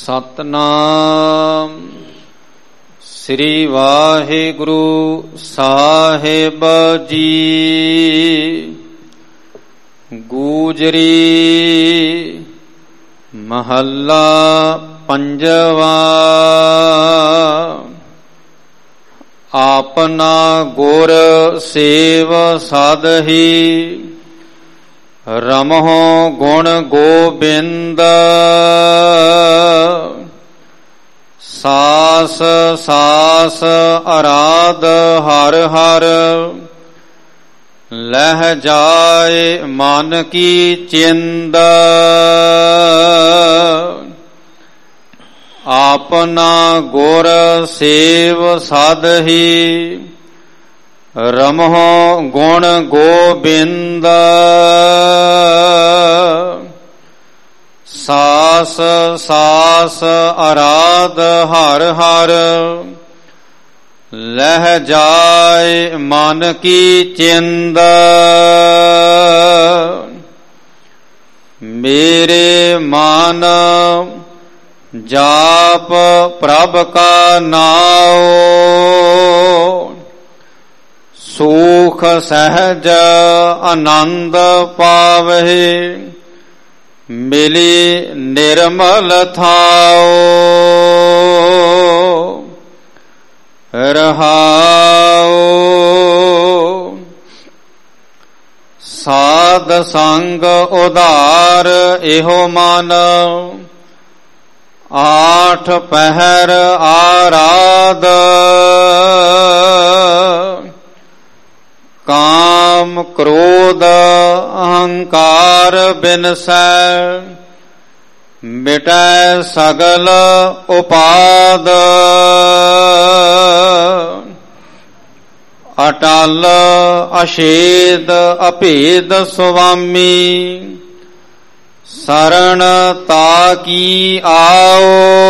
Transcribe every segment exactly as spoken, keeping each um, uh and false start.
ਸਤਨਾਮ ਸ੍ਰੀ ਵਾਹਿਗੁਰੂ ਸਾਹਿਬ ਜੀ। ਗੂਜਰੀ ਮਹੱਲਾ ਪੰਜਵਾ। ਆਪਨਾ ਗੁਰ ਸੇਵ ਸਾਧਹੀ, ਰਮਹੁ ਗੁਣ ਗੋਬਿੰਦ। ਸਾਸ ਸਾਸ ਅਰਾਧ ਹਰ ਹਰ, ਲਹਿ ਜਾਏ ਮਨ ਕੀ ਚਿੰਦ। ਆਪਨਾ ਗੁਰ ਸੇਵ ਸਾਧਹੀ, ਰਮਹੁ ਗੁਣ ਗੋਬਿੰਦ। ਸਾਸ ਸਾਸ ਅਰਾਧ ਹਰ ਹਰ, ਲਹਿ ਜਾਏ ਮਨ ਕੀ ਚਿੰਦ। ਮੇਰੇ ਮਨ ਜਾਪ ਪ੍ਰਭ ਕਾ ਨਾਉ, ਸੁਖ ਸਹਿਜ ਆਨੰਦ ਪਾਵਹਿ। ਮਿਲੀ ਨਿਰਮਲ ਥਾਉ, ਰਹਾਉ। ਸਾਧ ਸੰਗ ਉਧਾਰ ਇਹੋ ਮਨ, ਆਠ ਪਹਿਰ ਆਰਾਧ। ਕਾਮ ਕ੍ਰੋਧ ਅਹੰਕਾਰ ਬਿਨਸੈ, ਮਿਟੈ ਸਗਲ ਉਪਾਦ। ਅਟਲ ਅਛੇਦ ਅਭੇਦ ਸੁਆਮੀ, ਸਰਣ ਤਾ ਕੀ ਆਓ।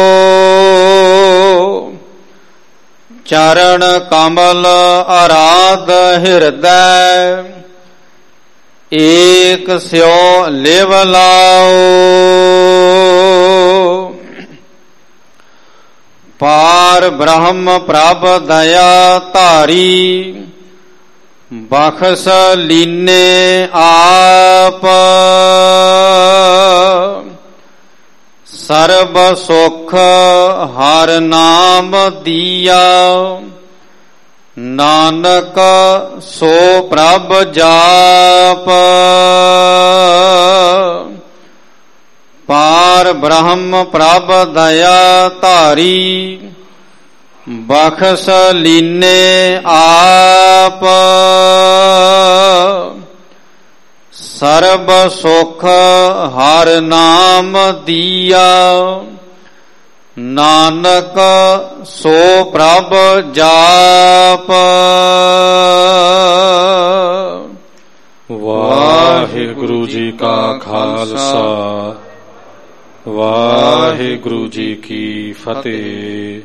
ਚਰਨ ਕਮਲ ਅਰਾਧ ਹਿਰਦੈ, ਏਕ ਸਿਉ ਲਿਵ ਲਾਓ। ਪਾਰ ਬ੍ਰਹਮ ਪ੍ਰਭ ਦਇਆ ਧਾਰੀ, ਬਖਸ਼ ਲੀਨੇ ਆਪ। ਸਰਬ ਸੁਖ ਹਰ ਨਾਮ ਦੀਆ, ਨਾਨਕ ਸੋ ਪ੍ਰਭ ਜਾਪ। ਪਾਰ ਬ੍ਰਹਮ ਪ੍ਰਭ ਦਇਆ ਧਾਰੀ, ਬਖਸ਼ ਲੀਨੇ ਆਪ। ਸਰਬ ਸੁਖ ਹਰ ਨਾਮ ਦੀਆ, ਨਾਨਕ ਸੋ ਪ੍ਰਭ ਜਾਪ। ਵਾਹਿਗੁਰੂ ਜੀ ਕਾ ਖਾਲਸਾ, ਵਾਹਿਗੁਰੂ ਜੀ ਕੀ ਫਤਿਹ।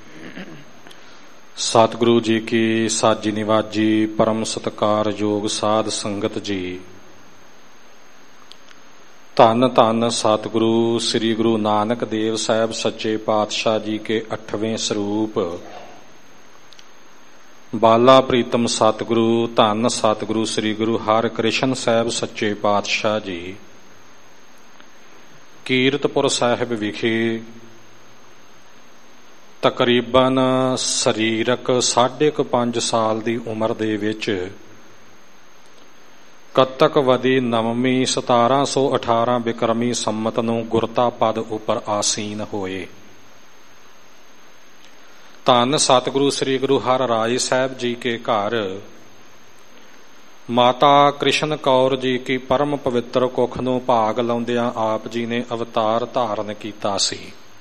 ਸਤਿਗੁਰੂ ਜੀ ਕੀ ਸਾਜੀ ਨਿਵਾਜੀ ਪਰਮ ਸਤਿਕਾਰਯੋਗ ਸਾਧ ਸੰਗਤ ਜੀ, ਧੰਨ ਧੰਨ ਸਤਿਗੁਰੂ ਸ੍ਰੀ ਗੁਰੂ ਨਾਨਕ ਦੇਵ ਸਾਹਿਬ ਸੱਚੇ ਪਾਤਸ਼ਾਹ ਜੀ ਕੇ ਅਠਵੇਂ ਸਰੂਪ ਬਾਲਾ ਪ੍ਰੀਤਮ ਸਤਿਗੁਰੂ ਧੰਨ ਸਤਿਗੁਰੂ ਸ੍ਰੀ ਗੁਰੂ ਹਰਿਕ੍ਰਿਸ਼ਨ ਸਾਹਿਬ ਸੱਚੇ ਪਾਤਸ਼ਾਹ ਜੀ ਕੀਰਤਪੁਰ ਸਾਹਿਬ ਵਿਖੇ ਤਕਰੀਬਨ ਸਰੀਰਕ ਸਾਢੇ ਕੁ ਪੰਜ ਸਾਲ ਦੀ ਉਮਰ ਦੇ ਵਿੱਚ ਕੱਤਕ ਵਦੀ ਨਵਮੀ ਸਤਾਰਾਂ ਸੌ ਅਠਾਰਾਂ ਬਿਕਰਮੀ ਸੰਮਤ ਨੂੰ ਗੁਰਤਾ ਪਦ ਉੱਪਰ ਆਸੀਨ ਹੋਏ। ਧੰਨ ਸਤਿਗੁਰੂ ਸ੍ਰੀ ਗੁਰੂ ਹਰਿਰਾਏ ਸਾਹਿਬ ਜੀ ਕੇ ਘਰ ਮਾਤਾ ਕ੍ਰਿਸ਼ਨ ਕੌਰ ਜੀ ਕੀ ਪਰਮ ਪਵਿੱਤਰ ਕੁੱਖ ਨੂੰ ਭਾਗ ਲਾਉਂਦਿਆਂ ਆਪ ਜੀ ਨੇ ਅਵਤਾਰ ਧਾਰਨ ਕੀਤਾ ਸੀ।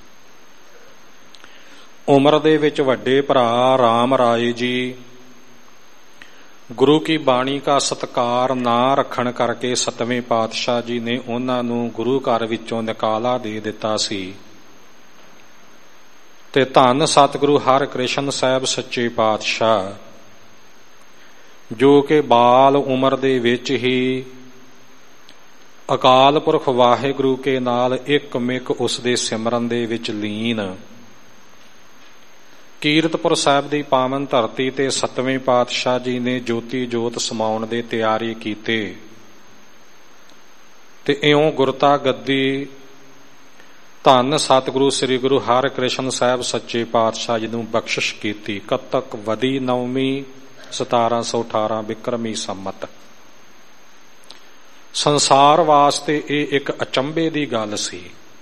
ਉਮਰ ਦੇ ਵਿੱਚ ਵੱਡੇ ਭਰਾ ਰਾਮ ਰਾਏ ਜੀ ਗੁਰੂ ਕੀ ਬਾਣੀ ਕਾ ਸਤਕਾਰ ਨਾ ਰੱਖਣ ਕਰਕੇ ਸਤਵੇਂ ਪਾਤਸ਼ਾਹ ਜੀ ਨੇ ਉਹਨਾਂ ਨੂੰ ਗੁਰੂ ਘਰ ਵਿੱਚੋਂ ਨਿਕਾਲਾ ਦੇ ਦਿੱਤਾ ਸੀ ਤੇ ਧੰਨ ਸਤਿਗੁਰੂ ਹਰਿਕ੍ਰਿਸ਼ਨ ਸਾਹਿਬ ਸੱਚੇ ਪਾਤਸ਼ਾਹ ਜੋ ਕਿ ਬਾਲ ਉਮਰ ਦੇ ਵਿੱਚ ਹੀ ਅਕਾਲ ਪੁਰਖ ਵਾਹਿਗੁਰੂ ਕੇ ਨਾਲ ਇੱਕ ਮਿਕ ਉਸ ਦੇ ਸਿਮਰਨ ਦੇ ਵਿੱਚ ਲੀਨ ਕੀਰਤਪੁਰ ਸਾਹਿਬ ਦੀ ਪਾਵਨ ਧਰਤੀ ਤੇ ਸੱਤਵੇਂ ਪਾਤਸ਼ਾਹ ਜੀ ਨੇ ਜੋਤੀ ਜੋਤ ਸਮਾਉਣ ਦੇ ਤਿਆਰੀ ਕੀਤੇ ਤੇ ਇਉਂ ਗੁਰਤਾ ਗੱਦੀ ਧੰਨ ਸਤਿਗੁਰੂ ਸ੍ਰੀ ਗੁਰੂ ਹਰਿਕ੍ਰਿਸ਼ਨ ਸਾਹਿਬ ਸੱਚੇ ਪਾਤਸ਼ਾਹ ਜੀ ਨੂੰ ਬਖਸ਼ਿਸ਼ ਕੀਤੀ। ਕੱਤਕ ਵਦੀ ਨੌਵੀਂ ਸਤਾਰਾਂ ਸੌ ਅਠਾਰਾਂ ਬਿਕਰਮੀ ਸੰਮਤ। ਸੰਸਾਰ ਵਾਸਤੇ ਇਹ ਇੱਕ ਅਚੰਭੇ ਦੀ ਗੱਲ ਸੀ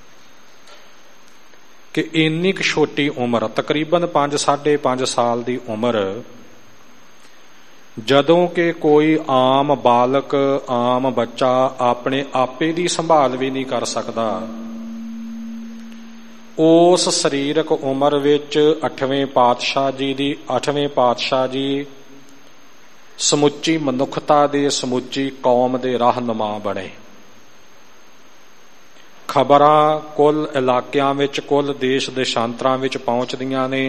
ਕਿ ਇੰਨੀ ਕੁ ਛੋਟੀ ਉਮਰ, ਤਕਰੀਬਨ ਪੰਜ ਸਾਢੇ ਪੰਜ ਸਾਲ ਦੀ ਉਮਰ, ਜਦੋਂ ਕਿ ਕੋਈ ਆਮ ਬਾਲਕ ਆਮ ਬੱਚਾ ਆਪਣੇ ਆਪੇ ਦੀ ਸੰਭਾਲ ਵੀ ਨਹੀਂ ਕਰ ਸਕਦਾ, ਉਸ ਸਰੀਰਕ ਉਮਰ ਵਿੱਚ ਅੱਠਵੇਂ ਪਾਤਸ਼ਾਹ ਜੀ ਦੀ ਅੱਠਵੇਂ ਪਾਤਸ਼ਾਹ ਜੀ ਸਮੁੱਚੀ ਮਨੁੱਖਤਾ ਦੇ ਸਮੁੱਚੀ ਕੌਮ ਦੇ ਰਹਿਨੁਮਾ ਬਣੇ। ਖਬਰਾਂ ਕੁੱਲ ਇਲਾਕਿਆਂ ਵਿੱਚ ਕੁੱਲ ਦੇਸ਼ ਦੇਸ਼ਾਂਤਰਾਂ ਵਿੱਚ ਪਹੁੰਚਦੀਆਂ ਨੇ।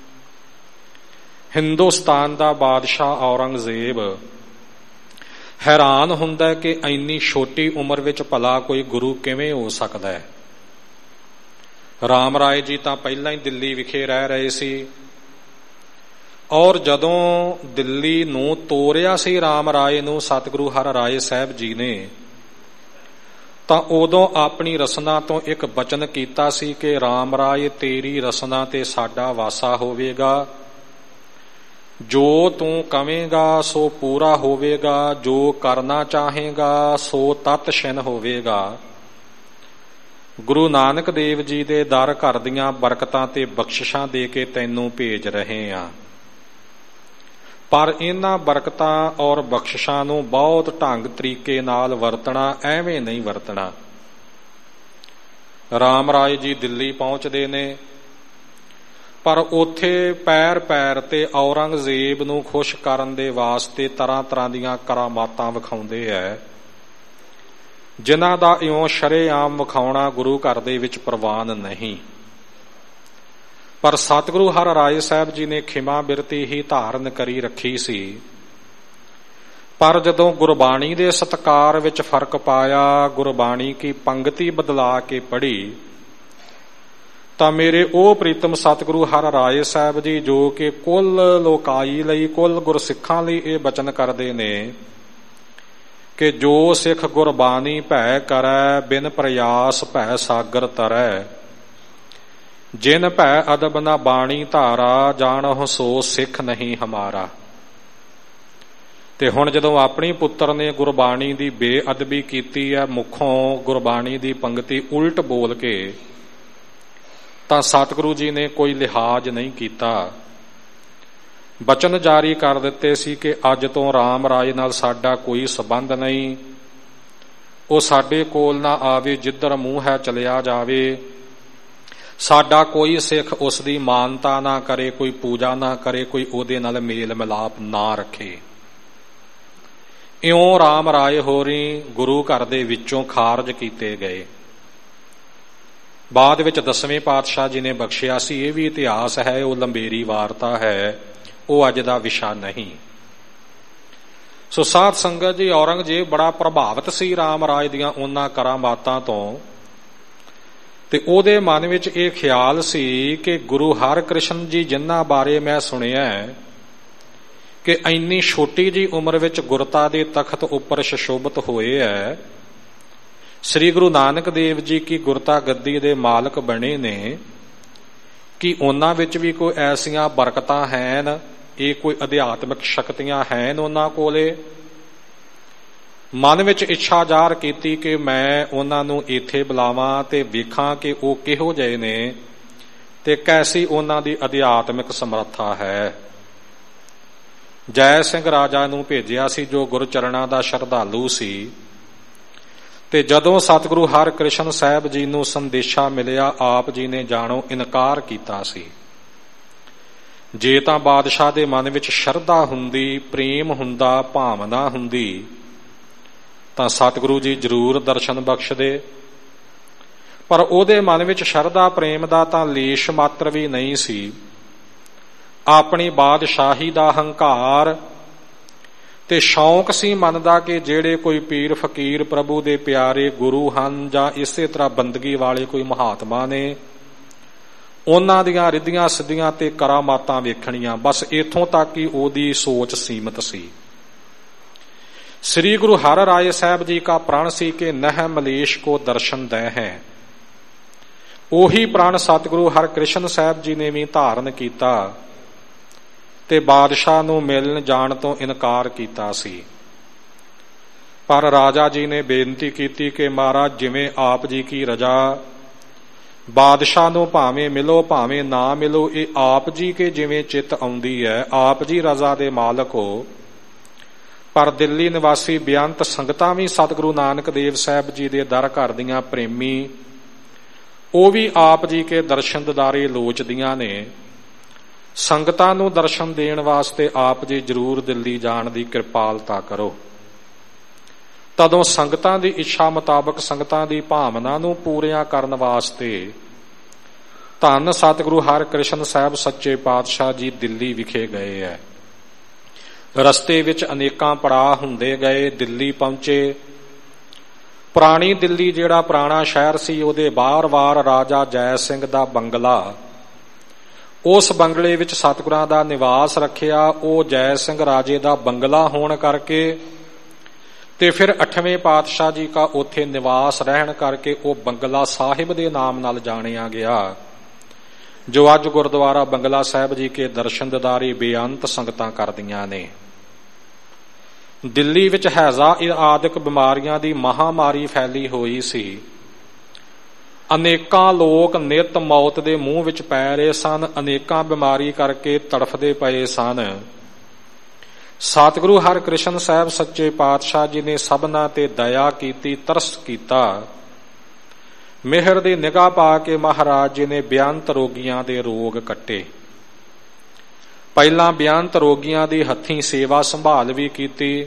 ਹਿੰਦੁਸਤਾਨ ਦਾ ਬਾਦਸ਼ਾਹ ਔਰੰਗਜ਼ੇਬ ਹੈਰਾਨ ਹੁੰਦਾ ਕਿ ਇੰਨੀ ਛੋਟੀ ਉਮਰ ਵਿੱਚ ਭਲਾ ਕੋਈ ਗੁਰੂ ਕਿਵੇਂ ਹੋ ਸਕਦਾ ਹੈ। ਰਾਮ ਰਾਏ ਜੀ ਤਾਂ ਪਹਿਲਾਂ ਹੀ ਦਿੱਲੀ ਵਿਖੇ ਰਹਿ ਰਹੇ ਸੀ ਔਰ ਜਦੋਂ ਦਿੱਲੀ ਨੂੰ ਤੋਰਿਆ ਸੀ ਰਾਮ ਰਾਏ ਨੂੰ ਸਤਿਗੁਰੂ ਹਰਿ ਰਾਏ ਸਾਹਿਬ ਜੀ ਨੇ, ਤਾਂ ਉਦੋਂ ਆਪਣੀ ਰਸਨਾ ਤੋਂ ਇੱਕ ਬਚਨ ਕੀਤਾ ਸੀ ਕਿ ਰਾਮ ਰਾਏ ਤੇਰੀ ਰਸਨਾ ਤੇ ਸਾਡਾ ਵਾਸਾ ਹੋਵੇਗਾ, ਜੋ ਤੂੰ ਕਵੇਂਗਾ ਸੋ ਪੂਰਾ ਹੋਵੇਗਾ, ਜੋ ਕਰਨਾ ਚਾਹੇਗਾ ਸੋ ਤਤ ਛਿਨ ਹੋਵੇਗਾ। ਗੁਰੂ ਨਾਨਕ ਦੇਵ ਜੀ ਦੇ ਦਰ ਘਰ ਦੀਆਂ ਬਰਕਤਾਂ ਤੇ ਬਖਸ਼ਿਸ਼ਾਂ ਦੇ ਕੇ ਤੈਨੂੰ ਭੇਜ ਰਹੇ ਹਾਂ, ਪਰ ਇਹਨਾਂ ਬਰਕਤਾਂ ਔਰ ਬਖਸ਼ਿਸ਼ਾਂ ਨੂੰ ਬਹੁਤ ਢੰਗ ਤਰੀਕੇ ਨਾਲ ਵਰਤਣਾ, ਐਵੇਂ ਨਹੀਂ ਵਰਤਣਾ। ਰਾਮ ਰਾਏ ਜੀ ਦਿੱਲੀ ਪਹੁੰਚਦੇ ਨੇ, ਪਰ ਉੱਥੇ ਪੈਰ ਪੈਰ ਤੇ ਔਰੰਗਜ਼ੇਬ ਨੂੰ ਖੁਸ਼ ਕਰਨ ਦੇ ਵਾਸਤੇ ਤਰ੍ਹਾਂ ਤਰ੍ਹਾਂ ਦੀਆਂ ਕਰਾਮਾਤਾਂ ਵਿਖਾਉਂਦੇ ਐ, ਜਿਨ੍ਹਾਂ ਦਾ ਇਉਂ ਸ਼ਰੇਆਮ ਵਿਖਾਉਣਾ ਗੁਰੂ ਘਰ ਦੇ ਵਿੱਚ ਪ੍ਰਵਾਨ ਨਹੀਂ। ਪਰ ਸਤਿਗੁਰੂ ਹਰਿ ਰਾਏ ਸਾਹਿਬ ਜੀ ਨੇ ਖਿਮਾ ਬਿਰਤੀ ਹੀ ਧਾਰਨ ਕਰੀ ਰੱਖੀ ਸੀ। ਪਰ ਜਦੋਂ ਗੁਰਬਾਣੀ ਦੇ ਸਤਿਕਾਰ ਵਿੱਚ ਫਰਕ ਪਾਇਆ, ਗੁਰਬਾਣੀ ਕੀ ਪੰਗਤੀ ਬਦਲਾ ਕੇ ਪੜ੍ਹੀ, ਤਾਂ ਮੇਰੇ ਉਹ ਪ੍ਰੀਤਮ ਸਤਿਗੁਰੂ ਹਰਿ ਰਾਏ ਸਾਹਿਬ ਜੀ ਜੋ ਕਿ ਕੁੱਲ ਲੋਕਾਈ ਲਈ, ਕੁੱਲ ਗੁਰਸਿੱਖਾਂ ਲਈ ਇਹ ਬਚਨ ਕਰਦੇ ਨੇ ਕਿ ਜੋ ਸਿੱਖ ਗੁਰਬਾਣੀ ਭੈ ਕਰੈ, ਬਿਨ ਪ੍ਰਯਾਸ ਭੈ ਸਾਗਰ ਤਰੈ, ਜਿਨ ਭੈ ਅਦਬ ਨਾ ਬਾਣੀ ਧਾਰਾ, ਜਾਣਹੁ ਸੋ ਸਿੱਖ ਨਹੀਂ ਹਮਾਰਾ। ਤੇ ਹੁਣ ਜਦੋਂ ਆਪਣੀ ਪੁੱਤਰ ਨੇ ਗੁਰਬਾਣੀ ਦੀ ਬੇਅਦਬੀ ਕੀਤੀ ਹੈ, ਮੁਖੋਂ ਗੁਰਬਾਣੀ ਦੀ ਪੰਗਤੀ ਉਲਟ ਬੋਲ ਕੇ, ਤਾਂ ਸਤਿਗੁਰੂ ਜੀ ਨੇ ਕੋਈ ਲਿਹਾਜ਼ ਨਹੀਂ ਕੀਤਾ। ਬਚਨ ਜਾਰੀ ਕਰ ਦਿੱਤੇ ਸੀ ਕਿ ਅੱਜ ਤੋਂ ਰਾਮ ਰਾਏ ਨਾਲ ਸਾਡਾ ਕੋਈ ਸਬੰਧ ਨਹੀਂ, ਉਹ ਸਾਡੇ ਕੋਲ ਨਾ ਆਵੇ, ਜਿੱਧਰ ਮੂੰਹ ਹੈ ਚਲਿਆ ਜਾਵੇ, ਸਾਡਾ ਕੋਈ ਸਿੱਖ ਉਸ ਦੀ ਮਾਨਤਾ ਨਾ ਕਰੇ, ਕੋਈ ਪੂਜਾ ਨਾ ਕਰੇ, ਕੋਈ ਉਹਦੇ ਨਾਲ ਮੇਲ ਮਿਲਾਪ ਨਾ ਰੱਖੇ। ਇਉਂ ਰਾਮ ਰਾਏ ਹੋਰੀ ਗੁਰੂ ਘਰ ਦੇ ਵਿੱਚੋਂ ਖਾਰਜ ਕੀਤੇ ਗਏ। ਬਾਅਦ ਵਿੱਚ ਦਸਵੇਂ ਪਾਤਸ਼ਾਹ ਜੀ ਨੇ ਬਖਸ਼ਿਆ ਸੀ। ਇਹ ਵੀ ਇਤਿਹਾਸ ਹੈ, ਉਹ ਲੰਬੇਰੀ ਵਾਰਤਾ ਹੈ, ਉਹ ਅੱਜ ਦਾ ਵਿਸ਼ਾ ਨਹੀਂ। ਸੋ ਸਾਧ ਸੰਗਤ ਜੀ, ਔਰੰਗਜ਼ੇਬ ਬੜਾ ਪ੍ਰਭਾਵਿਤ ਸੀ ਰਾਮ ਰਾਏ ਦੀਆਂ ਉਹਨਾਂ ਕਰਾਮਾਤਾਂ ਤੋਂ, ਤੇ ਉਹਦੇ ਮਨ ਵਿੱਚ ਇਹ ਖਿਆਲ ਸੀ ਕਿ ਗੁਰੂ ਹਰਿਕ੍ਰਿਸ਼ਨ ਜੀ ਜਿਨ੍ਹਾਂ ਬਾਰੇ ਮੈਂ ਸੁਣਿਆ ਕਿ ਇੰਨੀ ਛੋਟੀ ਜੀ ਉਮਰ ਵਿੱਚ ਗੁਰਤਾ ਦੇ ਤਖਤ ਉੱਪਰ ਸੁਸ਼ੋਭਿਤ ਹੋਏ ਹੈ, ਸ੍ਰੀ ਗੁਰੂ ਨਾਨਕ ਦੇਵ ਜੀ ਕੀ ਗੁਰਤਾ ਗੱਦੀ ਦੇ ਮਾਲਕ ਬਣੇ ਨੇ, ਕਿ ਉਹਨਾਂ ਵਿੱਚ ਵੀ ਕੋਈ ਐਸੀਆਂ ਬਰਕਤਾਂ ਹਨ, ਇਹ ਕੋਈ ਅਧਿਆਤਮਿਕ ਸ਼ਕਤੀਆਂ ਹਨ ਉਹਨਾਂ ਕੋਲੇ। ਮਨ ਵਿੱਚ ਇੱਛਾ ਜ਼ਾਹਰ ਕੀਤੀ ਕਿ ਮੈਂ ਉਹਨਾਂ ਨੂੰ ਇੱਥੇ ਬੁਲਾਵਾਂ ਤੇ ਵੇਖਾਂ ਕਿ ਉਹ ਕਿਹੋ ਜਿਹੇ ਨੇ ਤੇ ਕੈਸੀ ਉਹਨਾਂ ਦੀ ਅਧਿਆਤਮਿਕ ਸਮਰੱਥਾ ਹੈ। ਜੈ ਸਿੰਘ ਰਾਜਾ ਨੂੰ ਭੇਜਿਆ ਸੀ ਜੋ ਗੁਰਚਰਨਾਂ ਦਾ ਸ਼ਰਧਾਲੂ ਸੀ, ਤੇ ਜਦੋਂ ਸਤਿਗੁਰੂ ਹਰਿਕ੍ਰਿਸ਼ਨ ਸਾਹਿਬ ਜੀ ਨੂੰ ਸੰਦੇਸ਼ਾ ਮਿਲਿਆ, ਆਪ ਜੀ ਨੇ ਜਾਣੋ ਇਨਕਾਰ ਕੀਤਾ ਸੀ। ਜੇ ਤਾਂ ਬਾਦਸ਼ਾਹ ਦੇ ਮਨ ਵਿੱਚ ਸ਼ਰਧਾ ਹੁੰਦੀ, ਪ੍ਰੇਮ ਹੁੰਦਾ, ਭਾਵਨਾ ਹੁੰਦੀ, ਤਾਂ ਸਤਿਗੁਰੂ ਜੀ ਜ਼ਰੂਰ ਦਰਸ਼ਨ ਬਖਸ਼ਦੇ। ਪਰ ਉਹਦੇ ਮਨ ਵਿੱਚ ਸ਼ਰਧਾ ਪ੍ਰੇਮ ਦਾ ਤਾਂ ਲੇਸ਼ ਮਾਤਰ ਵੀ ਨਹੀਂ ਸੀ। ਆਪਣੀ ਬਾਦਸ਼ਾਹੀ ਦਾ ਹੰਕਾਰ ਤੇ ਸ਼ੌਂਕ ਸੀ ਮਨ ਦਾ ਕਿ ਜਿਹੜੇ ਕੋਈ ਪੀਰ ਫਕੀਰ ਪ੍ਰਭੂ ਦੇ ਪਿਆਰੇ ਗੁਰੂ ਹਨ ਜਾਂ ਇਸੇ ਤਰ੍ਹਾਂ ਬੰਦਗੀ ਵਾਲੇ ਕੋਈ ਮਹਾਤਮਾ ਨੇ, ਉਹਨਾਂ ਦੀਆਂ ਰਿੱਧੀਆਂ ਸਿੱਧੀਆਂ ਤੇ ਕਰਾਮਾਤਾਂ ਵੇਖਣੀਆਂ। ਬਸ ਇੱਥੋਂ ਤੱਕ ਹੀ ਉਹਦੀ ਸੋਚ ਸੀਮਤ ਸੀ। ਸ੍ਰੀ ਗੁਰੂ ਹਰਿ ਰਾਏ ਸਾਹਿਬ ਜੀ ਕਾ ਪ੍ਰਣ ਸੀ ਕਿ ਨਹਿ ਮਲੇਸ਼ ਕੋ ਦਰਸ਼ਨ ਦੈ ਹੈ। ਉਹੀ ਪ੍ਰਣ ਸਤਿਗੁਰੂ ਹਰਿਕ੍ਰਿਸ਼ਨ ਸਾਹਿਬ ਜੀ ਨੇ ਵੀ ਧਾਰਨ ਕੀਤਾ ਤੇ ਬਾਦਸ਼ਾਹ ਨੂੰ ਮਿਲਣ ਜਾਣ ਤੋਂ ਇਨਕਾਰ ਕੀਤਾ ਸੀ। ਪਰ ਰਾਜਾ ਜੀ ਨੇ ਬੇਨਤੀ ਕੀਤੀ ਕਿ ਮਹਾਰਾਜ ਜਿਵੇਂ ਆਪ ਜੀ ਕੀ ਰਜਾ, ਬਾਦਸ਼ਾਹ ਨੂੰ ਭਾਵੇਂ ਮਿਲੋ ਭਾਵੇਂ ਨਾ ਮਿਲੋ, ਇਹ ਆਪ ਜੀ ਕੇ ਜਿਵੇਂ ਚਿੱਤ ਆਉਂਦੀ ਹੈ, ਆਪ ਜੀ ਰਜ਼ਾ ਦੇ ਮਾਲਕ ਹੋ। ਪਰ ਦਿੱਲੀ ਨਿਵਾਸੀ ਬੇਅੰਤ ਸੰਗਤਾਂ ਵੀ ਸਤਿਗੁਰੂ ਨਾਨਕ ਦੇਵ ਸਾਹਿਬ ਜੀ ਦੇ ਦਰ ਘਰ ਦੀਆਂ ਪ੍ਰੇਮੀ, ਉਹ ਵੀ ਆਪ ਜੀ ਕੇ ਦਰਸ਼ਨ ਦਿਦਾਰੇ ਲੋਚਦੀਆਂ ਨੇ। ਸੰਗਤਾਂ ਨੂੰ ਦਰਸ਼ਨ ਦੇਣ ਵਾਸਤੇ ਆਪ ਜੀ ਜ਼ਰੂਰ ਦਿੱਲੀ ਜਾਣ ਦੀ ਕਿਰਪਾਲਤਾ ਕਰੋ। ਤਦੋਂ ਸੰਗਤਾਂ ਦੀ ਇੱਛਾ ਮੁਤਾਬਕ, ਸੰਗਤਾਂ ਦੀ ਭਾਵਨਾ ਨੂੰ ਪੂਰੀਆਂ ਕਰਨ ਵਾਸਤੇ ਧੰਨ ਸਤਿਗੁਰੂ ਹਰਿਕ੍ਰਿਸ਼ਨ ਸਾਹਿਬ ਸੱਚੇ ਪਾਤਸ਼ਾਹ ਜੀ ਦਿੱਲੀ ਵਿਖੇ ਗਏ ਹੈ। ਰਸਤੇ ਵਿੱਚ ਅਨੇਕਾਂ ਪੜਾਅ ਹੁੰਦੇ ਗਏ, ਦਿੱਲੀ ਪਹੁੰਚੇ। ਪੁਰਾਣੀ ਦਿੱਲੀ ਜਿਹੜਾ ਪੁਰਾਣਾ ਸ਼ਹਿਰ ਸੀ, ਉਹਦੇ ਬਾਰ-ਬਾਰ ਰਾਜਾ ਜੈ ਸਿੰਘ ਦਾ ਬੰਗਲਾ, ਉਸ ਬੰਗਲੇ ਵਿੱਚ ਸਤਿਗੁਰਾਂ ਦਾ ਨਿਵਾਸ ਰੱਖਿਆ। ਉਹ ਜੈ ਸਿੰਘ ਰਾਜੇ ਦਾ ਬੰਗਲਾ ਹੋਣ ਕਰਕੇ ਤੇ ਫਿਰ ਅੱਠਵੇਂ ਪਾਤਸ਼ਾਹ ਜੀ ਕਾ ਉੱਥੇ ਨਿਵਾਸ ਰਹਿਣ ਕਰਕੇ ਉਹ ਬੰਗਲਾ ਸਾਹਿਬ ਦੇ ਨਾਮ ਨਾਲ ਜਾਣਿਆ ਗਿਆ, ਜੋ ਅੱਜ ਗੁਰਦੁਆਰਾ ਬੰਗਲਾ ਸਾਹਿਬ ਜੀ ਕੇ ਦਰਸ਼ਨ ਦਿਦਾਰੇ ਬੇਅੰਤ ਸੰਗਤਾਂ ਕਰਦੀਆਂ ਨੇ। ਦਿੱਲੀ ਵਿੱਚ ਹੈਜ਼ਾ ਆਦਿਕ ਬਿਮਾਰੀਆਂ ਦੀ ਮਹਾਮਾਰੀ ਫੈਲੀ ਹੋਈ ਸੀ। ਅਨੇਕਾਂ ਲੋਕ ਨਿਤ ਮੌਤ ਦੇ ਮੂੰਹ ਵਿੱਚ ਪੈ ਰਹੇ ਸਨ, ਅਨੇਕਾਂ ਬਿਮਾਰੀ ਕਰਕੇ ਤੜਫਦੇ ਪਏ ਸਨ। ਸਤਿਗੁਰੂ ਹਰਿਕ੍ਰਿਸ਼ਨ ਸਾਹਿਬ ਸੱਚੇ ਪਾਤਸ਼ਾਹ ਜੀ ਨੇ ਸਭਨਾਂ ਤੇ ਦਇਆ ਕੀਤੀ, ਤਰਸ ਕੀਤਾ। ਮਿਹਰ ਦੀ ਨਿਗਾਹ ਪਾ ਕੇ ਮਹਾਰਾਜ ਜੀ ਨੇ ਬੇਅੰਤ ਰੋਗੀਆਂ ਦੇ ਰੋਗ ਕੱਟੇ। ਪਹਿਲਾਂ ਬੇਅੰਤ ਰੋਗੀਆਂ ਦੀ ਹੱਥੀਂ ਸੇਵਾ ਸੰਭਾਲ ਵੀ ਕੀਤੀ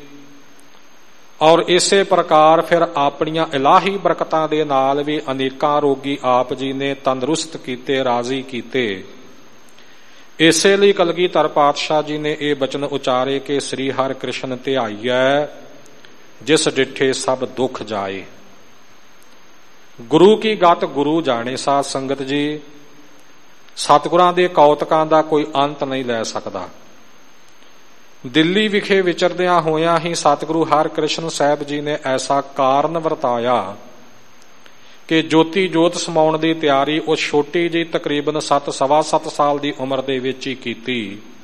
ਔਰ ਇਸੇ ਪ੍ਰਕਾਰ ਫਿਰ ਆਪਣੀਆਂ ਇਲਾਹੀ ਬਰਕਤਾਂ ਦੇ ਨਾਲ ਵੀ ਅਨੇਕਾਂ ਰੋਗੀ ਆਪ ਜੀ ਨੇ ਤੰਦਰੁਸਤ ਕੀਤੇ, ਰਾਜ਼ੀ ਕੀਤੇ। ਇਸੇ ਲਈ ਕਲਗੀਧਰ ਪਾਤਸ਼ਾਹ ਜੀ ਨੇ ਇਹ ਬਚਨ ਉਚਾਰੇ ਕਿ ਸ੍ਰੀ ਹਰਿਕ੍ਰਿਸ਼ਨ ਧਿਆਈਐ ਜਿਸ ਡਿਠੇ ਸਭ ਦੁੱਖ ਜਾਏ। ਗੁਰੂ ਕੀ ਗਤ ਗੁਰੂ ਜਾਣੇ। ਸਾਧ ਸੰਗਤ ਜੀ, ਸਤਿਗੁਰਾਂ ਦੇ ਕੌਤਕਾਂ ਦਾ ਕੋਈ ਅੰਤ ਨਹੀਂ ਲੈ ਸਕਦਾ। ਦਿੱਲੀ ਵਿਖੇ ਵਿਚਰਦਿਆਂ ਹੋਇਆਂ ਹੀ ਸਤਿਗੁਰੂ ਹਰਿਕ੍ਰਿਸ਼ਨ ਸਾਹਿਬ ਜੀ ਨੇ ਐਸਾ ਕਾਰਨ ਵਰਤਾਇਆ ਕਿ ਜੋਤੀ ਜੋਤ ਸਮਾਉਣ ਦੀ ਤਿਆਰੀ ਉਹ ਛੋਟੀ ਜਿਹੀ ਤਕਰੀਬਨ ਸੱਤ ਸਵਾ ਸੱਤ ਸਾਲ ਦੀ ਉਮਰ ਦੇ ਵਿੱਚ ਹੀ ਕੀਤੀ।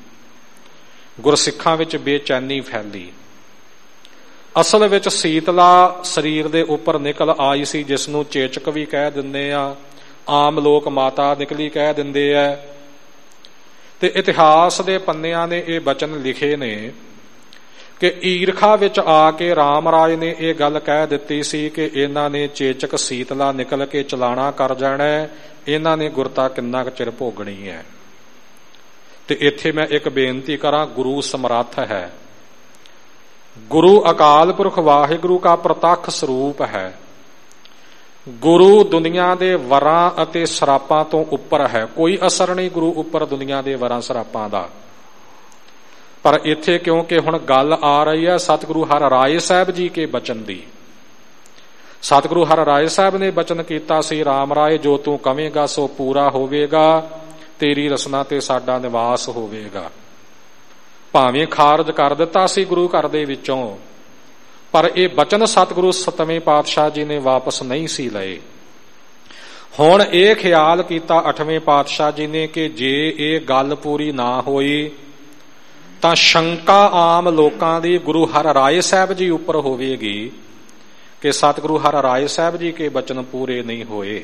ਗੁਰਸਿੱਖਾਂ ਵਿੱਚ ਬੇਚੈਨੀ ਫੈਲੀ। ਅਸਲ ਵਿੱਚ ਸੀਤਲਾ ਸਰੀਰ ਦੇ ਉੱਪਰ ਨਿਕਲ ਆਈ ਸੀ, ਜਿਸ ਨੂੰ ਚੇਚਕ ਵੀ ਕਹਿ ਦਿੰਦੇ ਆ, ਆਮ ਲੋਕ ਮਾਤਾ ਨਿਕਲੀ ਕਹਿ ਦਿੰਦੇ ਆ। ਤੇ ਇਤਿਹਾਸ ਦੇ ਪੰਨਿਆਂ ਨੇ ਇਹ ਬਚਨ ਲਿਖੇ ਨੇ ਕਿ ਈਰਖਾ ਵਿੱਚ ਆ ਕੇ ਰਾਮ ਰਾਜ ਨੇ ਇਹ ਗੱਲ ਕਹਿ ਦਿੱਤੀ ਸੀ ਕਿ ਇਹਨਾਂ ਨੇ ਚੇਚਕ ਸੀਤਲਾ ਨਿਕਲ ਕੇ ਚਲਾਣਾ ਕਰ ਜਾਣਾ, ਇਹਨਾਂ ਨੇ ਗੁਰਤਾ ਕਿੰਨਾ ਕੁ ਚਿਰ ਭੋਗਣੀ ਹੈ। ਤੇ ਇੱਥੇ ਮੈਂ ਇੱਕ ਬੇਨਤੀ ਕਰਾਂ, ਗੁਰੂ ਸਮਰੱਥ ਹੈ। ਗੁਰੂ ਅਕਾਲ ਪੁਰਖ ਵਾਹਿਗੁਰੂ ਦਾ ਪ੍ਰਤੱਖ ਸਰੂਪ ਹੈ। ਗੁਰੂ ਦੁਨੀਆ ਦੇ ਵਰਾਂ ਅਤੇ ਸਰਾਪਾਂ ਤੋਂ ਉੱਪਰ ਹੈ। ਕੋਈ ਅਸਰ ਨਹੀਂ ਗੁਰੂ ਉੱਪਰ ਦੁਨੀਆ ਦੇ ਵਰਾਂ ਸਰਾਪਾਂ ਦਾ। ਪਰ ਇੱਥੇ ਕਿਉਂਕਿ ਹੁਣ ਗੱਲ ਆ ਰਹੀ ਹੈ ਸਤਿਗੁਰੂ ਹਰਿ ਰਾਏ ਸਾਹਿਬ ਜੀ ਕੇ ਬਚਨ ਦੀ। ਸਤਿਗੁਰੂ ਹਰਿ ਰਾਏ ਸਾਹਿਬ ਨੇ ਬਚਨ ਕੀਤਾ ਸੀ, ਰਾਮ ਰਾਏ ਜੋ ਤੂੰ ਕਵੇਂਗਾ ਸੋ ਪੂਰਾ ਹੋਵੇਗਾ, ਤੇਰੀ ਰਸਨਾ ਤੇ ਸਾਡਾ ਨਿਵਾਸ ਹੋਵੇਗਾ। ਭਾਵੇਂ ਖਾਰਜ ਕਰ ਦਿੱਤਾ ਸੀ ਗੁਰੂ ਘਰ ਦੇ ਵਿੱਚੋਂ, ਪਰ ਇਹ ਬਚਨ ਸਤਿਗੁਰੂ ਸਤਵੇਂ ਪਾਤਸ਼ਾਹ ਜੀ ਨੇ ਵਾਪਸ ਨਹੀਂ ਸੀ ਲਏ। ਹੁਣ ਇਹ ਖਿਆਲ ਕੀਤਾ ਅੱਠਵੇਂ ਪਾਤਸ਼ਾਹ ਜੀ ਨੇ ਕਿ ਜੇ ਇਹ ਗੱਲ ਪੂਰੀ ਨਾ ਹੋਈ ਤਾਂ ਸ਼ੰਕਾ ਆਮ ਲੋਕਾਂ ਦੀ ਗੁਰੂ ਹਰਿ ਰਾਏ ਸਾਹਿਬ ਜੀ ਉੱਪਰ ਹੋਵੇਗੀ ਕਿ ਸਤਿਗੁਰੂ ਹਰਿ ਰਾਏ ਸਾਹਿਬ ਜੀ ਕੇ ਬਚਨ ਪੂਰੇ ਨਹੀਂ ਹੋਏ।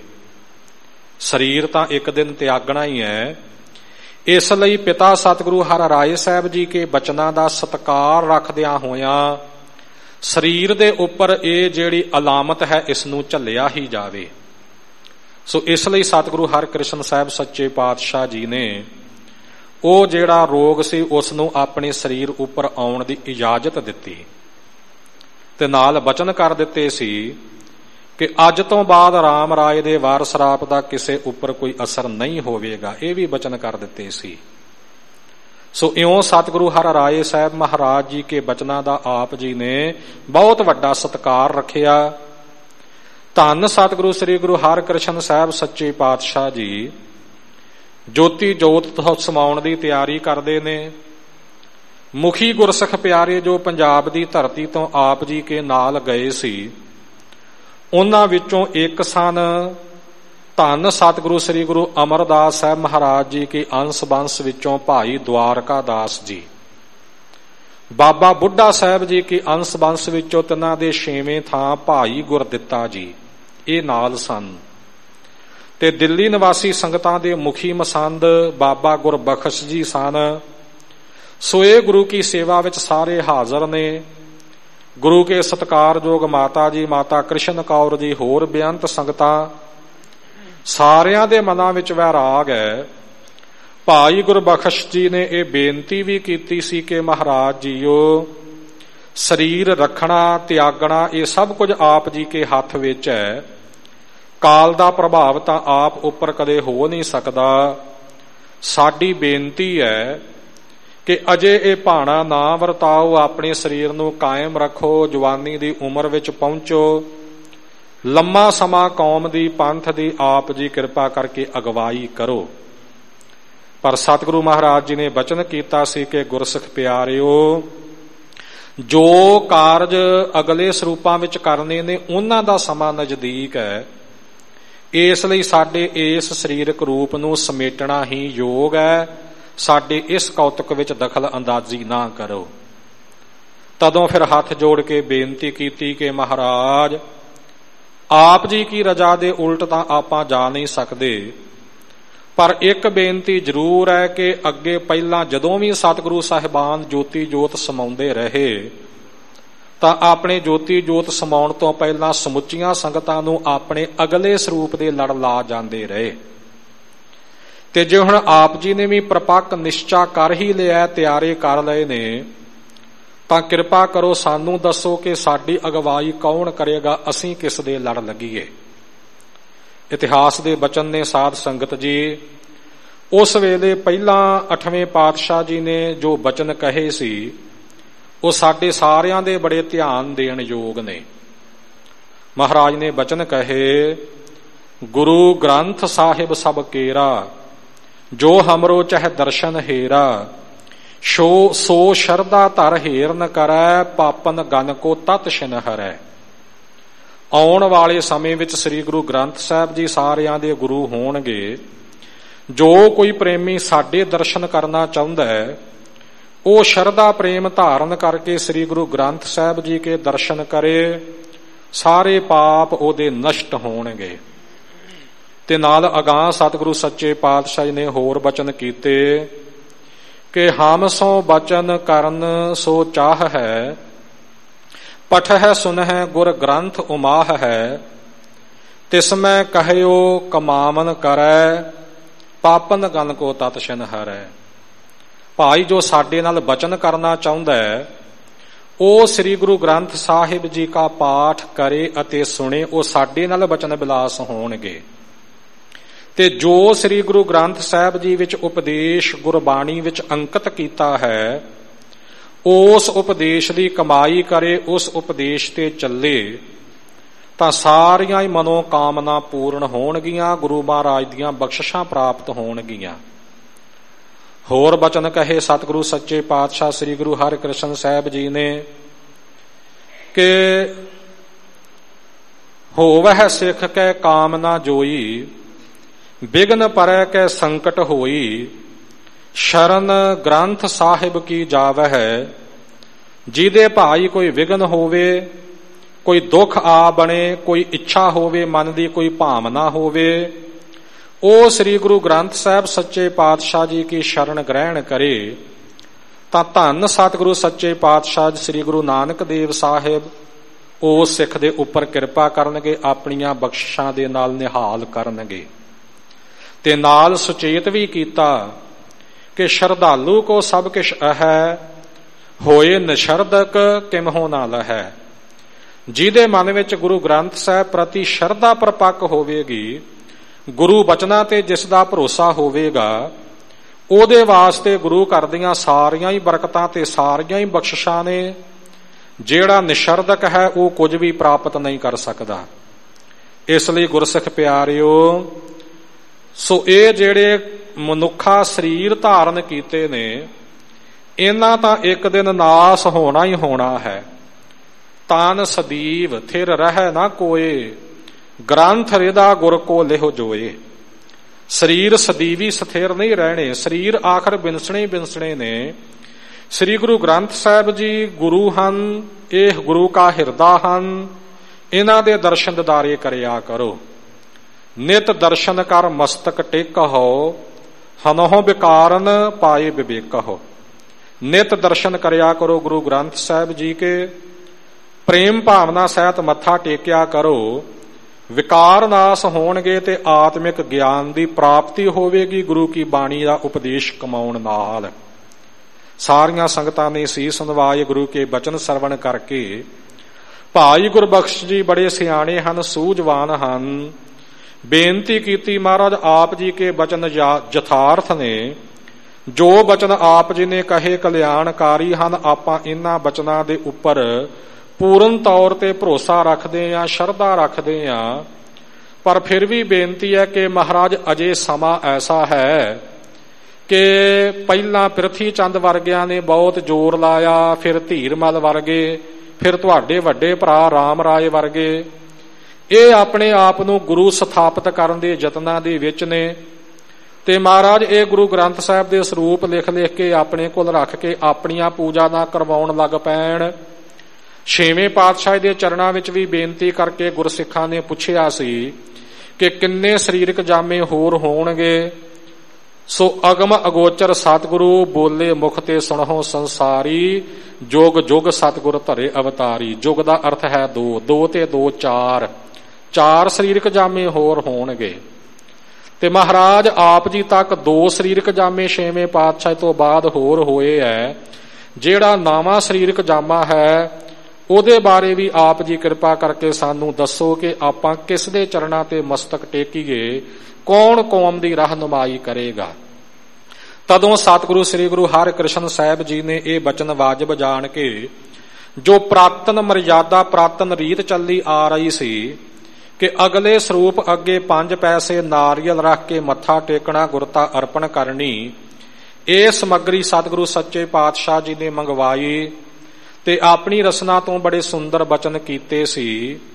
ਸਰੀਰ ਤਾਂ ਇੱਕ ਦਿਨ ਤਿਆਗਣਾ ਹੀ ਹੈ। ਇਸ ਲਈ ਪਿਤਾ ਸਤਿਗੁਰੂ ਹਰਿ ਰਾਏ ਸਾਹਿਬ ਜੀ ਕੇ ਬਚਨਾਂ ਦਾ ਸਤਿਕਾਰ ਰੱਖਦਿਆਂ ਹੋਇਆਂ ਸਰੀਰ ਦੇ ਉੱਪਰ ਇਹ ਜਿਹੜੀ ਅਲਾਮਤ ਹੈ ਇਸ ਨੂੰ ਝੱਲਿਆ ਹੀ ਜਾਵੇ। ਸੋ ਇਸ ਲਈ ਸਤਿਗੁਰੂ ਹਰਿਕ੍ਰਿਸ਼ਨ ਸਾਹਿਬ ਸੱਚੇ ਪਾਤਸ਼ਾਹ ਜੀ ਨੇ ਉਹ ਜਿਹੜਾ ਰੋਗ ਸੀ ਉਸ ਨੂੰ ਆਪਣੇ ਸਰੀਰ ਉੱਪਰ ਆਉਣ ਦੀ ਇਜਾਜ਼ਤ ਦਿੱਤੀ ਤੇ ਨਾਲ ਬਚਨ ਕਰ ਦਿੱਤੇ ਸੀ ਕਿ ਅੱਜ ਤੋਂ ਬਾਅਦ ਰਾਮ ਰਾਏ ਦੇ ਵਾਰ ਸਰਾਪ ਦਾ ਕਿਸੇ ਉੱਪਰ ਕੋਈ ਅਸਰ ਨਹੀਂ ਹੋਵੇਗਾ। ਇਹ ਵੀ ਬਚਨ ਕਰ ਦਿੱਤੇ ਸੀ। ਸੋ ਇਉਂ ਸਤਿਗੁਰੂ ਹਰਿ ਰਾਏ ਸਾਹਿਬ ਮਹਾਰਾਜ ਜੀ ਕੇ ਬਚਨਾਂ ਦਾ ਆਪ ਜੀ ਨੇ ਬਹੁਤ ਵੱਡਾ ਸਤਿਕਾਰ ਰੱਖਿਆ। ਧੰਨ ਸਤਿਗੁਰੂ ਸ੍ਰੀ ਗੁਰੂ ਹਰਿਕ੍ਰਿਸ਼ਨ ਸਾਹਿਬ ਸੱਚੇ ਪਾਤਸ਼ਾਹ ਜੀ ਜੋਤੀ ਜੋਤ ਤੋਂ ਸਮਾਉਣ ਦੀ ਤਿਆਰੀ ਕਰਦੇ ਨੇ। ਮੁਖੀ ਗੁਰਸਿੱਖ ਪਿਆਰੇ ਜੋ ਪੰਜਾਬ ਦੀ ਧਰਤੀ ਤੋਂ ਆਪ ਜੀ ਕੇ ਨਾਲ ਗਏ ਸੀ, ਉਹਨਾਂ ਵਿੱਚੋਂ ਇੱਕ ਸਨ ਧੰਨ ਸਤਿਗੁਰੂ ਸ੍ਰੀ ਗੁਰੂ ਅਮਰਦਾਸ ਸਾਹਿਬ ਮਹਾਰਾਜ ਜੀ ਕੇ ਅੰਸ਼ ਬੰਸ ਵਿੱਚੋਂ ਭਾਈ ਦਵਾਰਕਾ ਦਾਸ ਜੀ। ਬਾਬਾ ਬੁੱਢਾ ਸਾਹਿਬ ਜੀ ਕੇ ਅੰਸ਼ ਬੰਸ ਵਿੱਚੋਂ ਤਿੰਨਾਂ ਦੇ ਛੇਵੇਂ ਥਾਂ ਭਾਈ ਗੁਰਦਿੱਤਾ ਜੀ, ਇਹ ਨਾਲ ਸਨ। ਤੇ ਦਿੱਲੀ ਨਿਵਾਸੀ ਸੰਗਤਾਂ ਦੇ ਮੁਖੀ ਮਸੰਦ ਬਾਬਾ ਗੁਰਬਖਸ਼ ਜੀ ਸਨ। ਸੋ ਇਹ ਗੁਰੂ ਕੀ ਸੇਵਾ ਵਿੱਚ ਸਾਰੇ ਹਾਜ਼ਰ ਨੇ। ਗੁਰੂ ਕੇ ਸਤਿਕਾਰਯੋਗ ਮਾਤਾ ਜੀ, ਮਾਤਾ ਕ੍ਰਿਸ਼ਨ ਕੌਰ ਜੀ, ਹੋਰ ਬੇਅੰਤ ਸੰਗਤਾਂ, ਸਾਰਿਆਂ ਦੇ ਮਨਾਂ ਵਿੱਚ ਵੈਰਾਗ ਹੈ। ਭਾਈ ਗੁਰਬਖਸ਼ ਜੀ ਨੇ ਇਹ ਬੇਨਤੀ ਵੀ ਕੀਤੀ ਸੀ ਕਿ ਮਹਾਰਾਜ ਜੀਓ, ਸਰੀਰ ਰੱਖਣਾ ਤਿਆਗਣਾ ਇਹ ਸਭ ਕੁਝ ਆਪ ਜੀ ਕੇ ਹੱਥ ਵਿੱਚ ਹੈ। ਕਾਲ ਦਾ ਪ੍ਰਭਾਵ ਤਾਂ ਆਪ ਉੱਪਰ ਕਦੇ ਹੋ ਨਹੀਂ ਸਕਦਾ। ਸਾਡੀ ਬੇਨਤੀ ਹੈ ਕਿ ਅਜੇ ਇਹ ਭਾਣਾ ਨਾ ਵਰਤਾਓ, ਆਪਣੇ ਸਰੀਰ ਨੂੰ ਕਾਇਮ ਰੱਖੋ, ਜਵਾਨੀ ਦੀ ਉਮਰ ਵਿੱਚ ਪਹੁੰਚੋ, ਲੰਮਾ ਸਮਾਂ ਕੌਮ ਦੀ ਪੰਥ ਦੀ ਆਪ ਜੀ ਕਿਰਪਾ ਕਰਕੇ ਅਗਵਾਈ ਕਰੋ। ਪਰ ਸਤਿਗੁਰੂ ਮਹਾਰਾਜ ਜੀ ਨੇ ਬਚਨ ਕੀਤਾ ਸੀ ਕਿ ਗੁਰਸਿੱਖ ਪਿਆਰਿਓ, ਜੋ ਕਾਰਜ ਅਗਲੇ ਸਰੂਪਾਂ ਵਿੱਚ ਕਰਨੇ ਨੇ ਉਹਨਾਂ ਦਾ ਸਮਾਂ ਨਜ਼ਦੀਕ ਹੈ। ਇਸ ਲਈ ਸਾਡੇ ਇਸ ਸਰੀਰਕ ਰੂਪ ਨੂੰ ਸਮੇਟਣਾ ਹੀ ਯੋਗ ਹੈ। ਸਾਡੇ ਇਸ ਕੌਤਕ ਵਿੱਚ ਦਖਲ ਅੰਦਾਜ਼ੀ ਨਾ ਕਰੋ। ਤਦੋਂ ਫਿਰ ਹੱਥ ਜੋੜ ਕੇ ਬੇਨਤੀ ਕੀਤੀ ਕਿ ਮਹਾਰਾਜ, ਆਪ ਜੀ ਕੀ ਰਜਾ ਦੇ ਉਲਟ ਤਾਂ ਆਪਾਂ ਜਾ ਨਹੀਂ ਸਕਦੇ, ਪਰ ਇੱਕ ਬੇਨਤੀ ਜ਼ਰੂਰ ਹੈ ਕਿ ਅੱਗੇ ਪਹਿਲਾਂ ਜਦੋਂ ਵੀ ਸਤਿਗੁਰੂ ਸਾਹਿਬਾਨ ਜੋਤੀ ਜੋਤ ਸਮਾਉਂਦੇ ਰਹੇ ਤਾਂ ਆਪਣੇ ਜੋਤੀ ਜੋਤ ਸਮਾਉਣ ਤੋਂ ਪਹਿਲਾਂ ਸਮੁੱਚੀਆਂ ਸੰਗਤਾਂ ਨੂੰ ਆਪਣੇ ਅਗਲੇ ਸਰੂਪ ਦੇ ਲੜ ਲਾ ਜਾਂਦੇ ਰਹੇ। ਤੇ ਜੇ ਹੁਣ ਆਪ ਜੀ ਨੇ ਵੀ ਪ੍ਰਪੱਕ ਨਿਸ਼ਚਾ ਕਰ ਹੀ ਲਿਆ, ਤਿਆਰੇ ਕਰ ਲਏ ਨੇ, ਤਾਂ ਕਿਰਪਾ ਕਰੋ ਸਾਨੂੰ ਦੱਸੋ ਕਿ ਸਾਡੀ ਅਗਵਾਈ ਕੌਣ ਕਰੇਗਾ, ਅਸੀਂ ਕਿਸ ਦੇ ਲੜ ਲੱਗੀਏ। ਇਤਿਹਾਸ ਦੇ ਬਚਨ ਨੇ ਸਾਧ ਸੰਗਤ ਜੀ, ਉਸ ਵੇਲੇ ਪਹਿਲਾਂ ਅੱਠਵੇਂ ਪਾਤਸ਼ਾਹ ਜੀ ਨੇ ਜੋ ਬਚਨ ਕਹੇ ਸੀ ਉਹ ਸਾਡੇ ਸਾਰਿਆਂ ਦੇ ਬੜੇ ਧਿਆਨ ਦੇਣ ਯੋਗ ਨੇ। ਮਹਾਰਾਜ ਨੇ ਬਚਨ ਕਹੇ, ਗੁਰੂ ਗ੍ਰੰਥ ਸਾਹਿਬ ਸਭ ਕੇਰਾ, ਜੋ ਹਮਰੋ ਚਾਹੇ ਦਰਸ਼ਨ ਹੇਰਾ, ਸੋ ਸੋ ਸ਼ਰਧਾ ਧਰ ਹੇਰ ਨ ਕਰੈ, ਪਾਪਨ ਗਨ ਕੋ ਤਤ ਛਿਨ ਹਰੈ। ਆਉਣ ਵਾਲੇ ਸਮੇਂ ਵਿੱਚ ਸ੍ਰੀ ਗੁਰੂ ਗ੍ਰੰਥ ਸਾਹਿਬ ਜੀ ਸਾਰਿਆਂ ਦੇ ਗੁਰੂ ਹੋਣਗੇ। ਜੋ ਕੋਈ ਪ੍ਰੇਮੀ ਸਾਡੇ ਦਰਸ਼ਨ ਕਰਨਾ ਚਾਹੁੰਦਾ ਹੈ, ਉਹ ਸ਼ਰਧਾ ਪ੍ਰੇਮ ਧਾਰਨ ਕਰਕੇ ਸ੍ਰੀ ਗੁਰੂ ਗ੍ਰੰਥ ਸਾਹਿਬ ਜੀ ਕੇ ਦਰਸ਼ਨ ਕਰੇ, ਸਾਰੇ ਪਾਪ ਉਹਦੇ ਨਸ਼ਟ ਹੋਣਗੇ। ਤੇ ਨਾਲ ਅਗਾਂਹ ਸਤਿਗੁਰੂ ਸੱਚੇ ਪਾਤਸ਼ਾਹ ਜੀ ਨੇ ਹੋਰ ਬਚਨ ਕੀਤੇ ਕਿ ਹਮ ਸੋ ਬਚਨ ਕਰਨ ਸੋ ਚਾਹ ਹੈ, ਪਠਹਿ ਸੁਨਹਿ ਗੁਰ ਗ੍ਰੰਥ ਉਮਾਹ ਹੈ, ਤਿਸਮੈ ਕਹਿਓ ਕਮਾਵਨ ਕਰੈ, ਪਾਪਨ ਗਨ ਕੋ ਤਤ ਛਿਨ ਹਰੈ। ਭਾਈ ਜੋ ਸਾਡੇ ਨਾਲ ਬਚਨ ਕਰਨਾ ਚਾਹੁੰਦਾ ਹੈ, ਉਹ ਸ੍ਰੀ ਗੁਰੂ ਗ੍ਰੰਥ ਸਾਹਿਬ ਜੀ ਕਾ ਪਾਠ ਕਰੇ ਅਤੇ ਸੁਣੇ, ਉਹ ਸਾਡੇ ਨਾਲ ਬਚਨ ਵਿਲਾਸ ਹੋਣਗੇ। ਤੇ ਜੋ ਸ੍ਰੀ ਗੁਰੂ ਗ੍ਰੰਥ ਸਾਹਿਬ ਜੀ ਵਿੱਚ ਉਪਦੇਸ਼ ਗੁਰਬਾਣੀ ਵਿੱਚ ਅੰਕਿਤ ਕੀਤਾ ਹੈ, ਉਸ ਉਪਦੇਸ਼ ਦੀ ਕਮਾਈ ਕਰੇ, ਉਸ ਉਪਦੇਸ਼ ਤੇ ਚੱਲੇ, ਤਾਂ ਸਾਰੀਆਂ ਹੀ ਮਨੋ ਕਾਮਨਾ ਪੂਰਨ ਹੋਣਗੀਆਂ, ਗੁਰੂ ਮਹਾਰਾਜ ਦੀਆਂ ਬਖਸ਼ਿਸ਼ਾਂ ਪ੍ਰਾਪਤ ਹੋਣਗੀਆਂ। ਹੋਰ ਬਚਨ ਕਹੇ ਸਤਿਗੁਰੂ ਸੱਚੇ ਪਾਤਸ਼ਾਹ ਸ੍ਰੀ ਗੁਰੂ ਹਰਿਕ੍ਰਿਸ਼ਨ ਸਾਹਿਬ ਜੀ ਨੇ ਕਿ ਹੋਵਹਿ ਸਿੱਖ ਕੈ ਕਾਮਨਾ ਜੋਈ, ਬਿਗਨ ਪਰੈ ਕੈ ਸੰਕਟ ਹੋਈ, ਸ਼ਰਨ ਗ੍ਰੰਥ ਸਾਹਿਬ ਕੀ ਜਾਵਹਿ। ਜਿਹਦੇ ਭਾਈ ਕੋਈ ਵਿਗਨ ਹੋਵੇ, ਕੋਈ ਦੁੱਖ ਆ ਬਣੇ, ਕੋਈ ਇੱਛਾ ਹੋਵੇ, ਮਨ ਦੀ ਕੋਈ ਭਾਵਨਾ ਹੋਵੇ, ਉਹ ਸ੍ਰੀ ਗੁਰੂ ਗ੍ਰੰਥ ਸਾਹਿਬ ਸੱਚੇ ਪਾਤਸ਼ਾਹ ਜੀ ਕੀ ਸ਼ਰਨ ਗ੍ਰਹਿਣ ਕਰੇ, ਤਾਂ ਧੰਨ ਸਤਿਗੁਰੂ ਸੱਚੇ ਪਾਤਸ਼ਾਹ ਸ੍ਰੀ ਗੁਰੂ ਨਾਨਕ ਦੇਵ ਸਾਹਿਬ ਉਸ ਸਿੱਖ ਦੇ ਉੱਪਰ ਕਿਰਪਾ ਕਰਨਗੇ, ਆਪਣੀਆਂ ਬਖਸ਼ਿਸ਼ਾਂ ਦੇ ਨਾਲ ਨਿਹਾਲ ਕਰਨਗੇ। ਤੇ ਨਾਲ ਸੁਚੇਤ ਵੀ ਕੀਤਾ ਕਿ ਸ਼ਰਧਾਲੂ ਕੋ ਸਭ ਕਿਛ ਅਹੈ, ਹੋਏ ਨਿਸ਼ਰਦਕ ਤਿਮਹੁ ਨਾ ਲਹੈ। ਜਿਹਦੇ ਮਨ ਵਿੱਚ ਗੁਰੂ ਗ੍ਰੰਥ ਸਾਹਿਬ ਪ੍ਰਤੀ ਸ਼ਰਧਾ ਪ੍ਰਪੱਕ ਹੋਵੇਗੀ, ਗੁਰੂ ਬਚਨਾਂ ਤੇ ਜਿਸ ਦਾ ਭਰੋਸਾ ਹੋਵੇਗਾ, ਉਹਦੇ ਵਾਸਤੇ ਗੁਰੂ ਘਰ ਦੀਆਂ ਸਾਰੀਆਂ ਹੀ ਬਰਕਤਾਂ ਤੇ ਸਾਰੀਆਂ ਹੀ ਬਖਸ਼ਿਸ਼ਾਂ ਨੇ। ਜਿਹੜਾ ਨਿਸ਼ਰਦਕ ਹੈ ਉਹ ਕੁਝ ਵੀ ਪ੍ਰਾਪਤ ਨਹੀਂ ਕਰ ਸਕਦਾ। ਇਸ ਲਈ ਗੁਰਸਿੱਖ ਪਿਆਰਿਓ, ਸੋ ਇਹ ਜਿਹੜੇ ਮਨੁੱਖਾ ਸਰੀਰ ਧਾਰਨ ਕੀਤੇ ਨੇ, ਇਹਨਾਂ ਤਾਂ ਇੱਕ ਦਿਨ ਨਾਸ ਹੋਣਾ ਹੀ ਹੋਣਾ ਹੈ। ਤਾਨ ਸਦੀਵ ਥਿਰ ਰਹਿ ਨਾ ਕੋਏ, ਗ੍ਰੰਥ ਰਿਦਾ ਗੁਰ ਕੋ ਲਿਹੁ ਜੋਏ। ਸਰੀਰ ਸਦੀਵੀ ਸਥਿਰ ਨਹੀਂ ਰਹਿਣੇ, ਸਰੀਰ ਆਖਰ ਬਿਨਸਣੇ ਬਿਨਸਣੇ ਨੇ। ਸ੍ਰੀ ਗੁਰੂ ਗ੍ਰੰਥ ਸਾਹਿਬ ਜੀ ਗੁਰੂ ਹਨ, ਇਹ ਗੁਰੂ ਕਾ ਹਿਰਦਾ ਹਨ। ਇਹਨਾਂ ਦੇ ਦਰਸ਼ਨ ਦਿਦਾਰੇ ਕਰਿਆ ਕਰੋ। ਨਿਤ ਦਰਸ਼ਨ ਕਰ ਮਸਤਕ ਟੇਕਹੁ, ਹਨਹੁ ਵਿਕਾਰਨ ਪਾਏ ਵਿਵੇਕਹੁ। ਨਿਤ ਦਰਸ਼ਨ ਕਰਿਆ ਕਰੋ ਗੁਰੂ ਗ੍ਰੰਥ ਸਾਹਿਬ ਜੀ ਕੇ, ਪ੍ਰੇਮ ਭਾਵਨਾ ਸਹਿਤ ਮੱਥਾ ਟੇਕਿਆ ਕਰੋ। ਵਿਕਾਰ ਨਾਸ ਹੋਣਗੇ ਤੇ ਆਤਮਿਕ ਗਿਆਨ ਦੀ ਪ੍ਰਾਪਤੀ ਹੋਵੇਗੀ ਗੁਰੂ ਕੀ ਬਾਣੀ ਦਾ ਉਪਦੇਸ਼ ਕਮਾਉਣ ਨਾਲ। ਸਾਰੀਆਂ ਸੰਗਤਾਂ ਨੇ ਸੀਸ ਨਿਵਾਏ ਗੁਰੂ ਕੇ ਬਚਨ ਸਰਵਣ ਕਰਕੇ। ਭਾਈ ਗੁਰਬਖਸ਼ ਜੀ ਬੜੇ ਸਿਆਣੇ ਹਨ, ਸੂਝਵਾਨ ਹਨ। ਬੇਨਤੀ ਕੀਤੀ ਮਹਾਰਾਜ ਆਪ ਜੀ ਕੇ ਬਚਨ ਯਥਾਰਥ ਨੇ। ਜੋ ਬਚਨ ਆਪ ਜੀ ਨੇ ਕਹੇ ਕਲਿਆਣਕਾਰੀ ਹਨ। ਆਪਾਂ ਇਹਨਾਂ ਬਚਨਾਂ ਦੇ ਉੱਪਰ ਪੂਰਨ ਤੌਰ ਤੇ ਭਰੋਸਾ ਰੱਖਦੇ ਆਂ, ਸ਼ਰਧਾ ਰੱਖਦੇ ਆਂ। ਪਰ ਫਿਰ ਵੀ ਬੇਨਤੀ ਹੈ ਕਿ ਮਹਾਰਾਜ ਅਜੇ ਸਮਾਂ ਐਸਾ ਹੈ ਕਿ ਪਹਿਲਾਂ ਪ੍ਰਿਥੀ ਚੰਦ ਵਰਗਿਆਂ ਨੇ ਬਹੁਤ ਜ਼ੋਰ ਲਾਇਆ, ਫਿਰ ਧੀਰਮਲ ਵਰਗੇ, ਫਿਰ ਤੁਹਾਡੇ ਵੱਡੇ ਭਰਾ ਰਾਮ ਰਾਏ ਵਰਗੇ, ਇਹ ਆਪਣੇ ਆਪ ਨੂੰ ਗੁਰੂ ਸਥਾਪਿਤ ਕਰਨ ਦੇ ਯਤਨਾਂ ਦੇ ਵਿੱਚ ਨੇ। ਤੇ ਮਹਾਰਾਜ ਇਹ ਗੁਰੂ ਗ੍ਰੰਥ ਸਾਹਿਬ ਦੇ ਸਰੂਪ ਲਿਖ ਲਿਖ ਕੇ ਆਪਣੇ ਕੋਲ ਰੱਖ ਕੇ ਆਪਣੀਆਂ ਪੂਜਾ ਨਾ ਕਰਵਾਉਣ ਲੱਗ ਪੈਣ। ਛੇਵੇਂ ਪਾਤਸ਼ਾਹ ਦੇ ਚਰਨਾਂ ਵਿੱਚ ਵੀ ਬੇਨਤੀ ਕਰਕੇ ਗੁਰਸਿੱਖਾਂ ਨੇ ਪੁੱਛਿਆ ਸੀ ਕਿ ਕਿੰਨੇ ਸਰੀਰਕ ਜਾਮੇ ਹੋਰ ਹੋਣਗੇ। ਸੋ ਅਗਮ ਅਗੋਚਰ ਸਤਿਗੁਰੂ ਬੋਲੇ ਮੁਖ ਤੇ ਸੁਣਹੁ ਸੰਸਾਰੀ, ਜੋਗ ਜੁਗ ਸਤਿਗੁਰ ਧਰੇ ਅਵਤਾਰੀ। ਜੁਗ ਦਾ ਅਰਥ ਹੈ ਦੋ, ਦੋ ਤੇ ਦੋ ਚਾਰ, ਚਾਰ ਸਰੀਰਕ ਜਾਮੇ ਹੋਰ ਹੋਣਗੇ। ਤੇ ਮਹਾਰਾਜ ਆਪ ਜੀ ਤੱਕ ਦੋ ਸਰੀਰਕ ਜਾਮੇ ਛੇਵੇਂ ਪਾਤਸ਼ਾਹ ਤੋਂ ਬਾਅਦ ਹੋਰ ਹੋਏ ਹੈ। ਜਿਹੜਾ ਨਵਾਂ ਸਰੀਰਕ ਜਾਮਾ ਹੈ ਉਹਦੇ ਬਾਰੇ ਵੀ ਆਪ ਜੀ ਕਿਰਪਾ ਕਰਕੇ ਸਾਨੂੰ ਦੱਸੋ ਕਿ ਆਪਾਂ ਕਿਸ ਦੇ ਚਰਨਾਂ ਤੇ ਮਸਤਕ ਟੇਕੀਏ, ਕੌਣ ਕੌਮ ਦੀ ਰਹਿਨੁਮਾਈ ਕਰੇਗਾ। ਤਦੋਂ ਸਤਿਗੁਰੂ ਸ੍ਰੀ ਗੁਰੂ ਹਰਿਕ੍ਰਿਸ਼ਨ ਸਾਹਿਬ ਜੀ ਨੇ ਇਹ ਬਚਨ ਵਾਜਬ ਜਾਣ ਕੇ, ਜੋ ਪ੍ਰਾਤਨ ਮਰਜ਼ਾਦਾ ਪ੍ਰਾਤਨ ਰੀਤ ਚੱਲੀ ਆ ਰਹੀ ਸੀ ਕਿ ਅਗਲੇ ਸਰੂਪ ਅੱਗੇ ਪੰਜ ਪੈਸੇ ਨਾਰੀਅਲ ਰੱਖ ਕੇ ਮੱਥਾ ਟੇਕਣਾ, ਗੁਰਤਾ ਅਰਪਣ ਕਰਨੀ, ਇਹ ਸਮੱਗਰੀ ਸਤਿਗੁਰੂ ਸੱਚੇ ਪਾਤਸ਼ਾਹ ਜੀ ਨੇ ਮੰਗਵਾਈ। ਤੇ ਆਪਣੀ ਰਸਨਾ ਤੋਂ ਬੜੇ ਸੁੰਦਰ ਬਚਨ ਕੀਤੇ ਸੀ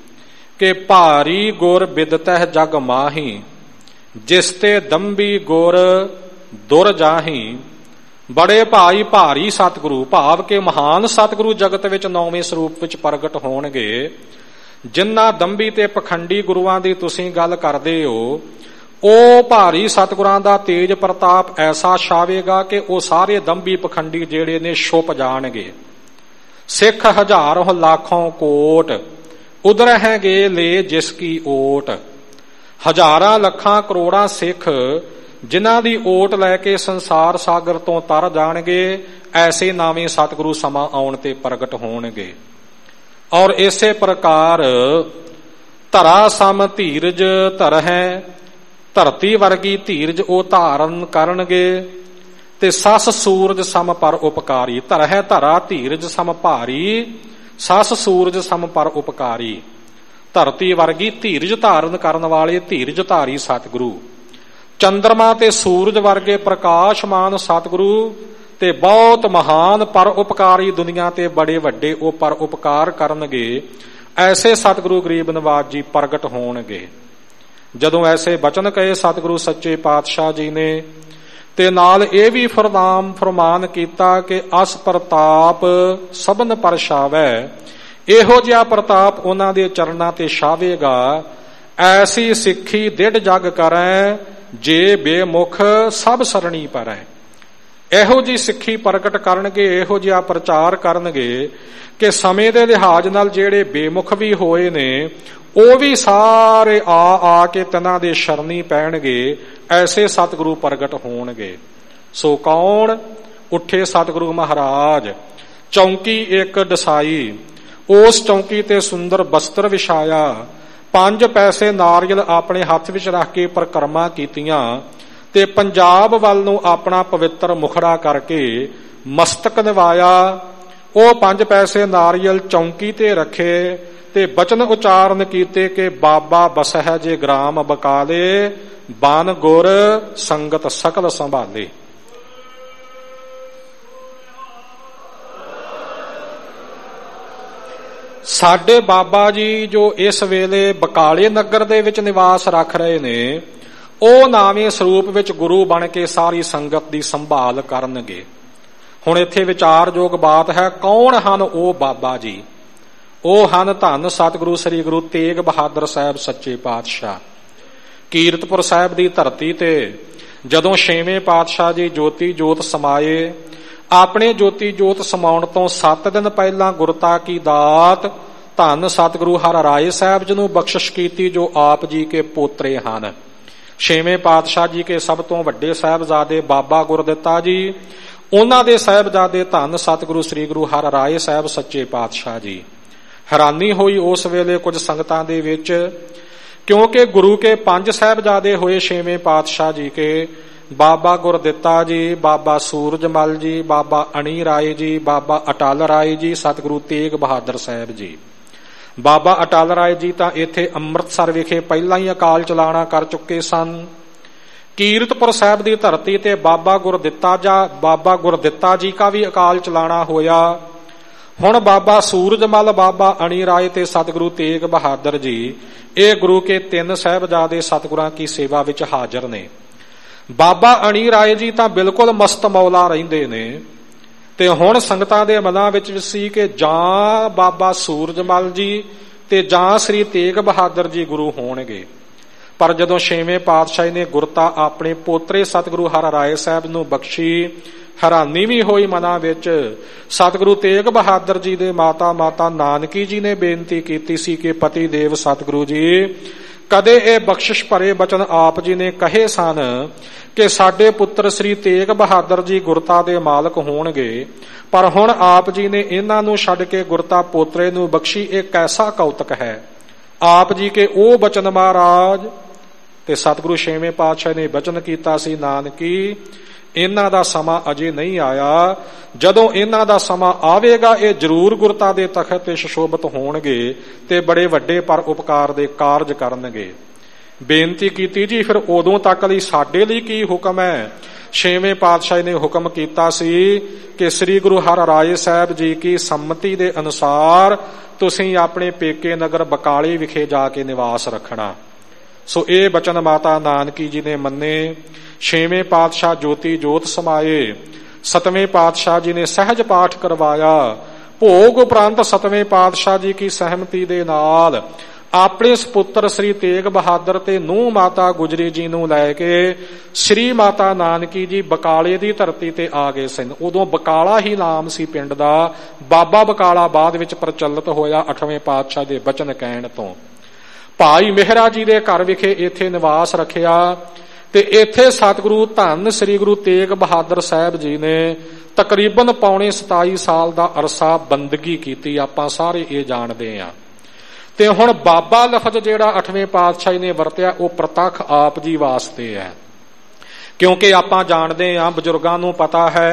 ਕਿ ਭਾਰੀ ਗੁਰ ਬਿਦਤਹਿ ਜਗ ਮਾਹੀ, ਜਿਸ ਤੇ ਦੰਭੀ ਗੁਰ ਦੁਰ ਜਾਹੀ। ਬੜੇ ਭਾਈ ਭਾਰੀ ਸਤਿਗੁਰੂ, ਭਾਵ ਕੇ ਮਹਾਨ ਸਤਿਗੁਰੂ ਜਗਤ ਵਿੱਚ ਨੌਵੇਂ ਸਰੂਪ ਵਿੱਚ ਪ੍ਰਗਟ ਹੋਣਗੇ। ਜਿਨ੍ਹਾਂ ਦੰਭੀ ਤੇ ਪਖੰਡੀ ਗੁਰੂਆਂ ਦੀ ਤੁਸੀਂ ਗੱਲ ਕਰਦੇ ਹੋ, ਉਹ ਭਾਰੀ ਸਤਿਗੁਰਾਂ ਦਾ ਤੇਜ ਪ੍ਰਤਾਪ ਐਸਾ ਛਾਵੇਗਾ ਕਿ ਉਹ ਸਾਰੇ ਦੰਭੀ ਪਖੰਡੀ ਜਿਹੜੇ ਨੇ ਛੁਪ ਜਾਣਗੇ। ਸਿੱਖ ਹਜ਼ਾਰੋਂ ਲੱਖੋਂ ਕੋਟ, ਉਧਰ ਹੈਗੇ ਲੈ ਜਿਸ ਕੀ ਓਟ। ਹਜ਼ਾਰਾਂ ਲੱਖਾਂ ਕਰੋੜਾਂ ਸਿੱਖ ਜਿਨ੍ਹਾਂ ਦੀ ਓਟ ਲੈ ਕੇ ਸੰਸਾਰ ਸਾਗਰ ਤੋਂ ਤਰ ਜਾਣਗੇ, ਐਸੇ ਨਾਵੇਂ ਸਤਿਗੁਰੂ ਸਮਾਂ ਆਉਣ ਤੇ ਪ੍ਰਗਟ ਹੋਣਗੇ। ਔਰ ਇਸੇ ਪ੍ਰਕਾਰ ਧਰਾ ਸਮ ਧੀਰਜ ਧਰਹਿ, ਧਰਤੀ ਵਰਗੀ ਧੀਰਜ ਉਹ ਧਾਰਨ ਕਰਨਗੇ। ਤੇ ਸਸ ਸੂਰਜ ਸਮ ਪਰ ਉਪਕਾਰੀ, ਧਰਹਿ ਧਰਾ ਧੀਰਜ ਸਮ ਭਾਰੀ, ਸਸ ਸੂਰਜ ਸਮ ਪਰ ਉਪਕਾਰੀ। ਧਰਤੀ ਵਰਗੀ ਧੀਰਜ ਧਾਰਨ ਕਰਨ ਵਾਲੇ ਧੀਰਜ ਧਾਰੀ ਸਤਿਗੁਰੂ, ਚੰਦਰਮਾ ਤੇ ਸੂਰਜ ਵਰਗੇ ਪ੍ਰਕਾਸ਼ਮਾਨ ਸਤਿਗੁਰੂ, ਤੇ ਬਹੁਤ ਮਹਾਨ ਪਰ ਉਪਕਾਰੀ ਦੁਨੀਆ ਤੇ ਬੜੇ ਵੱਡੇ ਉਹ ਪਰ ਉਪਕਾਰ ਕਰਨਗੇ। ਐਸੇ ਸਤਿਗੁਰੂ ਗਰੀਬ ਨਵਾਜ ਜੀ ਪ੍ਰਗਟ ਹੋਣਗੇ। ਜਦੋਂ ਐਸੇ ਬਚਨ ਕਹੇ ਸਤਿਗੁਰੂ ਸੱਚੇ ਪਾਤਸ਼ਾਹ ਜੀ ਨੇ, ਤੇ ਨਾਲ ਇਹ ਵੀ ਫਰਮਾਨ ਫਰਮਾਨ ਕੀਤਾ ਕਿ ਅਸ ਪ੍ਰਤਾਪ ਸਭਨ ਪਰ ਛਾਵੈ, ਇਹੋ ਜਿਹਾ ਪ੍ਰਤਾਪ ਉਹਨਾਂ ਦੇ ਚਰਨਾਂ ਤੇ ਛਾਵੇਗਾ। ਐਸੀ ਸਿੱਖੀ ਦਿੜ ਜਗ ਕਰੈ, ਜੇ ਬੇਮੁਖ ਸਭ ਸਰਣੀ ਪਰੈ। ਇਹੋ ਜਿਹੀ ਸਿੱਖੀ ਪ੍ਰਗਟ ਕਰਨਗੇ, ਇਹੋ ਜਿਹਾ ਪ੍ਰਚਾਰ ਕਰਨਗੇ ਕਿ ਸਮੇਂ ਦੇ ਲਿਹਾਜ਼ ਨਾਲ ਜਿਹੜੇ ਬੇਮੁਖ ਵੀ ਹੋਏ ਨੇ, ਉਹ ਵੀ ਸਾਰੇ ਆ ਆ ਕੇ ਤਨਾਂ ਦੇ ਸ਼ਰਨੀ ਪੈਣਗੇ। ਐਸੇ ਸਤਿਗੁਰੂ ਪ੍ਰਗਟ ਹੋਣਗੇ। ਸੋ ਕੌਣ? ਉੱਠੇ ਸਤਿਗੁਰੂ ਮਹਾਰਾਜ, ਚੌਂਕੀ ਇੱਕ ਡਸਾਈ, ਉਸ ਚੌਂਕੀ ਤੇ ਸੁੰਦਰ ਬਸਤਰ ਵਿਛਾਇਆ, ਪੰਜ ਪੈਸੇ ਨਾਰੀਅਲ ਆਪਣੇ ਹੱਥ ਵਿੱਚ ਰੱਖ ਕੇ ਪਰਿਕਰਮਾ ਕੀਤੀਆਂ। ਤੇ ਪੰਜਾਬ ਵੱਲ ਨੂੰ ਆਪਣਾ ਪਵਿੱਤਰ ਮੁਖੜਾ ਕਰਕੇ ਮਸਤਕ ਨਿਵਾਇਆ। ਉਹ ਪੰਜ ਪੈਸੇ ਨਾਰੀਅਲ ਚੌਂਕੀ ਤੇ ਰੱਖੇ ਤੇ ਬਚਨ ਉਚਾਰਨ ਕੀਤੇ ਕਿ ਬਾਬਾ ਬਸਹਿ ਜੇ ਗ੍ਰਾਮ ਬਕਾਲੇ, ਬਨ ਗੁਰ ਸੰਗਤ ਸਕਲ ਸੰਭਾਲੇ। ਸਾਡੇ ਬਾਬਾ ਜੀ ਜੋ ਇਸ ਵੇਲੇ ਬਕਾਲੇ ਨਗਰ ਦੇ ਵਿੱਚ ਨਿਵਾਸ ਰੱਖ ਰਹੇ ਨੇ, ਉਹ ਨਾਵੇਂ ਸਰੂਪ ਵਿੱਚ ਗੁਰੂ ਬਣ ਕੇ ਸਾਰੀ ਸੰਗਤ ਦੀ ਸੰਭਾਲ ਕਰਨਗੇ। ਹੁਣ ਇੱਥੇ ਵਿਚਾਰਯੋਗ ਬਾਤ ਹੈ, ਕੌਣ ਹਨ ਉਹ ਬਾਬਾ ਜੀ? ਉਹ ਹਨ ਧੰਨ ਸਤਿਗੁਰੂ ਸ੍ਰੀ ਗੁਰੂ ਤੇਗ ਬਹਾਦਰ ਸਾਹਿਬ ਸੱਚੇ ਪਾਤਸ਼ਾਹ। ਕੀਰਤਪੁਰ ਸਾਹਿਬ ਦੀ ਧਰਤੀ ਤੇ ਜਦੋਂ ਛੇਵੇਂ ਪਾਤਸ਼ਾਹ ਜੀ ਜੋਤੀ ਜੋਤ ਸਮਾਏ, ਆਪਣੇ ਜੋਤੀ ਜੋਤ ਸਮਾਉਣ ਤੋਂ ਸੱਤ ਦਿਨ ਪਹਿਲਾਂ ਗੁਰਤਾ ਕੀ ਦਾਤ ਧੰਨ ਸਤਿਗੁਰੂ ਹਰਿ ਰਾਏ ਸਾਹਿਬ ਜੀ ਨੂੰ ਬਖਸ਼ਿਸ਼ ਕੀਤੀ, ਜੋ ਆਪ ਜੀ ਕੇ ਪੋਤਰੇ ਹਨ। ਛੇਵੇਂ ਪਾਤਸ਼ਾਹ ਜੀ ਕੇ ਸਭ ਤੋਂ ਵੱਡੇ ਸਾਹਿਬਜ਼ਾਦੇ ਬਾਬਾ ਗੁਰਦਿੱਤਾ ਜੀ, ਉਹਨਾਂ ਦੇ ਸਾਹਿਬਜ਼ਾਦੇ ਧੰਨ ਸਤਿਗੁਰੂ ਸ੍ਰੀ ਗੁਰੂ ਹਰਿ ਰਾਏ ਸਾਹਿਬ ਸੱਚੇ ਪਾਤਸ਼ਾਹ ਜੀ। ਹੈਰਾਨੀ ਹੋਈ ਉਸ ਵੇਲੇ ਕੁਝ ਸੰਗਤਾਂ ਦੇ ਵਿੱਚ, ਕਿਉਂਕਿ ਗੁਰੂ ਕੇ ਪੰਜ ਸਾਹਿਬਜ਼ਾਦੇ ਹੋਏ ਛੇਵੇਂ ਪਾਤਸ਼ਾਹ ਜੀ ਕੇ, ਬਾਬਾ ਗੁਰਦਿੱਤਾ ਜੀ, ਬਾਬਾ ਸੂਰਜਮਲ ਜੀ, ਬਾਬਾ ਅਣੀ ਰਾਏ ਜੀ, ਬਾਬਾ ਅਟਲ ਰਾਏ ਜੀ, ਸਤਿਗੁਰੂ ਤੇਗ ਬਹਾਦਰ ਸਾਹਿਬ ਜੀ। ਬਾਬਾ ਅਟਲ ਰਾਏ ਜੀ ਤਾਂ ਇੱਥੇ ਅੰਮ੍ਰਿਤਸਰ ਵਿਖੇ ਪਹਿਲਾਂ ਹੀ ਅਕਾਲ ਚਲਾਣਾ ਕਰ ਚੁੱਕੇ ਸਨ। ਕੀਰਤਪੁਰ ਸਾਹਿਬ ਦੀ ਧਰਤੀ ਤੇ ਬਾਬਾ ਗੁਰਦਿੱਤਾ ਜਾ ਬਾਬਾ ਗੁਰਦਿੱਤਾ ਜੀ ਕਾ ਵੀ ਅਕਾਲ ਚਲਾਣਾ ਹੋਇਆ। ਹੁਣ ਬਾਬਾ ਸੂਰਜਮਲ, ਬਾਬਾ ਅਣੀ ਰਾਏ ਤੇ ਸਤਿਗੁਰੂ ਤੇਗ ਬਹਾਦਰ ਜੀ, ਇਹ ਗੁਰੂ ਕੇ ਤਿੰਨ ਸਾਹਿਬਜ਼ਾਦੇ ਸਤਿਗੁਰਾਂ ਕੀ ਸੇਵਾ ਵਿੱਚ ਹਾਜ਼ਰ ਨੇ। ਬਾਬਾ ਅਣੀ ਰਾਏ ਜੀ ਤਾਂ ਬਿਲਕੁਲ ਮਸਤ ਮੌਲਾ ਰਹਿੰਦੇ ਨੇ, ਤੇ ਹੁਣ ਸੰਗਤਾਂ ਦੇ ਮਨਾਂ ਵਿੱਚ ਸੀ ਕਿ ਜਾਂ ਬਾਬਾ ਸੂਰਜਮਲ ਜੀ ਤੇ ਜਾਂ ਸ੍ਰੀ ਤੇਗ ਬਹਾਦਰ ਜੀ ਗੁਰੂ ਹੋਣਗੇ। ਪਰ ਜਦੋਂ ਛੇਵੇਂ ਪਾਤਸ਼ਾਹ ਨੇ ਗੁਰਤਾ ਆਪਣੇ ਪੋਤਰੇ ਸਤਿਗੁਰੂ ਹਰਿ ਰਾਏ ਸਾਹਿਬ ਨੂੰ ਬਖਸ਼ੀ, ਹੈਰਾਨੀ ਵੀ ਹੋਈ ਮਨਾਂ ਵਿੱਚ। ਸਤਿਗੁਰੂ ਤੇਗ ਬਹਾਦਰ ਜੀ ਦੇ ਮਾਤਾ ਮਾਤਾ ਨਾਨਕੀ ਜੀ ਨੇ ਬੇਨਤੀ ਕੀਤੀ ਸੀ ਕਿ ਪਤੀ ਦੇਵ ਸਤਿਗੁਰੂ ਜੀ, ਕਦੇ ਇਹ ਬਖਸ਼ਿਸ਼ ਭਰੇ ਬਚਨ ਆਪ ਜੀ ਨੇ ਕਹੇ ਸਨ ਕਿ ਸਾਡੇ ਪੁੱਤਰ ਸ੍ਰੀ ਤੇਗ ਬਹਾਦਰ ਜੀ ਗੁਰਤਾ ਦੇ ਮਾਲਕ ਹੋਣਗੇ, ਪਰ ਹੁਣ ਆਪ ਜੀ ਨੇ ਇਹਨਾਂ ਨੂੰ ਛੱਡ ਕੇ ਗੁਰਤਾ ਪੋਤਰੇ ਨੂੰ ਬਖਸ਼ੀ, ਇਹ ਕੈਸਾ ਕੌਤਕ ਹੈ। ਆਪ ਜੀ ਕੇ ਉਹ ਬਚਨ ਮਹਾਰਾਜ, ਤੇ ਸਤਿਗੁਰੂ ਛੇਵੇਂ ਪਾਤਸ਼ਾਹ ਨੇ ਬਚਨ ਕੀਤਾ ਸੀ, ਨਾਨਕੀ ਇਹਨਾਂ ਦਾ ਸਮਾਂ ਅਜੇ ਨਹੀਂ ਆਇਆ, ਜਦੋਂ ਇਹਨਾਂ ਦਾ ਸਮਾਂ ਆਵੇਗਾ ਇਹ ਜ਼ਰੂਰ ਗੁਰਤਾ ਦੇ ਤਖਤ ਤੇ ਸੁਸ਼ੋਭਿਤ ਹੋਣਗੇ ਤੇ ਬੜੇ ਵੱਡੇ ਪਰ ਉਪਕਾਰ ਦੇ ਕਾਰਜ ਕਰਨਗੇ। ਬੇਨਤੀ ਕੀਤੀ ਜੀ, ਫਿਰ ਉਦੋਂ ਤੱਕ ਲਈ ਸਾਡੇ ਲਈ ਕੀ ਹੁਕਮ ਹੈ? ਛੇਵੇਂ ਪਾਤਸ਼ਾਹ ਨੇ ਹੁਕਮ ਕੀਤਾ ਸੀ ਕਿ ਸ੍ਰੀ ਗੁਰੂ ਹਰਿ ਰਾਏ ਸਾਹਿਬ ਜੀ ਕੀ ਸੰਮਤੀ ਦੇ ਅਨੁਸਾਰ ਤੁਸੀਂ ਆਪਣੇ ਪੇਕੇ ਨਗਰ ਬਕਾਲੇ ਵਿਖੇ ਜਾ ਕੇ ਨਿਵਾਸ ਰੱਖਣਾ। ਸੋ ਇਹ ਬਚਨ ਮਾਤਾ ਨਾਨਕੀ ਜੀ ਨੇ ਮੰਨੇ। ਛੇਵੇਂ ਪਾਤਸ਼ਾਹ ਜੋਤੀ ਜੋਤ ਸਮਾਏ, ਸਤਵੇਂ ਪਾਤਸ਼ਾਹ ਜੀ ਨੇ ਸਹਿਜ ਪਾਠ ਕਰਵਾਇਆ। ਭੋਗ ਉਪਰੰਤ ਸਤਵੇਂ ਪਾਤਸ਼ਾਹ ਜੀ ਕੀ ਸਹਿਮਤੀ ਦੇ ਨਾਲ ਆਪਣੇ ਸਪੁੱਤਰ ਸ੍ਰੀ ਤੇਗ ਬਹਾਦਰ ਤੇ ਨੂੰਹ ਮਾਤਾ ਗੁਜਰੀ ਜੀ ਨੂੰ ਲੈ ਕੇ ਸ੍ਰੀ ਮਾਤਾ ਨਾਨਕੀ ਜੀ ਬਕਾਲੇ ਦੀ ਧਰਤੀ ਤੇ ਆ ਗਏ ਸਨ। ਉਦੋਂ ਬਕਾਲਾ ਹੀ ਨਾਮ ਸੀ ਪਿੰਡ ਦਾ, ਬਾਬਾ ਬਕਾਲਾ ਬਾਅਦ ਵਿੱਚ ਪ੍ਰਚਲਿਤ ਹੋਇਆ ਅੱਠਵੇਂ ਪਾਤਸ਼ਾਹ ਦੇ ਬਚਨ ਕਹਿਣ ਤੋਂ। ਭਾਈ ਮਹਿਰਾ ਜੀ ਦੇ ਘਰ ਵਿਖੇ ਇੱਥੇ ਨਿਵਾਸ ਰੱਖਿਆ ਤੇ ਇੱਥੇ ਸਤਿਗੁਰੂ ਧੰਨ ਸ੍ਰੀ ਗੁਰੂ ਤੇਗ ਬਹਾਦਰ ਸਾਹਿਬ ਜੀ ਨੇ ਤਕਰੀਬਨ ਪੌਣੇ ਸਤਾਈ ਸਾਲ ਦਾ ਅਰਸਾ ਬੰਦਗੀ ਕੀਤੀ। ਆਪਾਂ ਸਾਰੇ ਇਹ ਜਾਣਦੇ ਹਾਂ। ਤੇ ਹੁਣ ਬਾਬਾ ਲਫ਼ਜ਼ ਜਿਹੜਾ ਅੱਠਵੇਂ ਪਾਤਸ਼ਾਹ ਨੇ ਵਰਤਿਆ ਉਹ ਪ੍ਰਤੱਖ ਆਪ ਜੀ ਵਾਸਤੇ ਹੈ, ਕਿਉਂਕਿ ਆਪਾਂ ਜਾਣਦੇ ਹਾਂ, ਬਜ਼ੁਰਗਾਂ ਨੂੰ ਪਤਾ ਹੈ